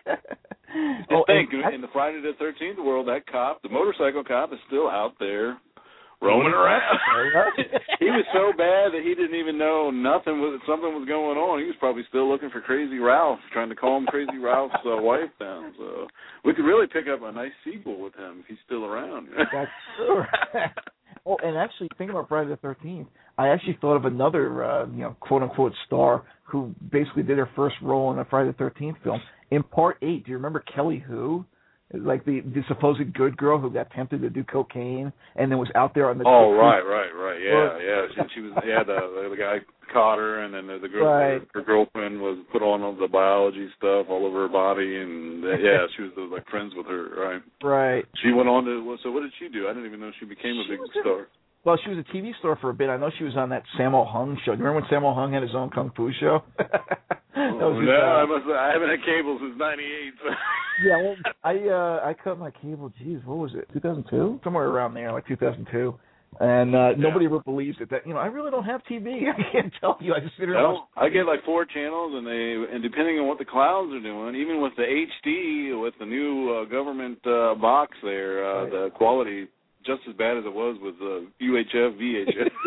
oh, think, I, in the Friday the thirteenth world, that cop, the motorcycle cop, is still out there roaming around. He was so bad that he didn't even know nothing was something was going on. He was probably still looking for Crazy Ralph, trying to calm Crazy Ralph's uh, wife down. So we could really pick up a nice sequel with him if he's still around. That's true. Oh, and actually, thinking about Friday the thirteenth, I actually thought of another, uh, you know, quote-unquote star who basically did her first role in a Friday the thirteenth film. In part eight, do you remember Kelly Hu? Like the, the supposed good girl who got tempted to do cocaine and then was out there on the... Oh, right, right, right, yeah, yeah. She, she was, yeah, the, the guy caught her, and then the, the girl, right. her, her girlfriend was put on all the biology stuff all over her body, and uh, yeah, she was like friends with her, right? Right. She went on to, well, so what did she do? I didn't even know she became a she big star. A, well, she was a T V star for a bit. I know she was on that Sammo Hung show. Do you remember when Sammo Hung had his own Kung Fu show? Oh, no, I, must, I haven't had cable since ninety-eight. So. Yeah, well, I uh, I cut my cable, geez, what was it, two thousand two? Somewhere around there, like two thousand two. And uh, yeah. nobody ever believes it. That you know, I really don't have T V. I can't tell you. I just sit here. No, I get like four channels, and they and depending on what the clouds are doing, even with the H D, with the new uh, government uh, box there, uh, right. the quality just as bad as it was with uh, U H F, V H F.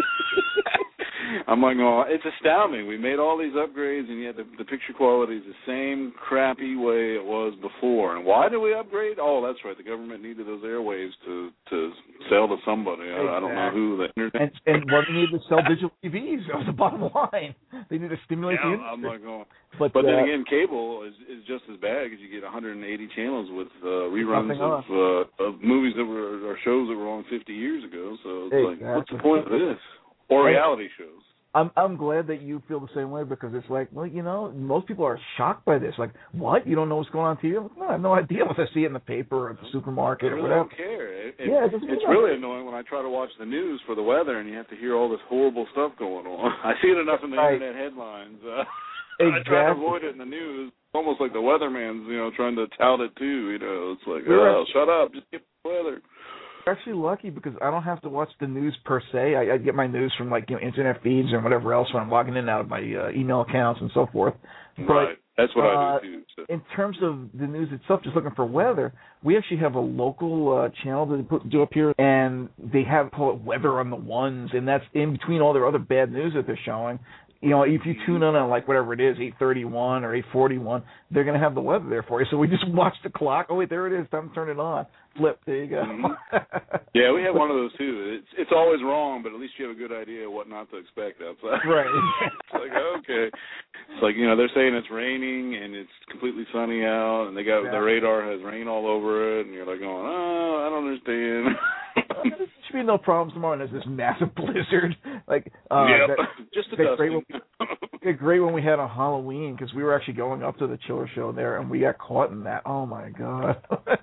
I'm like, no, it's astounding. We made all these upgrades, and yet the, the picture quality is the same crappy way it was before. And why did we upgrade? Oh, that's right. The government needed those airwaves to, to sell to somebody. I, I don't know who. The internet. And, and what they needed to sell digital T Vs. That was the bottom line. They need to stimulate yeah, the industry. I'm like, oh. But, but uh, then again, cable is, is just as bad because you get one hundred eighty channels with uh, reruns of, uh, of movies that were or shows that were on fifty years ago. So it's exactly. like, what's the point of this? Or reality shows. I'm I'm glad that you feel the same way because it's like, well, you know, most people are shocked by this. Like, what? You don't know what's going on T V? Like, no, I have no idea unless I see it in the paper or at the supermarket I really or whatever. don't care. It, it, yeah, it it's really annoying when I try to watch the news for the weather and you have to hear all this horrible stuff going on. I see it enough in the right. internet headlines. Uh, exactly. I try to avoid it in the news. It's almost like the weatherman's, you know, trying to tout it too. You know, it's like, You're oh, right. shut up, just get the weather. I'm actually lucky because I don't have to watch the news per se. I, I get my news from like you know internet feeds and whatever else when I'm logging in and out of my uh, email accounts and so forth. But, right, that's what uh, I do too. So. In terms of the news itself, just looking for weather, we actually have a local uh, channel that they put, do up here, and they have call it Weather on the Ones, and that's in between all their other bad news that they're showing. You know, if you tune in on like whatever it is, eight thirty-one or eight forty-one, they're going to have the weather there for you. So we just watch the clock. Oh, wait, there it is. Time to turn it on. Flip. There you go. Mm-hmm. Yeah, we have one of those too. It's it's always wrong, but at least you have a good idea of what not to expect outside. Right. It's like, okay. It's like, you know, they're saying it's raining and it's completely sunny out, and they got yeah. the radar has rain all over it, and you're like going, oh, I don't understand. There should be no problems tomorrow. And there's this massive blizzard. Like, uh, yep. that, just a that great, dusting. Great when we had on Halloween because we were actually going up to the Chiller Show there, and we got caught in that. Oh my god!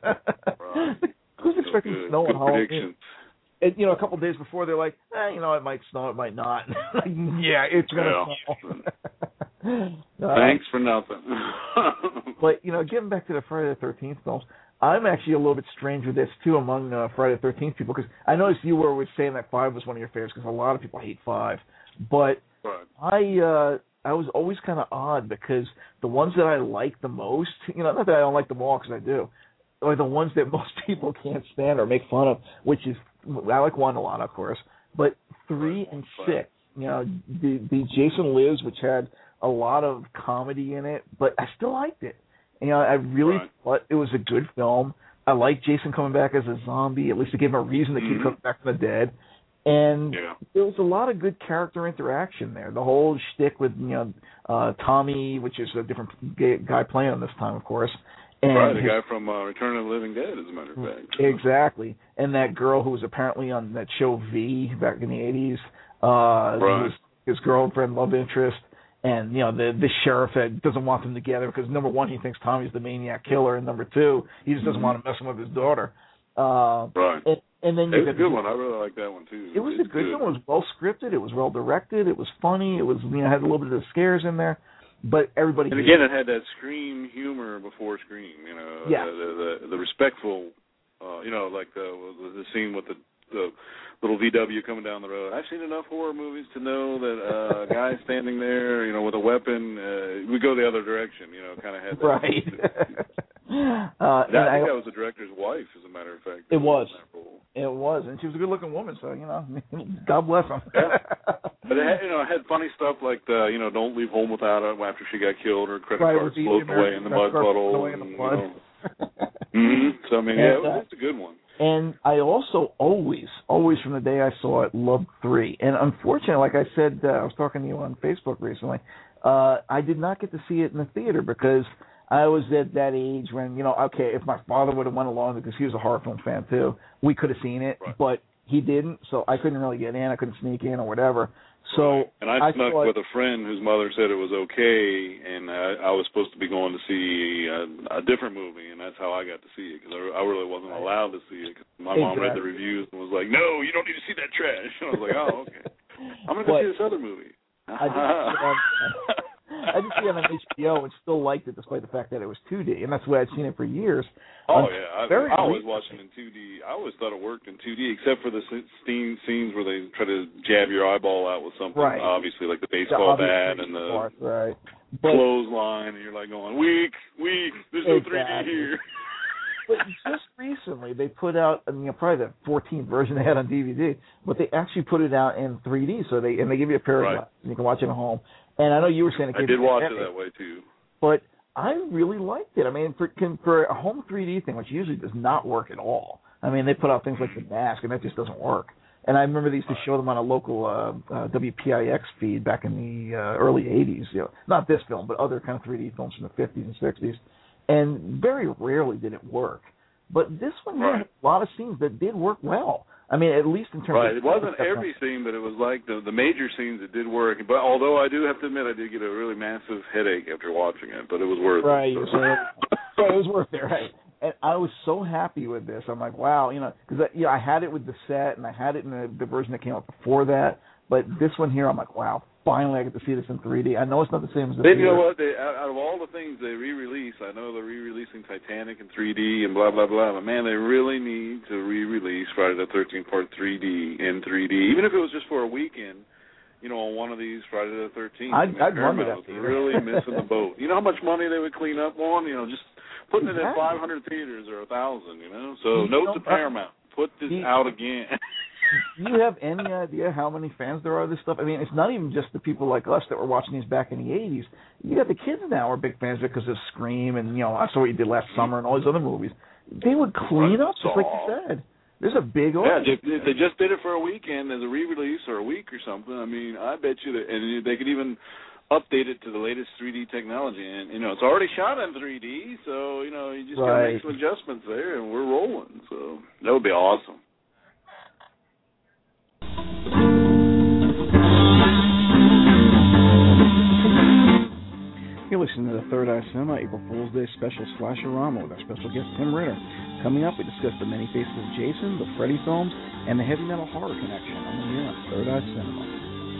Right. Who's expecting good. snow good on Halloween? Prediction. And, you know, a couple of days before, they're like, eh, you know, it might snow, it might not. Like, yeah, it's going to yeah. snow. Thanks for nothing. But, you know, getting back to the Friday the thirteenth films, I'm actually a little bit strange with this, too, among uh, Friday the thirteenth people, because I noticed you were saying that five was one of your favorites, because a lot of people hate five. But right. I uh, I was always kind of odd, because the ones that I like the most, you know, not that I don't like them all, because I do, are the ones that most people can't stand or make fun of, which is, I like one a lot, of course, but three and six, you know, the, the Jason Lives, which had a lot of comedy in it, but I still liked it. You know, I really right. thought it was a good film. I liked Jason coming back as a zombie. At least it gave him a reason to keep mm-hmm. coming back from the dead. And yeah. there was a lot of good character interaction there. The whole shtick with, you know, uh, Tommy, which is a different guy playing him this time, of course. And right, the his, guy from uh, Return of the Living Dead, as a matter of fact. Exactly. And that girl who was apparently on that show V back in the eighties, uh, right. his, his girlfriend, love interest, and, you know, the the sheriff that doesn't want them together because, number one, he thinks Tommy's the maniac killer, and number two, he just doesn't mm-hmm. want to mess with his daughter. Uh, right. And, and then it you was a good one. I really like that one, too. It was it's a good, good one. It was well scripted. It was well directed. It was funny. It was, you know, had a little bit of scares in there. But everybody. And again, it had that Scream humor before Scream. You know, yeah. the the, the, the respectful, uh, you know, like the the scene with the, the little V W coming down the road. I've seen enough horror movies to know that uh, a guy standing there, you know, with a weapon, uh, we go the other direction. You know, kind of had that. Right. uh, I think I, that was the director's wife, as a matter of fact. It was. It was, and she was a good-looking woman, so, you know, God bless them. Yeah. But it had, you know, it had funny stuff like the, you know, don't leave home without her after she got killed, or credit right, card floating away in the mud puddle. In the mud. You know. mm-hmm. So I mean, and, yeah, it was, uh, it's a good one. And I also always, always from the day I saw it, loved three. And unfortunately, like I said, uh, I was talking to you on Facebook recently. Uh, I did not get to see it in the theater because I was at that age when, you know, okay, if my father would have went along because he was a horror film fan too, we could have seen it, right. but he didn't, so I couldn't really get in. I couldn't sneak in or whatever. So right. And I, I snuck thought, with a friend whose mother said it was okay, and I, I was supposed to be going to see a, a different movie, and that's how I got to see it, because I, I really wasn't allowed to see it. Cause my exactly. mom read the reviews and was like, no, you don't need to see that trash. And I was like, oh, okay. I'm going to go see this other movie. I just, um, I just see it on H B O and still liked it despite the fact that it was two D, and that's the way I'd seen it for years. Oh, um, yeah. I, very I always recent. watched it in two D. I always thought it worked in two D, except for the scene, scenes where they try to jab your eyeball out with something, right. obviously, like the baseball the bat and the part, right. but, clothesline, and you're like going, weak, weak, there's no exactly. three D here. But just recently, recently they put out, I mean, probably the fourteenth version they had on D V D, but they actually put it out in three D. So they and they give you a pair right. of glasses and you can watch it at home. And I know you were saying it I gave did you watch a it that way too. But I really liked it. I mean, for can, for a home three D thing, which usually does not work at all. I mean, they put out things like The Mask, and that just doesn't work. And I remember they used to show them on a local uh, uh, W P I X feed back in the uh, early eighties. You know, not this film, but other kind of three D films from the fifties and sixties. And very rarely did it work. But this one right. had a lot of scenes that did work well. I mean, at least in terms right. of... Right, it wasn't every scene, but it was like the the major scenes that did work. But although I do have to admit, I did get a really massive headache after watching it, but it was worth right, it. So. Right, it was worth it, right. And I was so happy with this. I'm like, wow, you know, because you know, I had it with the set, and I had it in the, the version that came out before that. But this one here, I'm like, wow, finally I get to see this in three D. I know it's not the same as the Then you theater. know what? They, out, out of all the things they re-release, I know they're re-releasing Titanic in three D and blah, blah, blah. But, man, they really need to re-release Friday the thirteenth Part three D in three D. Even if it was just for a weekend, you know, on one of these Friday the thirteenth. I'd, I mean, I'd run to Paramount that was theater. really missing the boat. You know how much money they would clean up on? You know, just putting it in five hundred theaters or one thousand, you know? So you note know, to Paramount, put this you, out again. Do you have any idea how many fans there are of this stuff? I mean, it's not even just the people like us that were watching these back in the eighties. You got the kids now are big fans because of Scream and, you know, I Saw What You Did Last Summer and all these other movies. They would clean up, just like you said. There's a big audience. Yeah, if they just did it for a weekend as a re-release or a week or something, I mean, I bet you that, and they could even update it to the latest three D technology. And, you know, it's already shot in three D, so, you know, you just got to right. make some adjustments there, and we're rolling. So that would be awesome. You're listening to the Third Eye Cinema April Fool's Day special Slasher-rama with our special guest Tim Ritter. Coming up, we discuss the many faces of Jason, the Freddy films, and the heavy metal horror connection on the here on Third Eye Cinema.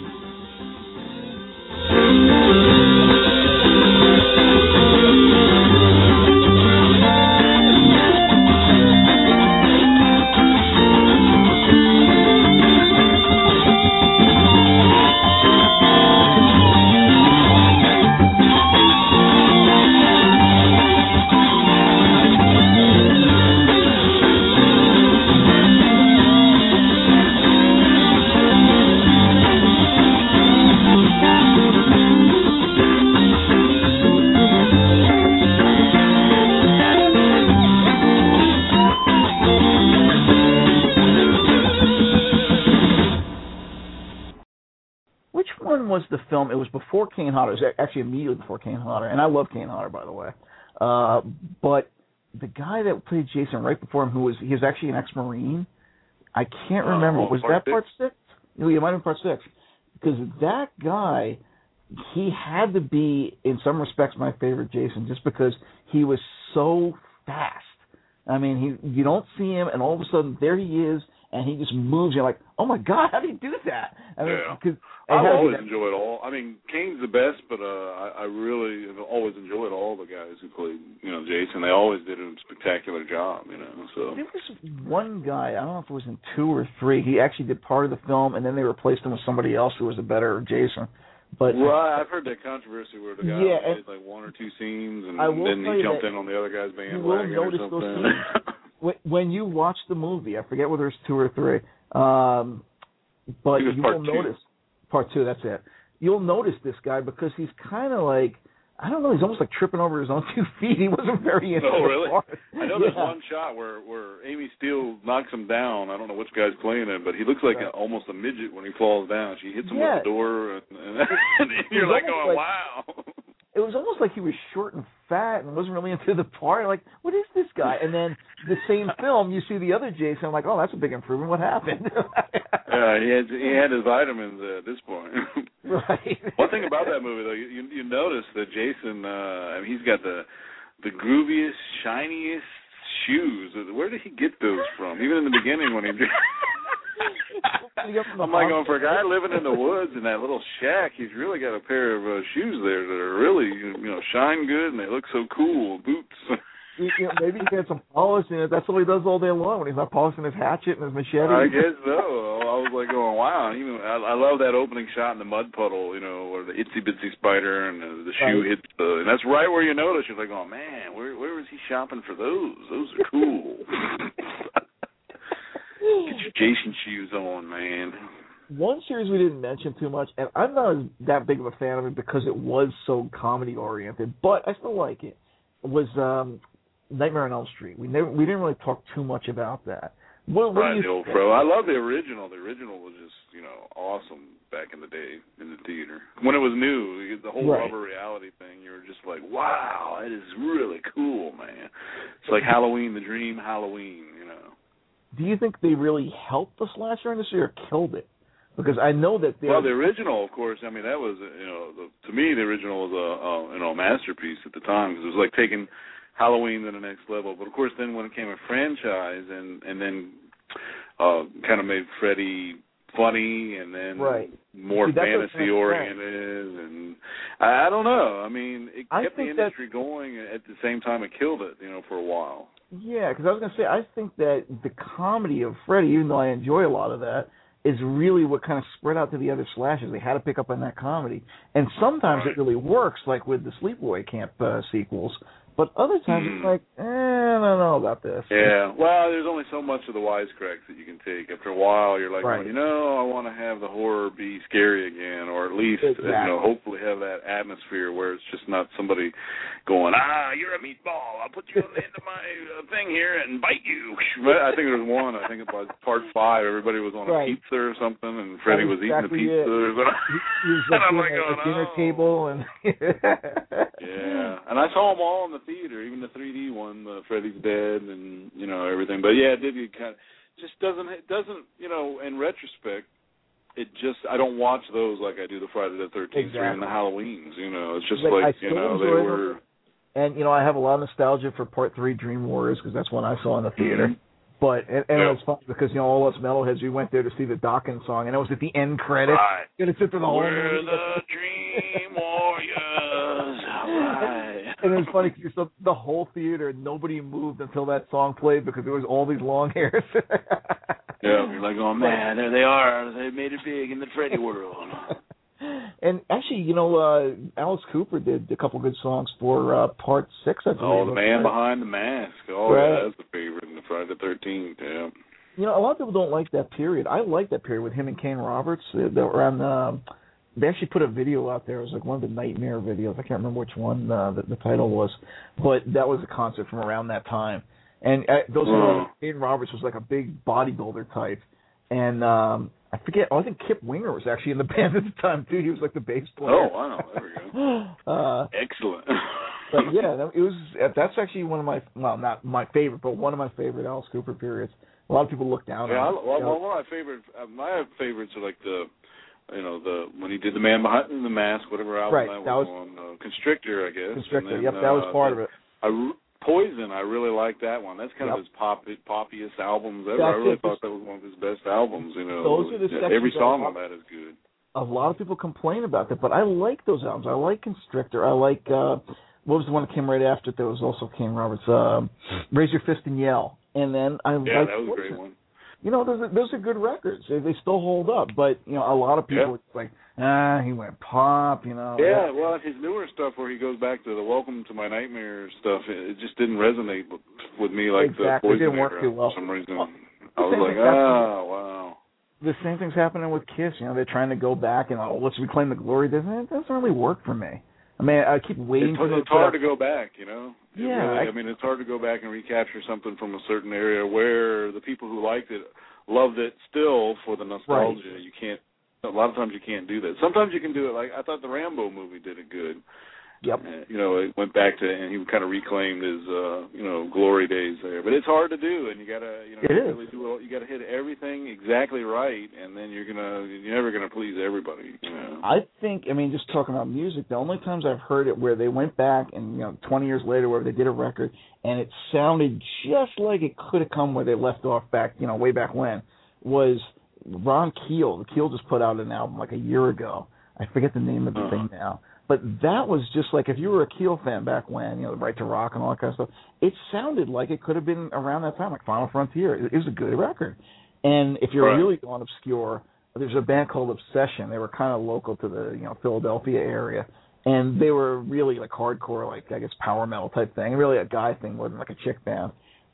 Was the film? It was before Kane Hodder. It was actually immediately before Kane Hodder, and I love Kane Hodder, by the way. Uh, but the guy that played Jason right before him, who was he was actually an ex-Marine. I can't remember. Uh, was part that six? part six? No, you might have been part six. Because that guy, he had to be, in some respects, my favorite Jason, just because he was so fast. I mean, he you don't see him, and all of a sudden there he is. And he just moves. You're like, oh my God, how do you do that? I mean, yeah. cause I always enjoyed all. I mean, Kane's the best, but uh, I, I really have always enjoyed all the guys who played, you know, Jason. They always did a spectacular job, you know. So there was one guy. I don't know if it was in two or three. He actually did part of the film, and then they replaced him with somebody else who was a better Jason. But right, I've heard that controversy where the guy yeah, did like one or two scenes, and I will then he jumped that in on the other guy's you will bandwagon or notice something. those scenes. When you watch the movie, I forget whether it's two or three, um, but you will two. notice part two. That's it. You'll notice this guy because he's kind of like I don't know. He's almost like tripping over his own two feet. He wasn't very into Oh, the really? part. I know yeah. there's one shot where, where Amy Steele knocks him down. I don't know which guy's playing him, but he looks like right. a, almost a midget when he falls down. She hits him yeah. with the door, and, and, and you're like going, like, wow. It was almost like he was short and fat and wasn't really into the part. Like, what is this guy? And then the same film, you see the other Jason. I'm like, oh, that's a big improvement. What happened? Yeah, he had he had his vitamins uh, at this point. Right. One thing about that movie, though, you you notice that Jason, uh, I mean, he's got the the grooviest, shiniest shoes. Where did he get those from? Even in the beginning when he. I'm like going, for a guy living in the woods in that little shack, he's really got a pair of uh, shoes there that are really, you know, shine good and they look so cool. Boots. You, you know, maybe he had some polish in it. That's all he does all day long when he's not polishing his hatchet and his machete. I guess so. I was like going, wow. Even I, I love that opening shot in the mud puddle, you know, where the itsy bitsy spider and the, the shoe right. hits the, and that's right where you notice. You're like, oh man, where where was he shopping for those? Those are cool. Jason shoes on, man. One series we didn't mention too much, and I'm not that big of a fan of it because it was so comedy-oriented, but I still like it, was um, Nightmare on Elm Street. We never, we didn't really talk too much about that. What, what right, do you the old Fro. I love the original. The original was just, you know, awesome back in the day in the theater. When it was new, the whole right. rubber reality thing, you were just like, wow, that is really cool, man. It's like Halloween, the dream Halloween, you know. Do you think they really helped the slasher industry or killed it? Because I know that well, the original, of course. I mean, that was you know, the, to me, the original was a, a you know masterpiece at the time because it was like taking Halloween to the next level. But of course, then when it came a franchise, and and then uh, kind of made Freddy funny, and then right. more See, fantasy oriented, and I, I don't know. I mean, it I kept the industry going at the same time it killed it, you know, for a while. Yeah, because I was gonna say, I think that the comedy of Freddy, even though I enjoy a lot of that, is really what kind of spread out to the other slashers. They had to pick up on that comedy. And sometimes right. it really works, like with the Sleepaway Camp uh, sequels. But other times mm. it's like, eh, I don't know about this. Yeah, well, there's only so much of the wisecracks that you can take. After a while, you're like, right. well, you know, I want to have the horror be scary again, or at least, exactly. you know, hopefully have that atmosphere where it's just not somebody going, ah, you're a meatball, I'll put you on the end of my uh, thing here and bite you. I think there was one, I think it was part five, everybody was on a right. pizza or something, and Freddy was exactly eating the pizza. It. Or he, he was like and I'm doing like, a, oh, a dinner no. table. And yeah, and I saw them all in the theater, even the three D one, uh, Freddy's Dead, and you know everything. But yeah, it did get kind of, just doesn't it doesn't you know in retrospect, it just I don't watch those like I do the Friday the thirteenth exactly. and the Halloweens. You know, it's just like, like I you know they were. Them. And you know, I have a lot of nostalgia for Part Three Dream Warriors because that's one I saw in the theater. Mm-hmm. But and, and yeah. it was fun because you know all us metalheads we went there to see the Dawkins song, and it was at the end credits. Right. You had to sit through the whole We're movie. the Dream Warriors. Right. And it was funny because the, the whole theater, nobody moved until that song played because there was all these long hairs. Yeah, you're like, oh man, there they are. They made it big in the Freddy world. And actually, you know, uh, Alice Cooper did a couple good songs for uh, Part Six. I believe. Oh, the man behind the mask. Oh, right. yeah, that's the favorite in the Friday the thirteenth. Yeah. You know, a lot of people don't like that period. I like that period with him and Kane Roberts. They, they were on. Um, they actually put a video out there. It was like one of the Nightmare videos. I can't remember which one uh, the, the title was, but that was a concert from around that time. And uh, those oh. were, Kane Roberts was like a big bodybuilder type, and um, I forget. Oh, I think Kip Winger was actually in the band at the time too. He was like the bass player. Oh, wow, there we go. uh, Excellent. But yeah, it was. That's actually one of my well, not my favorite, but one of my favorite Alice Cooper periods. A lot of people look down yeah, on. Yeah, well, well, one of my favorite, uh, my favorites are like the, you know, the when he did the Man Behind the Mask, whatever album right, that, that was, was on, uh, Constrictor, I guess. Constrictor, then, yep, uh, that was part of it. I, Poison, I really like that one. That's kind yep. of his pop, poppiest albums ever. That's I really it. thought that was one of his best albums. You know, those are the yeah, every sections song I, on that is good. A lot of people complain about that, but I like those albums. I like Constrictor. I like uh, what was the one that came right after it? That was also Kane Roberts. Um, Raise Your Fist and Yell, and then I yeah, like that was Poison. a great one. You know, those are, those are good records. They, they still hold up, but you know, a lot of people yeah. are like, ah, he went pop. You know. Yeah, well, his newer stuff where he goes back to the Welcome to My Nightmare stuff, it, it just didn't resonate with me like exactly. the Poison It didn't work era too well. for some reason. Well, I was like, ah, wow. The same thing's happening with Kiss. You know, they're trying to go back and oh, let's reclaim the glory. Doesn't it doesn't really work for me. I mean, I keep waiting it's, for them it's hard to go back, you know. It yeah, really, I, I mean, it's hard to go back and recapture something from a certain area where the people who liked it loved it still for the nostalgia. Right. You can't. A lot of times you can't do that. Sometimes you can do it. Like I thought the Rambo movie did it good. Yep. Uh, you know, it went back to and he kind of reclaimed his uh, you know glory days there. But it's hard to do, and you gotta you know it really is. do. You gotta hit everything exactly right, and then you're gonna you're never gonna please everybody. You know. I think. I mean, just talking about music, the only times I've heard it where they went back and you know, twenty years later, where they did a record and it sounded just like it could have come where they left off back, you know, way back when, was Ron Keel. Keel just put out an album like a year ago. I forget the name of the uh-huh. thing now. But that was just like, if you were a Keel fan back when, you know, the Right to Rock and all that kind of stuff, it sounded like it could have been around that time, like Final Frontier. It, it was a good record. And if you're right. really going obscure, there's a band called Obsession. They were kind of local to the, you know, Philadelphia area. And they were really like hardcore, like, I guess, power metal type thing. Really a guy thing more than like a chick band.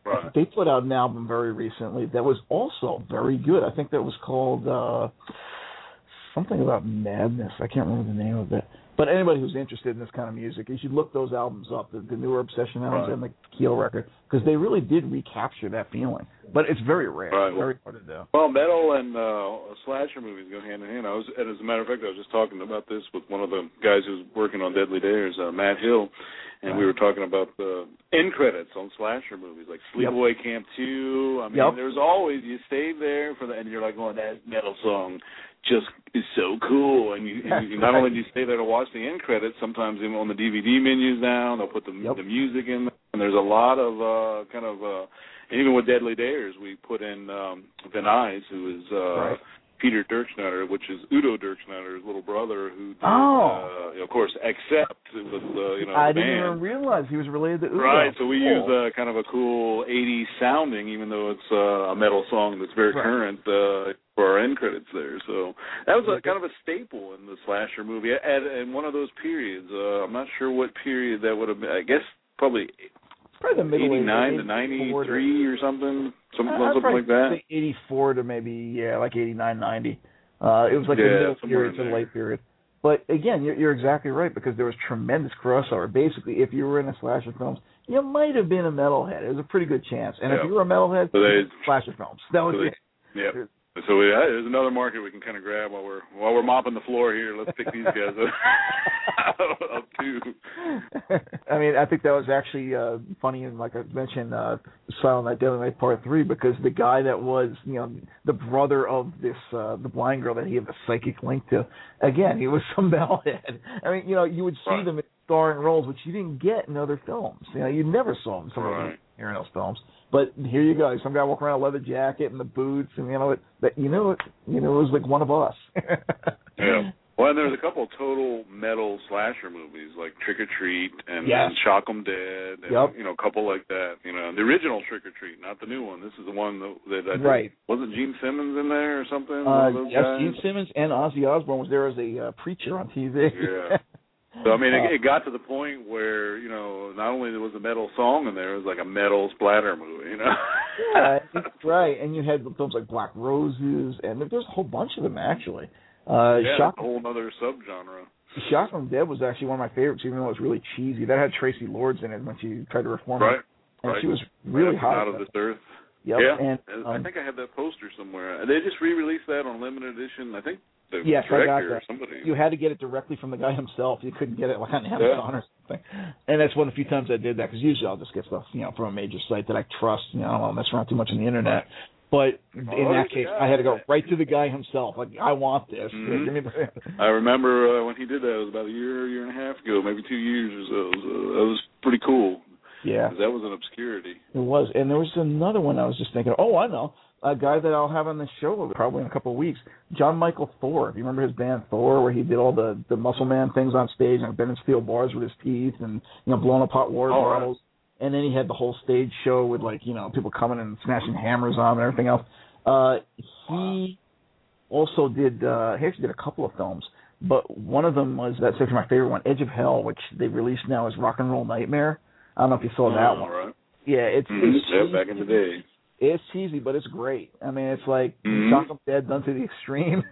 Right. They put out an album very recently that was also very good. I think that was called uh, something about Madness. I can't remember the name of it. But anybody who's interested in this kind of music, you should look those albums up, the, the newer Obsession albums right. and the Keel record, because they really did recapture that feeling. But it's very rare, right. very hard to do. Well, metal and uh, slasher movies go hand in hand. I was, and as a matter of fact, I was just talking about this with one of the guys who's working on Deadly Dares, uh, Matt Hill, and right. we were talking about the end credits on slasher movies, like Sleepaway yep. Camp two. I mean, yep. there's always, you stayed there for the, and you're like, going, that metal song just is so cool, and you, and you not only do you stay there to watch the end credits, sometimes even on the D V D menus now, they'll put the, yep. the music in there, and there's a lot of uh, kind of, uh, and even with Deadly Dares, we put in um, Van Nuys, who is uh, right. Peter Dirkschneider, which is Udo Dirkschneider's little brother, who did, oh. uh, of course, Accept was uh, you know I the didn't band. even realize he was related to Udo. Right, so we cool. use uh, kind of a cool eighties sounding, even though it's uh, a metal song that's very right. current uh, for our end credits there. So that was a, kind of a staple in the slasher movie at, at one of those periods. Uh, I'm not sure what period that would have been. I guess probably, probably the middle eighty-nine to ninety-three or something, something, uh, something like that. Say eighty-four to maybe, yeah, like eighty-nine, ninety. Uh, it was like yeah, the middle period to the late period. But again, you're, you're exactly right, because there was tremendous crossover. Basically, if you were in the slasher films, you might have been a metalhead. It was a pretty good chance. And yeah. if you were a metalhead, so they, slasher films. That was so they, it. Yeah. So we, uh, there's another market we can kind of grab while we're while we're mopping the floor here. Let's pick these guys up, up too. I mean, I think that was actually uh, funny, and like I mentioned, uh, Silent Night, Deadly Night Part Three, because the guy that was, you know, the brother of this uh, the blind girl that he had the psychic link to, again, he was some metalhead. I mean, you know, you would see right. them in starring roles, which you didn't get in other films. You know, you never saw them in some right. of the in those films. But here you go, some guy walking around with a leather jacket and the boots, and you know it. That you know it. You know it was like one of us. yeah. Well, and there's a couple of total metal slasher movies like Trick or Treat and, yes. and Shock 'em Dead, and yep. you know, a couple like that. You know, the original Trick or Treat, not the new one. This is the one that, that I right. think, wasn't Gene Simmons in there or something? Uh, yes, guys? Gene Simmons and Ozzy Osbourne was there as a uh, preacher on T V. Yeah. So, I mean, uh, it, it got to the point where, you know, not only there was a metal song in there, it was like a metal splatter movie, you know? yeah, right. And you had films like Black Roses, and there's a whole bunch of them, actually. Uh, yeah, Shock, a whole other subgenre. Shock 'em Dead was actually one of my favorites, even though it was really cheesy. That had Tracy Lords in it when she tried to reform right, it. And right. she was really right hot. Out of this earth. Yep. Yeah, and, um, I think I had that poster somewhere. They just re-released that on limited edition, I think. The yes, I got director or that. somebody. You had to get it directly from the guy himself. You couldn't get it like on Amazon yeah. or something. And that's one of the few times I did that, because usually I'll just get stuff, you know, from a major site that I trust. You know, I don't want to mess around too much on the internet. But in oh, that case, yeah. I had to go right to the guy himself. Like, I want this. Mm-hmm. Give me the... I remember uh, when he did that. It was about a year, year and a half ago, maybe two years or so. It was, uh, that was pretty cool. Yeah, that was an obscurity. It was, and there was another one I was just thinking. Oh, I know. A guy that I'll have on the show probably in a couple of weeks, John Michael Thor. If you remember his band Thor, where he did all the, the Muscle Man things on stage, and bending steel bars with his teeth, and you know blowing up hot water oh, bottles. Right. And then he had the whole stage show with like you know people coming and smashing hammers on him and everything else. Uh, he also did. Uh, he actually did a couple of films, but one of them was that's actually my favorite one, Edge of Hell, which they released now as Rock and Roll Nightmare. I don't know if you saw that oh, one. Right. Yeah, it's, mm-hmm. it's yeah, back in the day. It's cheesy, but it's great. I mean, it's like mm-hmm. Shock 'em Dead done to the extreme.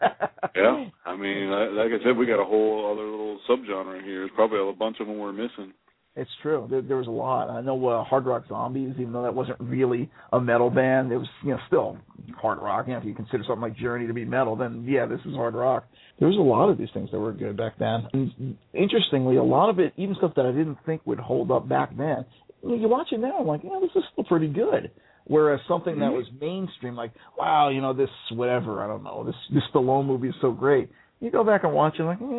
yeah, I mean, like I said, we got a whole other little subgenre here. There's probably a bunch of them we're missing. It's true. There, there was a lot. I know uh, Hard Rock Zombies, even though that wasn't really a metal band, it was you know still hard rock. You know, if you consider something like Journey to be metal, then yeah, this is hard rock. There was a lot of these things that were good back then. And interestingly, a lot of it, even stuff that I didn't think would hold up back then, you watch it now, I'm like, yeah, this is still pretty good. Whereas something mm-hmm. that was mainstream, like, wow, you know, this whatever, I don't know, this this Stallone movie is so great. You go back and watch it, like, eh,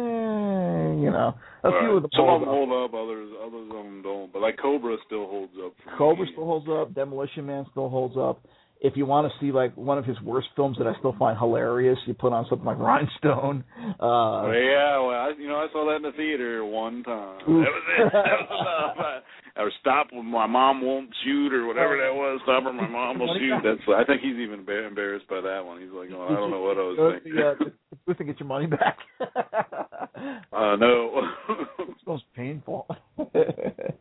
you know, a right. few of them Some hold of them up. hold up, others others of them don't. But like Cobra still holds up. Cobra me. still holds up. Demolition Man still holds up. If you want to see like one of his worst films that I still find hilarious, you put on something like Rhinestone. Uh, oh, yeah, well, I, you know, I saw that in the theater one time. Oof. That was it. That was enough. I, or Stop When My Mom Won't Shoot, or whatever that was. Stop or My Mom Will Shoot. That's. I think he's even embarrassed by that one. He's like, oh, I don't know what I was thinking. Yeah, just to get your money back. uh, no. It's most painful. I mean,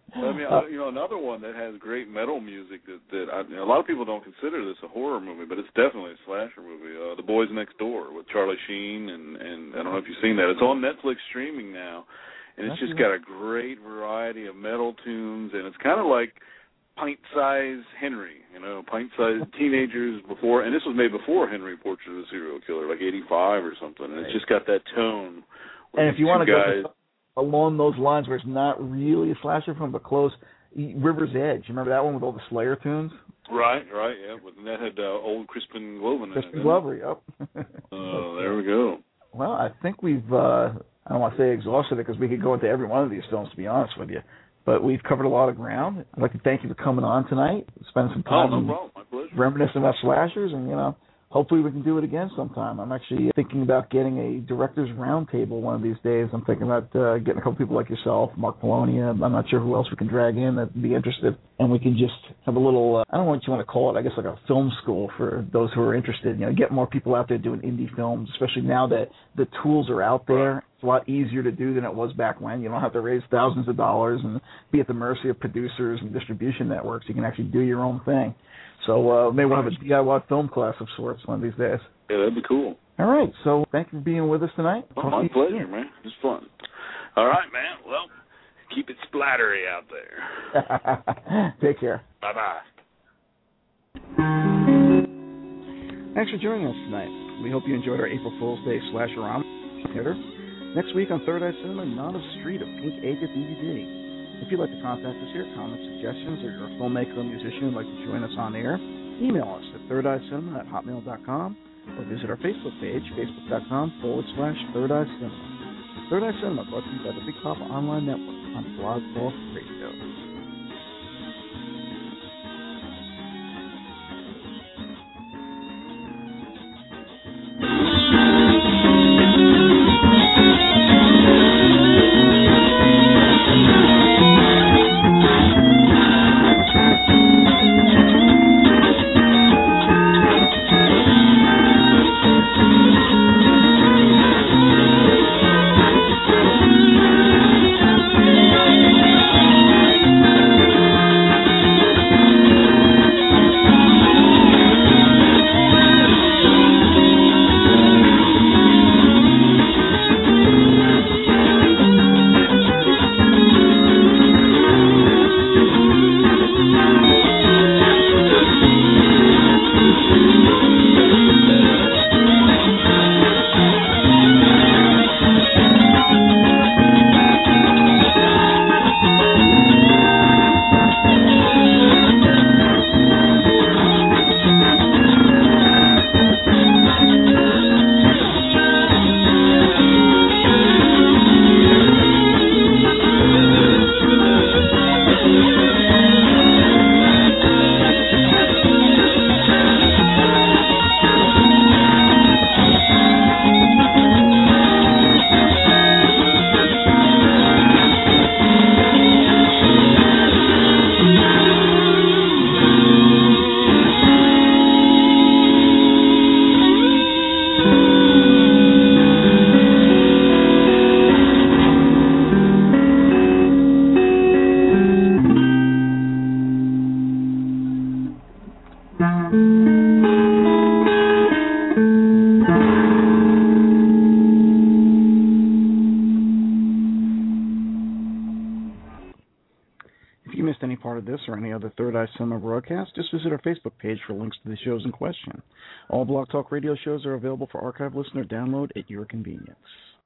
uh, you know, another one that has great metal music that that I, you know, a lot of people don't consider this a horror movie, but it's definitely a slasher movie. Uh, The Boys Next Door with Charlie Sheen, and and I don't know if you've seen that. It's on Netflix streaming now, and it's just got a great variety of metal tunes, and it's kind of like pint-sized Henry, you know, pint-sized teenagers before, and this was made before Henry Portrait of a Serial Killer, like eighty-five or something, and it's just got that tone. And if you want to go along those lines where it's not really a slasher film, but close, River's Edge. You remember that one with all the Slayer tunes? Right, right, yeah. And that had uh, old Crispin Glover in it. Crispin Glover, yep. Oh, uh, there we go. Well, I think we've, uh, I don't want to say exhausted it because we could go into every one of these films, to be honest with you. But we've covered a lot of ground. I'd like to thank you for coming on tonight, spending some time oh, no problem. My pleasure. reminiscing about slashers, and, you know, hopefully we can do it again sometime. I'm actually thinking about getting a director's roundtable one of these days. I'm thinking about uh, getting a couple people like yourself, Mark Polonia. I'm not sure who else we can drag in that would be interested. And we can just have a little, uh, I don't know what you want to call it, I guess like a film school for those who are interested. You know, get more people out there doing indie films, especially now that the tools are out there. It's a lot easier to do than it was back when. You don't have to raise thousands of dollars and be at the mercy of producers and distribution networks. You can actually do your own thing. So uh, maybe we'll have a D I Y film class of sorts one of these days. Yeah, that'd be cool. All right. So thank you for being with us tonight. Well, my pleasure, soon. man. It's fun. All right, man. Well, keep it splattery out there. Take care. Bye-bye. Thanks for joining us tonight. We hope you enjoyed our April Fool's Day slasher-rom theater. Next week on Third Eye Cinema, Not of Street, a Pink Agate D V D. If you'd like to contact us here, comments, suggestions, or you're a filmmaker or musician who'd like to join us on air, email us at thirdeyecinema at hotmail dot com or visit our Facebook page, facebook.com forward slash Third Eye Cinema. Third Eye Cinema, brought to you by the Big Papa Online Network on Blog Talk Radio. Or any other Third Eye Cinema broadcast, just visit our Facebook page for links to the shows in question. All Blog Talk Radio shows are available for archive, listen, or download at your convenience.